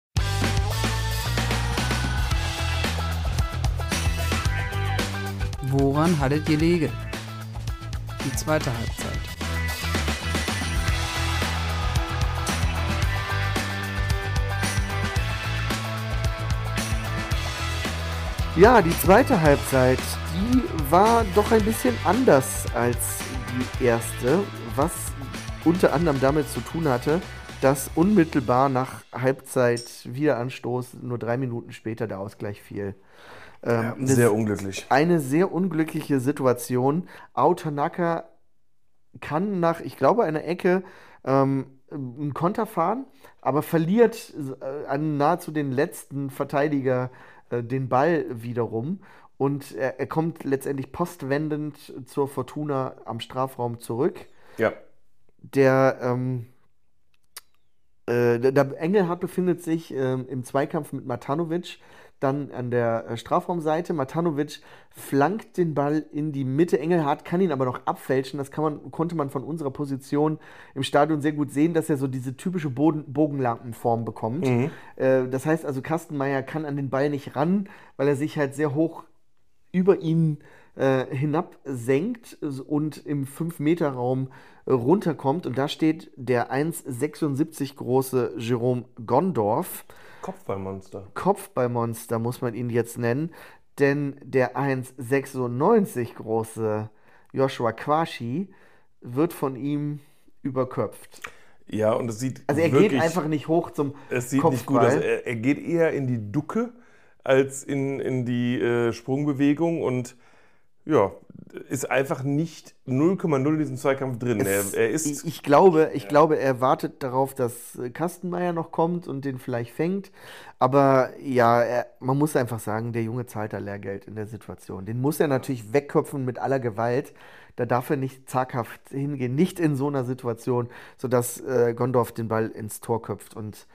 Woran hattet ihr legen? Die zweite Halbzeit. Ja, die zweite Halbzeit, die war doch ein bisschen anders als die erste, was unter anderem damit zu tun hatte, dass unmittelbar nach Halbzeit Wiederanstoß nur drei Minuten später der Ausgleich fiel. Ja, ähm, sehr unglücklich. Eine sehr unglückliche Situation. Ao Tanaka kann nach, ich glaube, einer Ecke ähm, einen Konter fahren, aber verliert äh, an nahezu den letzten Verteidiger äh, den Ball wiederum. Und er, er kommt letztendlich postwendend zur Fortuna am Strafraum zurück. Ja. Der, ähm, äh, der, der Engelhardt befindet sich ähm, im Zweikampf mit Matanovic. Dann an der Strafraumseite. Matanovic flankt den Ball in die Mitte. Engelhardt kann ihn aber noch abfälschen. Das kann man, konnte man von unserer Position im Stadion sehr gut sehen, dass er so diese typische Boden, Bogenlampenform bekommt. Mhm. Äh, das heißt also, Kastenmeier kann an den Ball nicht ran, weil er sich halt sehr hoch über ihn äh, hinab senkt und im fünf Meter Raum äh, runterkommt. Und da steht der eins Komma sechsundsiebzig große Jerome Gondorf. Kopfballmonster. Kopfballmonster muss man ihn jetzt nennen, denn der eins Komma sechsundneunzig große Joshua Quashi wird von ihm überköpft. Ja, und es sieht Also er wirklich, geht einfach nicht hoch zum Es sieht Kopfball. nicht gut aus. Er, er geht eher in die Ducke als in, in die äh, Sprungbewegung und ja, ist einfach nicht null Komma null in diesem Zweikampf drin. Es, er, er ist ich, ich, glaube, ich ja. glaube, er wartet darauf, dass Kastenmeier noch kommt und den vielleicht fängt. Aber ja, er, man muss einfach sagen, der Junge zahlt da Lehrgeld in der Situation. Den muss er natürlich wegköpfen mit aller Gewalt. Da darf er nicht zaghaft hingehen, nicht in so einer Situation, sodass äh, Gondorf den Ball ins Tor köpft. Und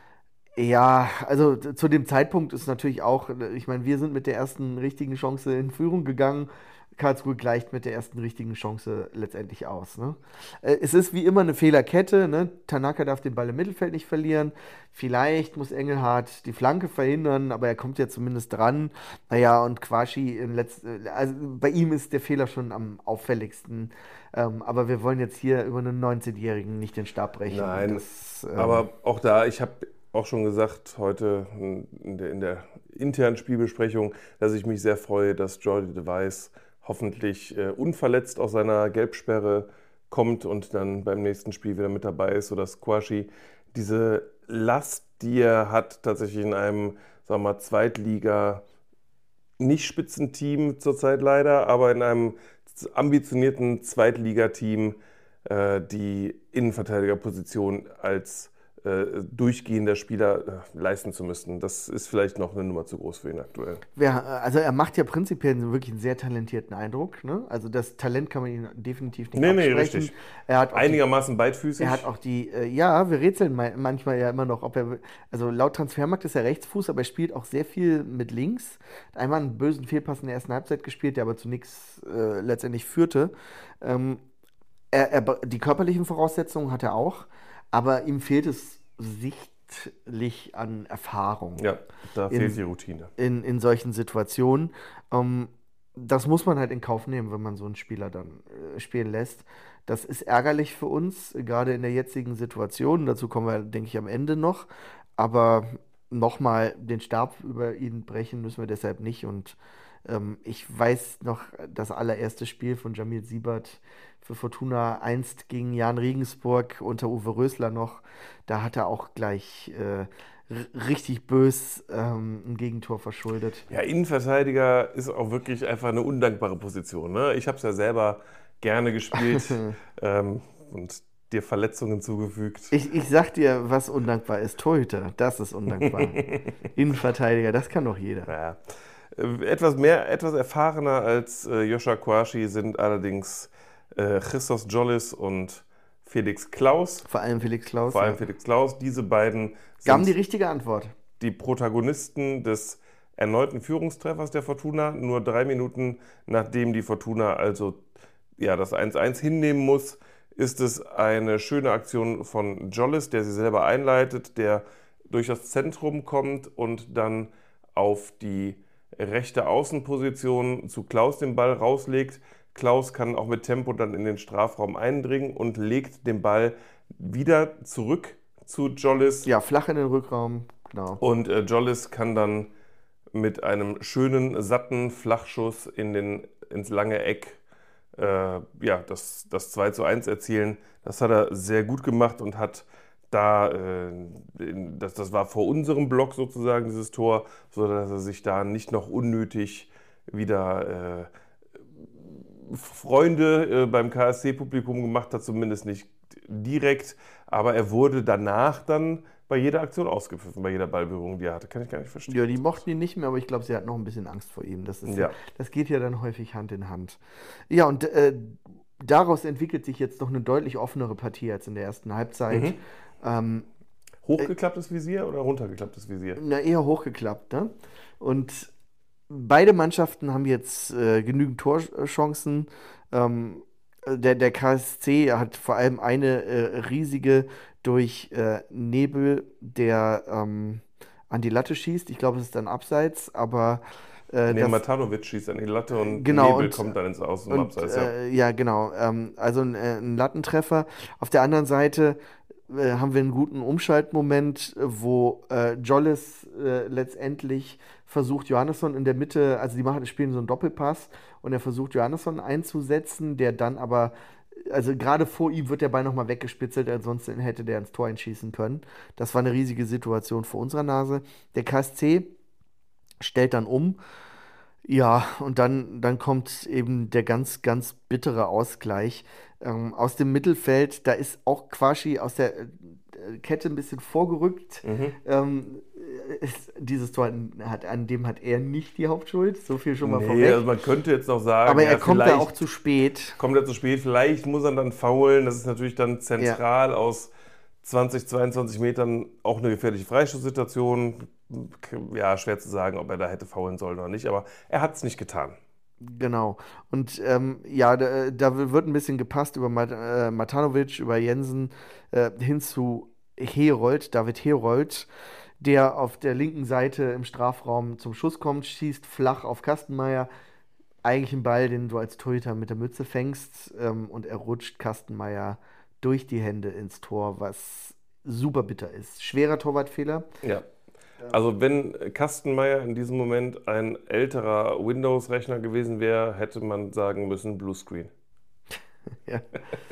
ja, also zu dem Zeitpunkt ist natürlich auch, ich meine, wir sind mit der ersten richtigen Chance in Führung gegangen. Karlsruhe gleicht mit der ersten richtigen Chance letztendlich aus. Ne? Äh, es ist wie immer eine Fehlerkette. Ne? Tanaka darf den Ball im Mittelfeld nicht verlieren. Vielleicht muss Engelhardt die Flanke verhindern, aber er kommt ja zumindest dran. Naja, und Quashi, im Letz- also bei ihm ist der Fehler schon am auffälligsten. Ähm, aber wir wollen jetzt hier über einen neunzehnjährigen nicht den Stab brechen. Nein, das, ähm, aber auch da, ich habe auch schon gesagt heute in der, in der internen Spielbesprechung, dass ich mich sehr freue, dass Jordi de Wijs hoffentlich äh, unverletzt aus seiner Gelbsperre kommt und dann beim nächsten Spiel wieder mit dabei ist, sodass Quashi diese Last, die er hat, tatsächlich in einem, sagen wir mal, Zweitliga, nicht Spitzenteam zurzeit leider, aber in einem ambitionierten Zweitligateam äh, die Innenverteidigerposition als äh, durchgehender Spieler äh, leisten zu müssen. Das ist vielleicht noch eine Nummer zu groß für ihn aktuell. Ja, also er macht ja prinzipiell einen wirklich einen sehr talentierten Eindruck. Ne? Also das Talent kann man ihm definitiv nicht Nee, nee, absprechen. richtig. Er hat auch die, Einigermaßen beidfüßig. er hat auch die, äh, ja, wir rätseln ma- manchmal ja immer noch, ob er, also laut Transfermarkt ist er Rechtsfuß, aber er spielt auch sehr viel mit links. Hat einmal einen bösen Fehlpass in der ersten Halbzeit gespielt, der aber zu nichts äh, letztendlich führte. Ähm, er, er, die körperlichen Voraussetzungen hat er auch, aber ihm fehlt es sichtlich an Erfahrung. Ja, da In- fehlt die Routine. in, in solchen Situationen. Ähm, das muss man halt in Kauf nehmen, wenn man so einen Spieler dann äh, spielen lässt. Das ist ärgerlich für uns, äh, gerade in der jetzigen Situation. Dazu kommen wir, denke ich, am Ende noch. Aber nochmal den Stab über ihn brechen müssen wir deshalb nicht. Und ähm, ich weiß noch, das allererste Spiel von Jamil Siebert für Fortuna einst gegen Jan Regensburg unter Uwe Rösler noch. Da hat er auch gleich äh, r- richtig bös ähm, ein Gegentor verschuldet. Ja, Innenverteidiger ist auch wirklich einfach eine undankbare Position. Ne? Ich habe es ja selber gerne gespielt ähm, und dir Verletzungen zugefügt. Ich, ich sag dir, was undankbar ist. Torhüter, das ist undankbar. Innenverteidiger, das kann doch jeder. Ja. Äh, Etwas mehr, etwas erfahrener als äh, Joshua Quashi sind allerdings äh, Christos Jolis und Felix Klaus. Vor allem Felix Klaus. Vor allem ja. Felix Klaus. Diese beiden Gaben die sind richtige Antwort. die Protagonisten des erneuten Führungstreffers der Fortuna. Nur drei Minuten nachdem die Fortuna also ja, das eins eins hinnehmen muss, ist es eine schöne Aktion von Jolis, der sie selber einleitet, der durch das Zentrum kommt und dann auf die rechte Außenposition zu Klaus den Ball rauslegt. Klaus kann auch mit Tempo dann in den Strafraum eindringen und legt den Ball wieder zurück zu Jolis. Ja, flach in den Rückraum, genau. Und äh, Jolis kann dann mit einem schönen, satten Flachschuss in den, ins lange Eck äh, ja, das, das zwei zu eins erzielen. Das hat er sehr gut gemacht und hat da, äh, in, das, das war vor unserem Block sozusagen, dieses Tor, sodass er sich da nicht noch unnötig wieder äh, Freunde äh, beim K S C-Publikum gemacht hat, zumindest nicht direkt, aber er wurde danach dann bei jeder Aktion ausgepfiffen, bei jeder Ballberührung, die er hatte. Kann ich gar nicht verstehen. Ja, die mochten ihn nicht mehr, aber ich glaube, sie hatten noch ein bisschen Angst vor ihm. Das, ist, Ja. das geht ja dann häufig Hand in Hand. Ja, und äh, daraus entwickelt sich jetzt noch eine deutlich offenere Partie als in der ersten Halbzeit. Mhm. Ähm, Hochgeklapptes Visier oder runtergeklapptes Visier? na, eher hochgeklappt, ne? Und beide Mannschaften haben jetzt äh, genügend Torchancen. Ähm, der, der K S C hat vor allem eine äh, riesige durch äh, Nebel, der ähm, an die Latte schießt. Ich glaube, es ist dann abseits, aber äh, Nee, das, Matanovic schießt an die Latte und Genau, Nebel und- kommt dann ins Aus- und und, Abseits. Ja. äh, ja, genau. Ähm, also ein, äh, ein Lattentreffer. Auf der anderen Seite äh, haben wir einen guten Umschaltmoment, äh, wo äh, Jollis äh, letztendlich versucht, Johannesson in der Mitte, also die machen, spielen so einen Doppelpass und er versucht, Johannesson einzusetzen, der dann aber, also gerade vor ihm wird der Ball nochmal weggespitzelt, ansonsten hätte der ins Tor einschießen können. Das war eine riesige Situation vor unserer Nase. Der K S C stellt dann um. Ja, und dann, dann kommt eben der ganz, ganz bittere Ausgleich. Ähm, aus dem Mittelfeld, da ist auch Quashi aus der äh, Kette ein bisschen vorgerückt. Mhm. Ähm, ist, dieses Tor hat, an dem hat er nicht die Hauptschuld, so viel schon mal Nee, vorweg. also man könnte jetzt noch sagen, Aber er ja, kommt da vielleicht auch zu spät. kommt er zu spät, vielleicht muss er dann faulen. Das ist natürlich dann zentral aus zwanzig, zweiundzwanzig Metern auch eine gefährliche Freistoßsituation. Ja, schwer zu sagen, ob er da hätte faulen sollen oder nicht, aber er hat es nicht getan. Genau. Und ähm, ja, da, da wird ein bisschen gepasst über Mat äh, Matanovic, über Jensen äh, hin zu Herold, David Herold, der auf der linken Seite im Strafraum zum Schuss kommt, schießt flach auf Kastenmeier. Eigentlich ein Ball, den du als Torhüter mit der Mütze fängst, ähm, und er rutscht Kastenmeier durch die Hände ins Tor, was super bitter ist. Schwerer Torwartfehler. Ja. Also wenn Kastenmeier in diesem Moment ein älterer Windows-Rechner gewesen wäre, hätte man sagen müssen Bluescreen. Ja,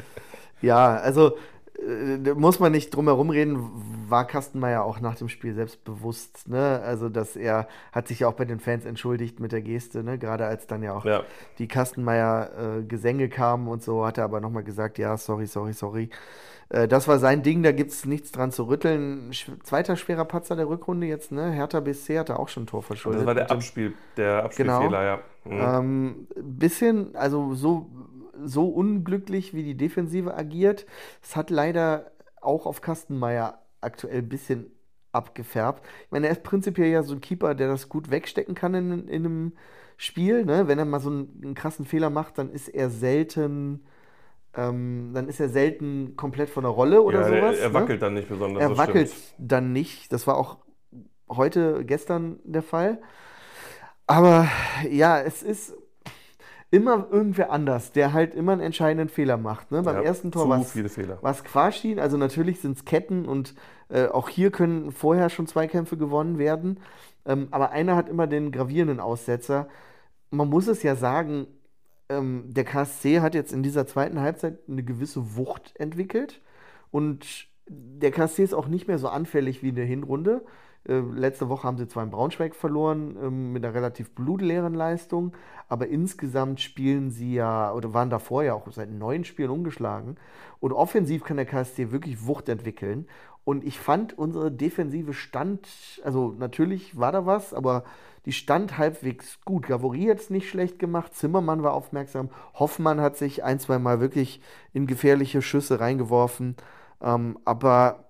ja, also äh, da muss man nicht drum herum reden, war Kastenmeier auch nach dem Spiel selbstbewusst, ne? Also, dass er hat sich ja auch bei den Fans entschuldigt mit der Geste, ne? Gerade als dann ja auch Ja. die Kastenmeier-Gesänge kamen und so, hat er aber nochmal gesagt, ja, sorry, sorry, sorry. Äh, das war sein Ding, da gibt es nichts dran zu rütteln. Sch zweiter schwerer Patzer der Rückrunde jetzt, ne? Hertha B S C hatte auch schon ein Tor Und verschuldet. das war der mit dem- Abspiel, der Genau. Abspielfehler, ja. Mhm. Ähm, bisschen, also so, so unglücklich, wie die Defensive agiert. Es hat leider auch auf Kastenmeier aktuell ein bisschen abgefärbt. Ich meine, er ist prinzipiell ja so ein Keeper, der das gut wegstecken kann in, in einem Spiel. Ne? Wenn er mal so einen, einen krassen Fehler macht, dann ist er selten, ähm, dann ist er selten komplett von der Rolle oder Ja, der, sowas. er ne? wackelt dann nicht besonders, Er das wackelt stimmt. dann nicht. Das war auch heute, gestern der Fall. Aber ja, es ist immer irgendwer anders, der halt immer einen entscheidenden Fehler macht. Ne? Beim Ja, ersten Tor zu war es viele Fehler. Quaschin, also natürlich sind es Ketten und äh, auch hier können vorher schon Zweikämpfe gewonnen werden. Ähm, aber einer hat immer den gravierenden Aussetzer. Man muss es ja sagen, ähm, der K S C hat jetzt in dieser zweiten Halbzeit eine gewisse Wucht entwickelt. Und der K S C ist auch nicht mehr so anfällig wie in der Hinrunde. Äh, letzte Woche haben sie zwar in Braunschweig verloren, ähm, mit einer relativ blutleeren Leistung, aber insgesamt spielen sie ja, oder waren davor ja auch seit neun Spielen ungeschlagen. Und offensiv kann der K S C wirklich Wucht entwickeln. Und ich fand, unsere Defensive stand, also natürlich war da was, aber die stand halbwegs gut. Gavory hat es nicht schlecht gemacht, Zimmermann war aufmerksam, Hoffmann hat sich ein, zwei Mal wirklich in gefährliche Schüsse reingeworfen. Ähm, aber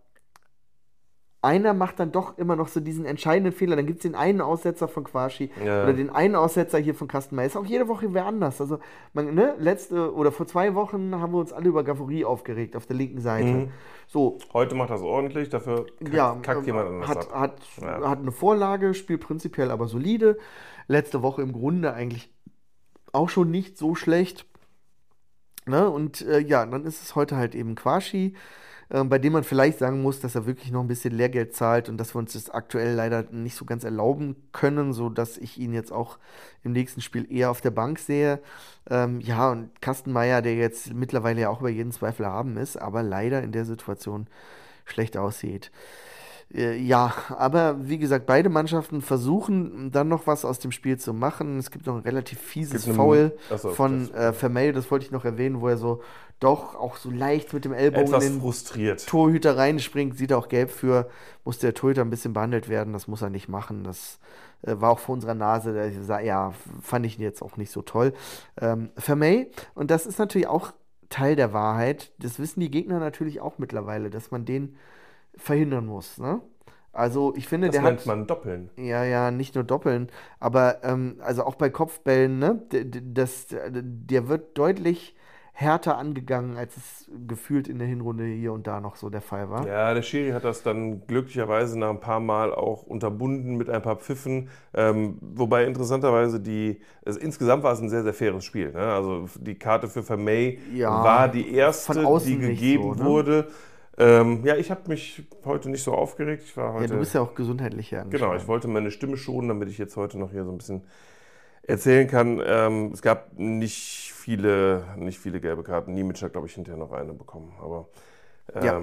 einer macht dann doch immer noch so diesen entscheidenden Fehler. Dann gibt es den einen Aussetzer von Quaschi Ja. oder den einen Aussetzer hier von Kastenmeier. Ist auch jede Woche wer anders. Also, man, ne, letzte oder vor zwei Wochen haben wir uns alle über Gavory aufgeregt auf der linken Seite. Mhm. So, Heute macht das ordentlich, dafür kack, ja, kackt ähm, jemand anders hat, ab. hat, Ja. hat eine Vorlage, spielt prinzipiell aber solide. Letzte Woche im Grunde eigentlich auch schon nicht so schlecht. Ne? Und äh, ja, dann ist es heute halt eben Quaschi, äh, bei dem man vielleicht sagen muss, dass er wirklich noch ein bisschen Lehrgeld zahlt und dass wir uns das aktuell leider nicht so ganz erlauben können, sodass ich ihn jetzt auch im nächsten Spiel eher auf der Bank sehe. Ähm, ja, und Kastenmeier, der jetzt mittlerweile ja auch über jeden Zweifel erhaben ist, aber leider in der Situation schlecht aussieht. Äh, Ja, aber wie gesagt, beide Mannschaften versuchen dann noch was aus dem Spiel zu machen. Es gibt noch ein relativ fieses Gibt eine- Foul Achso, von das- äh, Vermey, das wollte ich noch erwähnen, wo er so doch auch so leicht mit dem Ellbogen Etwas in den frustriert. Torhüter reinspringt, sieht er auch gelb für, musste der Torhüter ein bisschen behandelt werden, das muss er nicht machen. Das äh, war auch vor unserer Nase, da ich sag, ja, fand ich ihn jetzt auch nicht so toll. Ähm, Vermey, und das ist natürlich auch Teil der Wahrheit, das wissen die Gegner natürlich auch mittlerweile, dass man den verhindern muss. Ne? Also ich finde, Das der nennt hat, man Doppeln. ja, ja, nicht nur Doppeln, aber ähm, also auch bei Kopfbällen, ne, d- d- das, der wird deutlich härter angegangen, als es gefühlt in der Hinrunde hier und da noch so der Fall war. Ja, der Schiri hat das dann glücklicherweise nach ein paar Mal auch unterbunden mit ein paar Pfiffen. Ähm, wobei interessanterweise die, also insgesamt war es ein sehr, sehr faires Spiel. Ne? Also die Karte für Vermey Ja, war die erste, von außen die nicht gegeben so, ne? wurde. Ähm, ja, ich habe mich heute nicht so aufgeregt. Ich war Ja, heute, du bist ja auch gesundheitlich genau, angeschlagen. ich wollte meine Stimme schonen, damit ich jetzt heute noch hier so ein bisschen erzählen kann. Ähm, es gab nicht viele, nicht viele gelbe Karten. Niemitsch hat, glaube ich, hinterher noch eine bekommen. Aber ähm, Ja.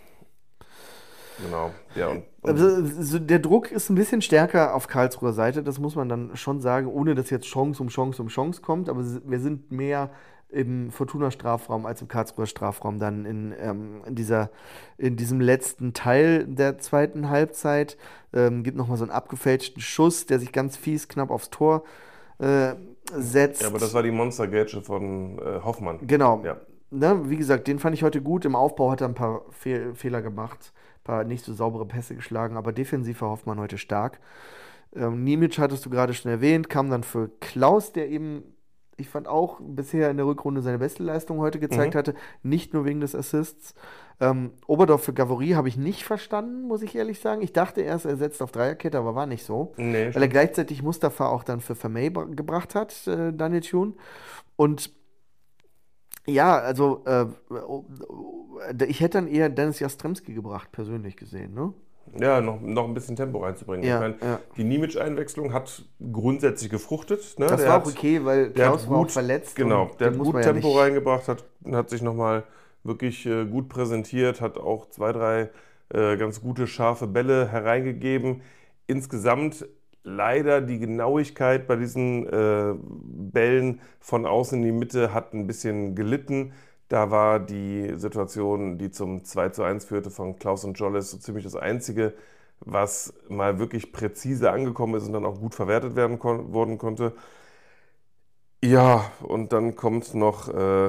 genau. Ja, und, und Also, so der Druck ist ein bisschen stärker auf Karlsruher Seite, das muss man dann schon sagen, ohne dass jetzt Chance um Chance um Chance kommt, aber s- wir sind mehr im Fortuna-Strafraum als im Karlsruher Strafraum dann in, ähm, in, dieser, in diesem letzten Teil der zweiten Halbzeit. Ähm, gibt nochmal so einen abgefälschten Schuss, der sich ganz fies knapp aufs Tor äh, setzt. ja, aber das war die Monstergrätsche von äh, Hoffmann. Genau. Ja. Ne, wie gesagt, den fand ich heute gut. Im Aufbau hat er ein paar Fehl Fehler gemacht, ein paar nicht so saubere Pässe geschlagen, aber defensiv war Hoffmann heute stark. Ähm, Niemitsch hattest du gerade schon erwähnt, kam dann für Klaus, der eben ich fand auch bisher in der Rückrunde seine beste Leistung heute gezeigt Mhm. hatte, nicht nur wegen des Assists. Ähm, Oberdorf für Gavory habe ich nicht verstanden, muss ich ehrlich sagen. Ich dachte erst, er setzt auf Dreierkette, aber war nicht so. Nee, Weil er stimmt. gleichzeitig Mustafa auch dann für Vermey bra- gebracht hat, äh, Daniel Thune. Und ja, also äh, ich hätte dann eher Dennis Jastremski gebracht, persönlich gesehen, ne? Ja, noch, noch ein bisschen Tempo reinzubringen. Ich Ja, meine, ja. die Nimic-Einwechslung hat grundsätzlich gefruchtet. Ne? Das Der war auch hat, okay, weil der Klaus hat war auch gut, verletzt genau, und der den hat muss gut man ja Tempo nicht. reingebracht, hat, hat sich nochmal wirklich äh, gut präsentiert, hat auch zwei, drei äh, ganz gute, scharfe Bälle hereingegeben. Insgesamt leider die Genauigkeit bei diesen äh, Bällen von außen in die Mitte hat ein bisschen gelitten. Da war die Situation, die zum zwei zu eins führte von Klaus und Jolles, so ziemlich das Einzige, was mal wirklich präzise angekommen ist und dann auch gut verwertet werden kon worden konnte. Ja, und dann kommt noch äh,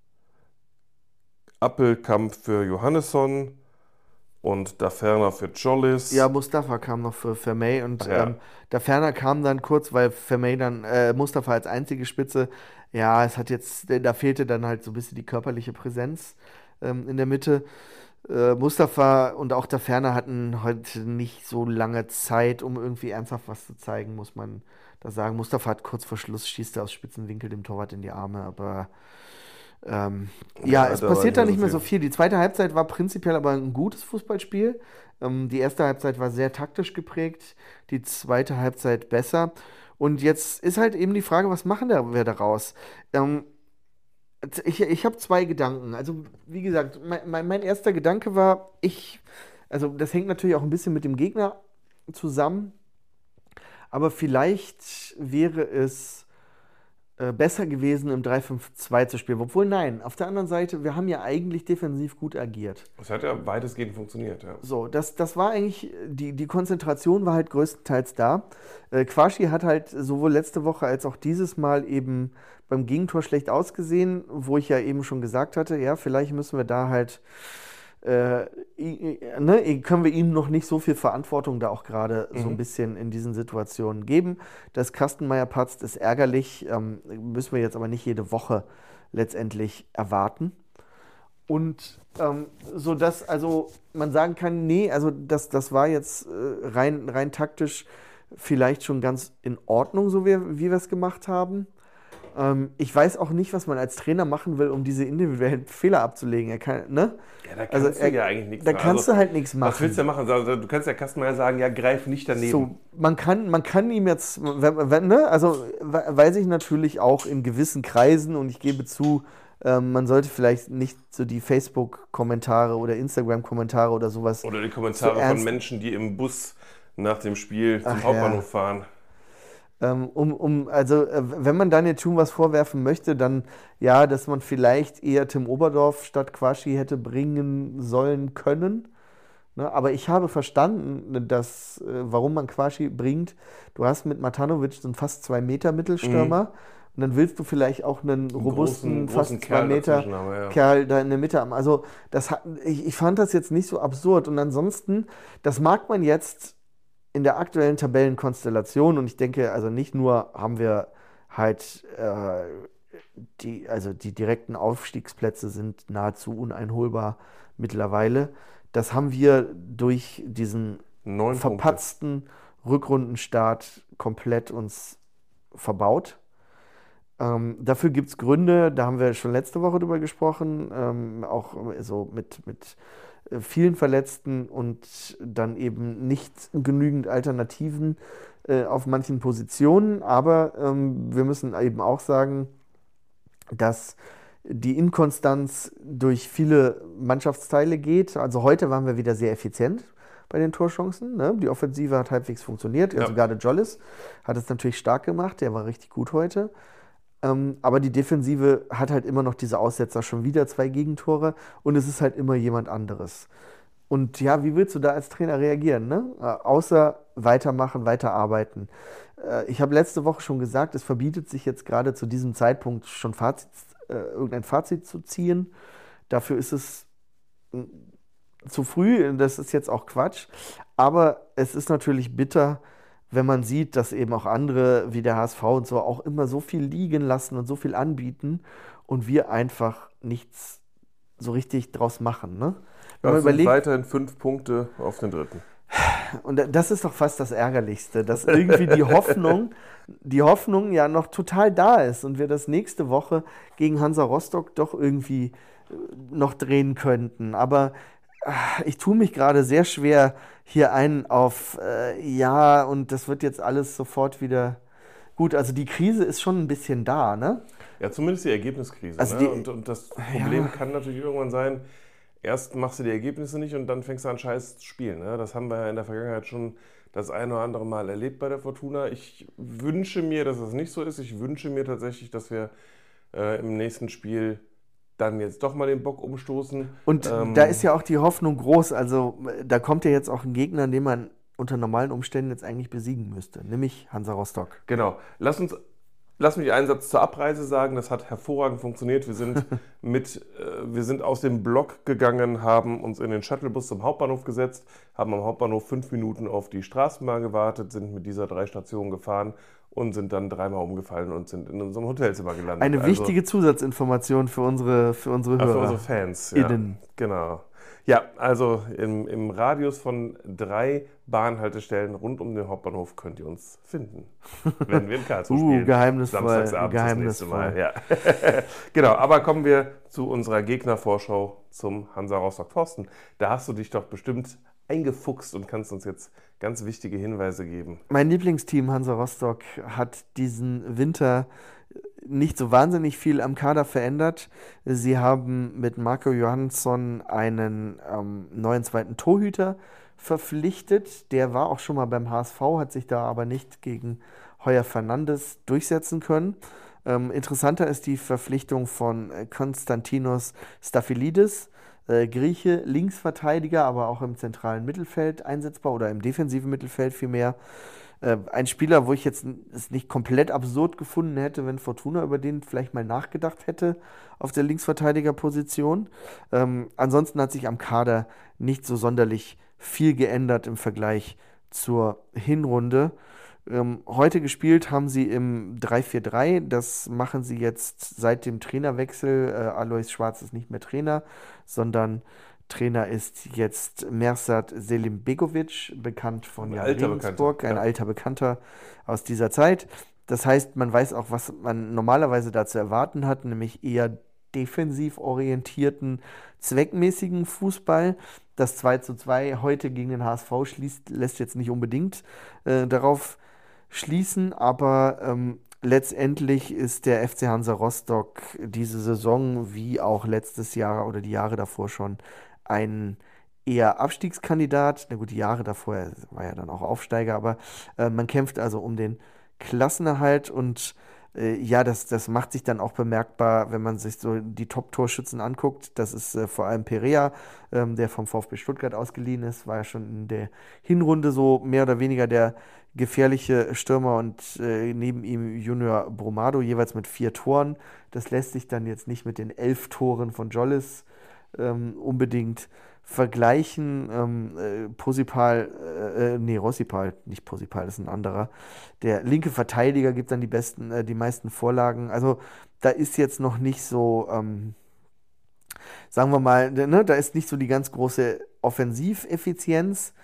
Appelkamp für Johannesson und Daferner für Ja, Jollis. Mustafa kam noch für Vermey Ach und ja, ähm, der Ferner kam dann kurz, weil Vermey dann, äh, Mustafa als einzige Spitze, ja, es hat jetzt, da fehlte dann halt so ein bisschen die körperliche Präsenz ähm, in der Mitte. Äh, Mustafa und auch der Ferner hatten heute nicht so lange Zeit, um irgendwie ernsthaft was zu zeigen, muss man da sagen. Mustafa hat kurz vor Schluss, schießt er aus spitzen Winkel dem Torwart in die Arme, aber ähm, ja, ja, es da war passiert nicht da mehr so nicht mehr so viel. viel. Die zweite Halbzeit war prinzipiell aber ein gutes Fußballspiel. Ähm, die erste Halbzeit war sehr taktisch geprägt, die zweite Halbzeit besser. Und jetzt ist halt eben die Frage, was machen da, wir daraus? Ähm, ich ich habe zwei Gedanken. Also, wie gesagt, mein, mein, mein erster Gedanke war, ich, also das hängt natürlich auch ein bisschen mit dem Gegner zusammen, aber vielleicht wäre es äh, besser gewesen, im drei fünf zwei zu spielen. Obwohl, nein, auf der anderen Seite, wir haben ja eigentlich defensiv gut agiert. Es hat ja weitestgehend funktioniert, ja. So, das, das war eigentlich, die, die Konzentration war halt größtenteils da. Äh, Quaschi hat halt sowohl letzte Woche als auch dieses Mal eben beim Gegentor schlecht ausgesehen, wo ich ja eben schon gesagt hatte, ja, vielleicht müssen wir da halt, äh, i- i- ne, können wir ihm noch nicht so viel Verantwortung da auch gerade so ein Mhm. bisschen in diesen Situationen geben. Dass Kastenmeier patzt, ist ärgerlich, ähm, müssen wir jetzt aber nicht jede Woche letztendlich erwarten. Und ähm, so dass also man sagen kann, nee, also das, das war jetzt äh, rein, rein taktisch vielleicht schon ganz in Ordnung, so wie, wie wir es gemacht haben. Ähm, ich weiß auch nicht, was man als Trainer machen will, um diese individuellen Fehler abzulegen. Er kann, ne? Ja, da Also kannst er, du ja eigentlich nichts da machen. kannst Also, du halt nichts was willst du machen. denn machen? Also, du kannst ja Kastenmeier sagen, ja, greif nicht daneben. So, man kann, man kann ihm jetzt, wenn, wenn, ne? Also we- weiß ich natürlich auch in gewissen Kreisen und ich gebe zu, ähm, man sollte vielleicht nicht so die Facebook-Kommentare oder Instagram-Kommentare oder sowas Oder die so Kommentare von ernst. Menschen, die im Bus nach dem Spiel zum Ach Hauptbahnhof ja. fahren. Ähm, um, um, also, äh, wenn man Daniel Thun was vorwerfen möchte, dann ja, dass man vielleicht eher Tim Oberdorf statt Quaschi hätte bringen sollen können. Ne? Aber ich habe verstanden, dass, äh, warum man Quaschi bringt. Du hast mit Matanovic so einen fast zwei Meter Mhm. Mittelstürmer und dann willst du vielleicht auch einen Einen robusten, großen, großen fast zwei Kerl Meter dazwischen haben wir, ja. Kerl da in der Mitte haben. Also das hat, ich, ich fand das jetzt nicht so absurd. Und ansonsten, das mag man jetzt in der aktuellen Tabellenkonstellation und ich denke, also nicht nur haben wir halt äh, die, also die direkten Aufstiegsplätze sind nahezu uneinholbar mittlerweile. Das haben wir durch diesen Neun Punkte. verpatzten Rückrundenstart komplett uns verbaut. Ähm, dafür gibt es Gründe, da haben wir schon letzte Woche drüber gesprochen, ähm, auch so mit, mit äh, vielen Verletzten und dann eben nicht genügend Alternativen äh, auf manchen Positionen. Aber ähm, wir müssen eben auch sagen, dass die Inkonstanz durch viele Mannschaftsteile geht. Also heute waren wir wieder sehr effizient bei den Torchancen. Ne? Die Offensive hat halbwegs funktioniert. Ja. Also gerade Jollis hat es natürlich stark gemacht. Der war richtig gut heute. Ähm, aber die Defensive hat halt immer noch diese Aussetzer, schon wieder zwei Gegentore und es ist halt immer jemand anderes. Und ja, wie willst du da als Trainer reagieren, ne? Äh, außer weitermachen, weiterarbeiten. Äh, ich habe letzte Woche schon gesagt, es verbietet sich jetzt gerade zu diesem Zeitpunkt schon Fazit, äh, irgendein Fazit zu ziehen. Dafür ist es mm, zu früh, das ist jetzt auch Quatsch. Aber es ist natürlich bitter, wenn man sieht, dass eben auch andere wie der H S V und so auch immer so viel liegen lassen und so viel anbieten und wir einfach nichts so richtig draus machen. Ne? Wenn Ja, man es sind überlegt, weiterhin fünf Punkte auf den dritten. und das ist doch fast das Ärgerlichste, dass irgendwie die Hoffnung, die Hoffnung ja noch total da ist und wir das nächste Woche gegen Hansa Rostock doch irgendwie äh, noch drehen könnten. Aber ah, ich tue mich gerade sehr schwer hier ein auf, äh, ja, und das wird jetzt alles sofort wieder gut. Also die Krise ist schon ein bisschen da, ne? Ja, zumindest die Ergebniskrise. Also ne? die- und, und das Problem Ja. kann natürlich irgendwann sein, erst machst du die Ergebnisse nicht und dann fängst du an Scheiß zu spielen. Ne? Das haben wir ja in der Vergangenheit schon das eine oder andere Mal erlebt bei der Fortuna. Ich wünsche mir, dass das nicht so ist. Ich wünsche mir tatsächlich, dass wir äh, im nächsten Spiel dann jetzt doch mal den Bock umstoßen. Und Ähm, da ist ja auch die Hoffnung groß. Also äh, da kommt ja jetzt auch ein Gegner, den man unter normalen Umständen jetzt eigentlich besiegen müsste, nämlich Hansa Rostock. Genau. Lass uns, lass mich einen Satz zur Abreise sagen. Das hat hervorragend funktioniert. Wir sind mit, äh, wir sind aus dem Block gegangen, haben uns in den Shuttlebus zum Hauptbahnhof gesetzt, haben am Hauptbahnhof fünf Minuten auf die Straßenbahn gewartet, sind mit dieser drei Stationen gefahren und sind dann dreimal umgefallen und sind in unserem Hotelzimmer gelandet. Eine Also, wichtige Zusatzinformation für unsere, für unsere Ah, für Hörer. unsere Fans. Ja, Innen. genau. Ja, also im, im Radius von drei Bahnhaltestellen rund um den Hauptbahnhof könnt ihr uns finden, wenn wir in Karlsruhe Uh, spielen. geheimnisvoll, Samstagsabends das nächste geheimnisvoll. Mal. Ja. Genau, aber kommen wir zu unserer Gegnervorschau zum Hansa Rostock. Thorsten, da hast du dich doch bestimmt eingefuchst und kannst uns jetzt ganz wichtige Hinweise geben. Mein Lieblingsteam Hansa Rostock hat diesen Winter nicht so wahnsinnig viel am Kader verändert. Sie haben mit Marco Johansson einen ähm, neuen zweiten Torhüter verpflichtet. Der war auch schon mal beim H S V, hat sich da aber nicht gegen Heuer Fernandes durchsetzen können. Ähm, interessanter ist die Verpflichtung von äh, Konstantinos Staphylides, äh, Grieche, Linksverteidiger, aber auch im zentralen Mittelfeld einsetzbar oder im defensiven Mittelfeld vielmehr. Äh, ein Spieler, wo ich jetzt n- es nicht komplett absurd gefunden hätte, wenn Fortuna über den vielleicht mal nachgedacht hätte auf der Linksverteidigerposition. Ähm, ansonsten hat sich am Kader nicht so sonderlich viel geändert im Vergleich zur Hinrunde. Ähm, heute gespielt haben sie im drei vier drei. Das machen sie jetzt seit dem Trainerwechsel. Äh, Alois Schwarz ist nicht mehr Trainer, sondern Trainer ist jetzt Mersat Selimbegovic, bekannt von Ein Jan alter Regensburg, Bekannter, ein ja. alter Bekannter aus dieser Zeit. Das heißt, man weiß auch, was man normalerweise da zu erwarten hat, nämlich eher defensiv orientierten, zweckmäßigen Fußball. Das zwei zu zwei heute gegen den H S V schließt, lässt jetzt nicht unbedingt äh, darauf schließen, aber ähm, letztendlich ist der F C Hansa Rostock diese Saison wie auch letztes Jahr oder die Jahre davor schon ein eher Abstiegskandidat. Na gut, die Jahre davor er war ja dann auch Aufsteiger, aber äh, man kämpft also um den Klassenerhalt und äh, ja, das, das macht sich dann auch bemerkbar, wenn man sich so die Top-Torschützen anguckt. Das ist äh, vor allem Perea, ähm, der vom VfB Stuttgart ausgeliehen ist, war ja schon in der Hinrunde so mehr oder weniger der gefährliche Stürmer und äh, neben ihm Junior Brumado, jeweils mit vier Toren. Das lässt sich dann jetzt nicht mit den elf Toren von Jollis ähm, unbedingt vergleichen. Ähm, äh, Posipal, äh, äh, nee, Rossipal, nicht Posipal, das ist ein anderer. Der linke Verteidiger gibt dann die besten, äh, die meisten Vorlagen. Also da ist jetzt noch nicht so, ähm, sagen wir mal, ne, da ist nicht so die ganz große Offensiveffizienz,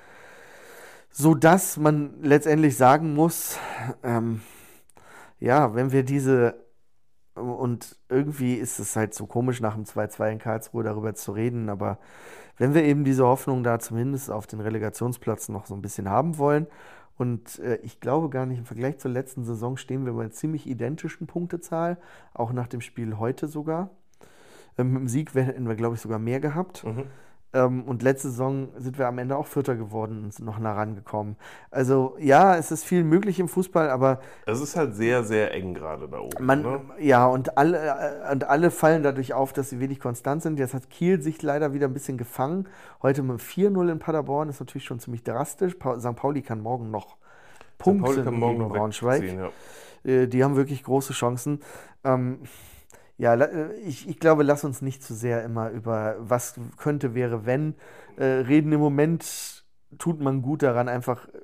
sodass man letztendlich sagen muss, ähm, ja, wenn wir diese, und irgendwie ist es halt so komisch, nach dem zwei zwei in Karlsruhe darüber zu reden, aber wenn wir eben diese Hoffnung da zumindest auf den Relegationsplatz noch so ein bisschen haben wollen, und äh, ich glaube gar nicht, im Vergleich zur letzten Saison stehen wir bei einer ziemlich identischen Punktezahl, auch nach dem Spiel heute sogar. Ähm, mit dem Sieg hätten wir, glaube ich, sogar mehr gehabt. Mhm. Ähm, und letzte Saison sind wir am Ende auch Vierter geworden und sind noch nah rangekommen. Also ja, es ist viel möglich im Fußball, aber Es ist halt sehr, sehr eng gerade da oben. man, ne? ja, und alle, äh, und alle fallen dadurch auf, dass sie wenig konstant sind. Jetzt hat Kiel sich leider wieder ein bisschen gefangen. Heute mit vier null in Paderborn ist natürlich schon ziemlich drastisch. Pa Sankt Pauli kann morgen noch Pauli punkten kann morgen gegen noch Braunschweig. wegziehen, ja. Äh, die haben wirklich große Chancen. Ähm, ja, la- äh, ich, ich glaube, lass uns nicht zu sehr immer über was könnte, wäre, wenn äh, reden. Im Moment tut man gut daran, einfach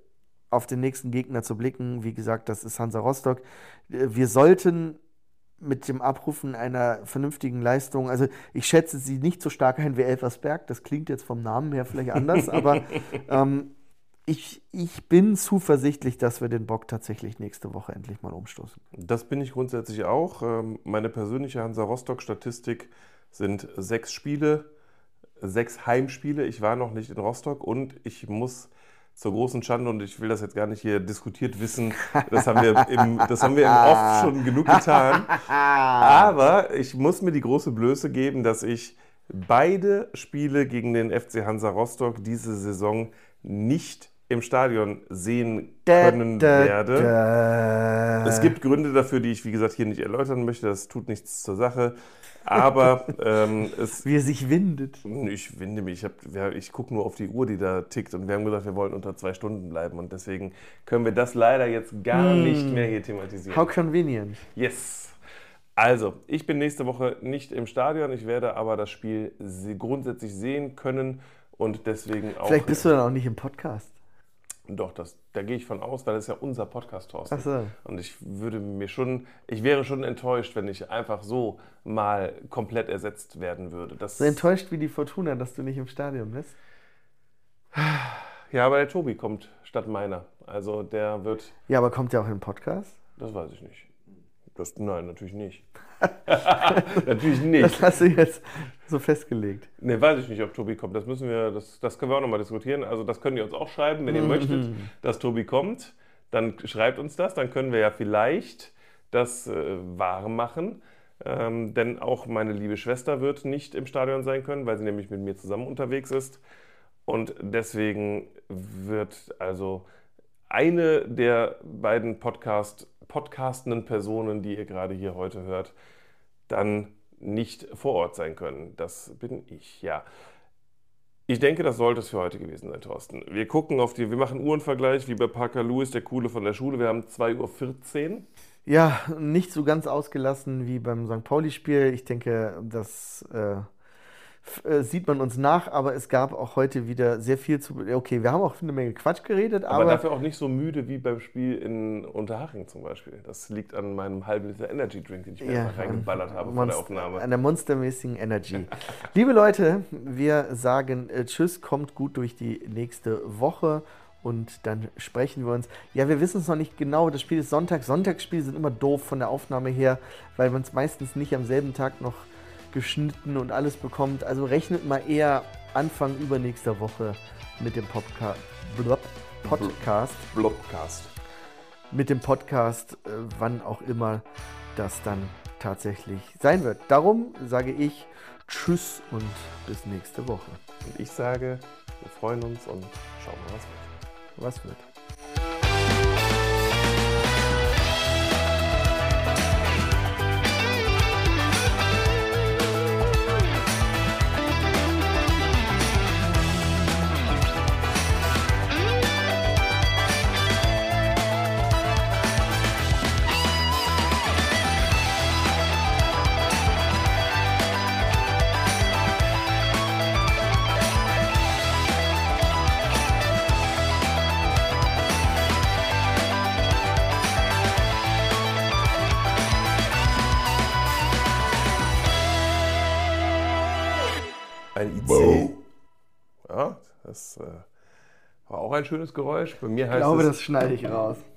auf den nächsten Gegner zu blicken. Wie gesagt, das ist Hansa Rostock. Wir sollten mit dem Abrufen einer vernünftigen Leistung, also ich schätze sie nicht so stark ein wie Elversberg, das klingt jetzt vom Namen her vielleicht anders, aber ähm, ich, ich bin zuversichtlich, dass wir den Bock tatsächlich nächste Woche endlich mal umstoßen. Das bin ich grundsätzlich auch. Ähm, Meine persönliche Hansa Rostock-Statistik sind sechs Spiele, sechs Heimspiele. Ich war noch nicht in Rostock und ich muss zur großen Schande, und ich will das jetzt gar nicht hier diskutiert wissen, das haben wir im, das haben wir im Off schon genug getan, aber ich muss mir die große Blöße geben, dass ich beide Spiele gegen den F C Hansa Rostock diese Saison nicht im Stadion sehen können Da, da, werde. da. Es gibt Gründe dafür, die ich, wie gesagt, hier nicht erläutern möchte. Das tut nichts zur Sache. Aber ähm, es... Wie er sich windet. Ich winde mich. Ich, hab- wir- ich gucke nur auf die Uhr, die da tickt. Und wir haben gesagt, wir wollen unter zwei Stunden bleiben. Und deswegen können wir das leider jetzt gar Hm. nicht mehr hier thematisieren. How convenient. Yes. Also, ich bin nächste Woche nicht im Stadion. Ich werde aber das Spiel se- grundsätzlich sehen können. Und deswegen auch... Vielleicht bist du dann auch nicht im Podcast. Doch, das, da gehe ich von aus, weil das ist ja unser Podcast, Thorsten. Ach so. Und ich würde mir schon, ich wäre schon enttäuscht, wenn ich einfach so mal komplett ersetzt werden würde. Das, So enttäuscht wie die Fortuna, dass du nicht im Stadion bist. ja, aber der Tobi kommt statt meiner. Also der wird, Ja, aber kommt ja auch im Podcast. das weiß ich nicht. Das, nein, natürlich nicht. Natürlich nicht. Das hast du jetzt so festgelegt. Ne, weiß ich nicht, ob Tobi kommt. Das müssen wir, das, das können wir auch nochmal diskutieren. Also das könnt ihr uns auch schreiben, wenn ihr möchtet, dass Tobi kommt. Dann schreibt uns das, dann können wir ja vielleicht das äh, wahr machen. Ähm, denn auch meine liebe Schwester wird nicht im Stadion sein können, weil sie nämlich mit mir zusammen unterwegs ist. Und deswegen wird also eine der beiden Podcast, podcastenden Personen, die ihr gerade hier heute hört, dann nicht vor Ort sein können. Das bin ich, ja. Ich denke, das sollte es für heute gewesen sein, Thorsten. Wir gucken auf die, wir machen Uhrenvergleich, wie bei Parker Lewis, der Coole von der Schule. Wir haben zwei Uhr vierzehn. Ja, nicht so ganz ausgelassen wie beim Sankt Pauli-Spiel. Ich denke, das äh, f- äh, sieht man uns nach, aber es gab auch heute wieder sehr viel zu. Okay, wir haben auch eine Menge Quatsch geredet, Aber, aber, dafür auch nicht so müde wie beim Spiel in Unterhaching zum Beispiel. Das liegt an meinem halben Liter Energy Drink, den ich mir ja, einfach reingeballert habe vor der Monst- Aufnahme. an der monstermäßigen Energy. Liebe Leute, wir sagen äh, Tschüss, kommt gut durch die nächste Woche und dann sprechen wir uns. Ja, wir wissen es noch nicht genau, das Spiel ist Sonntag. Sonntagsspiele sind immer doof von der Aufnahme her, weil man es meistens nicht am selben Tag noch geschnitten und alles bekommt. Also rechnet mal eher Anfang übernächster Woche mit dem Podca- Blop- Podcast. Blobcast. mit dem Podcast, äh, wann auch immer das dann tatsächlich sein wird. Darum sage ich Tschüss und bis nächste Woche. Und ich sage, wir freuen uns und schauen mal, was wird. Was wird? Ein I C. Ja, das äh, war auch ein schönes Geräusch. Bei mir Ich heißt glaube, es das schneide ich raus.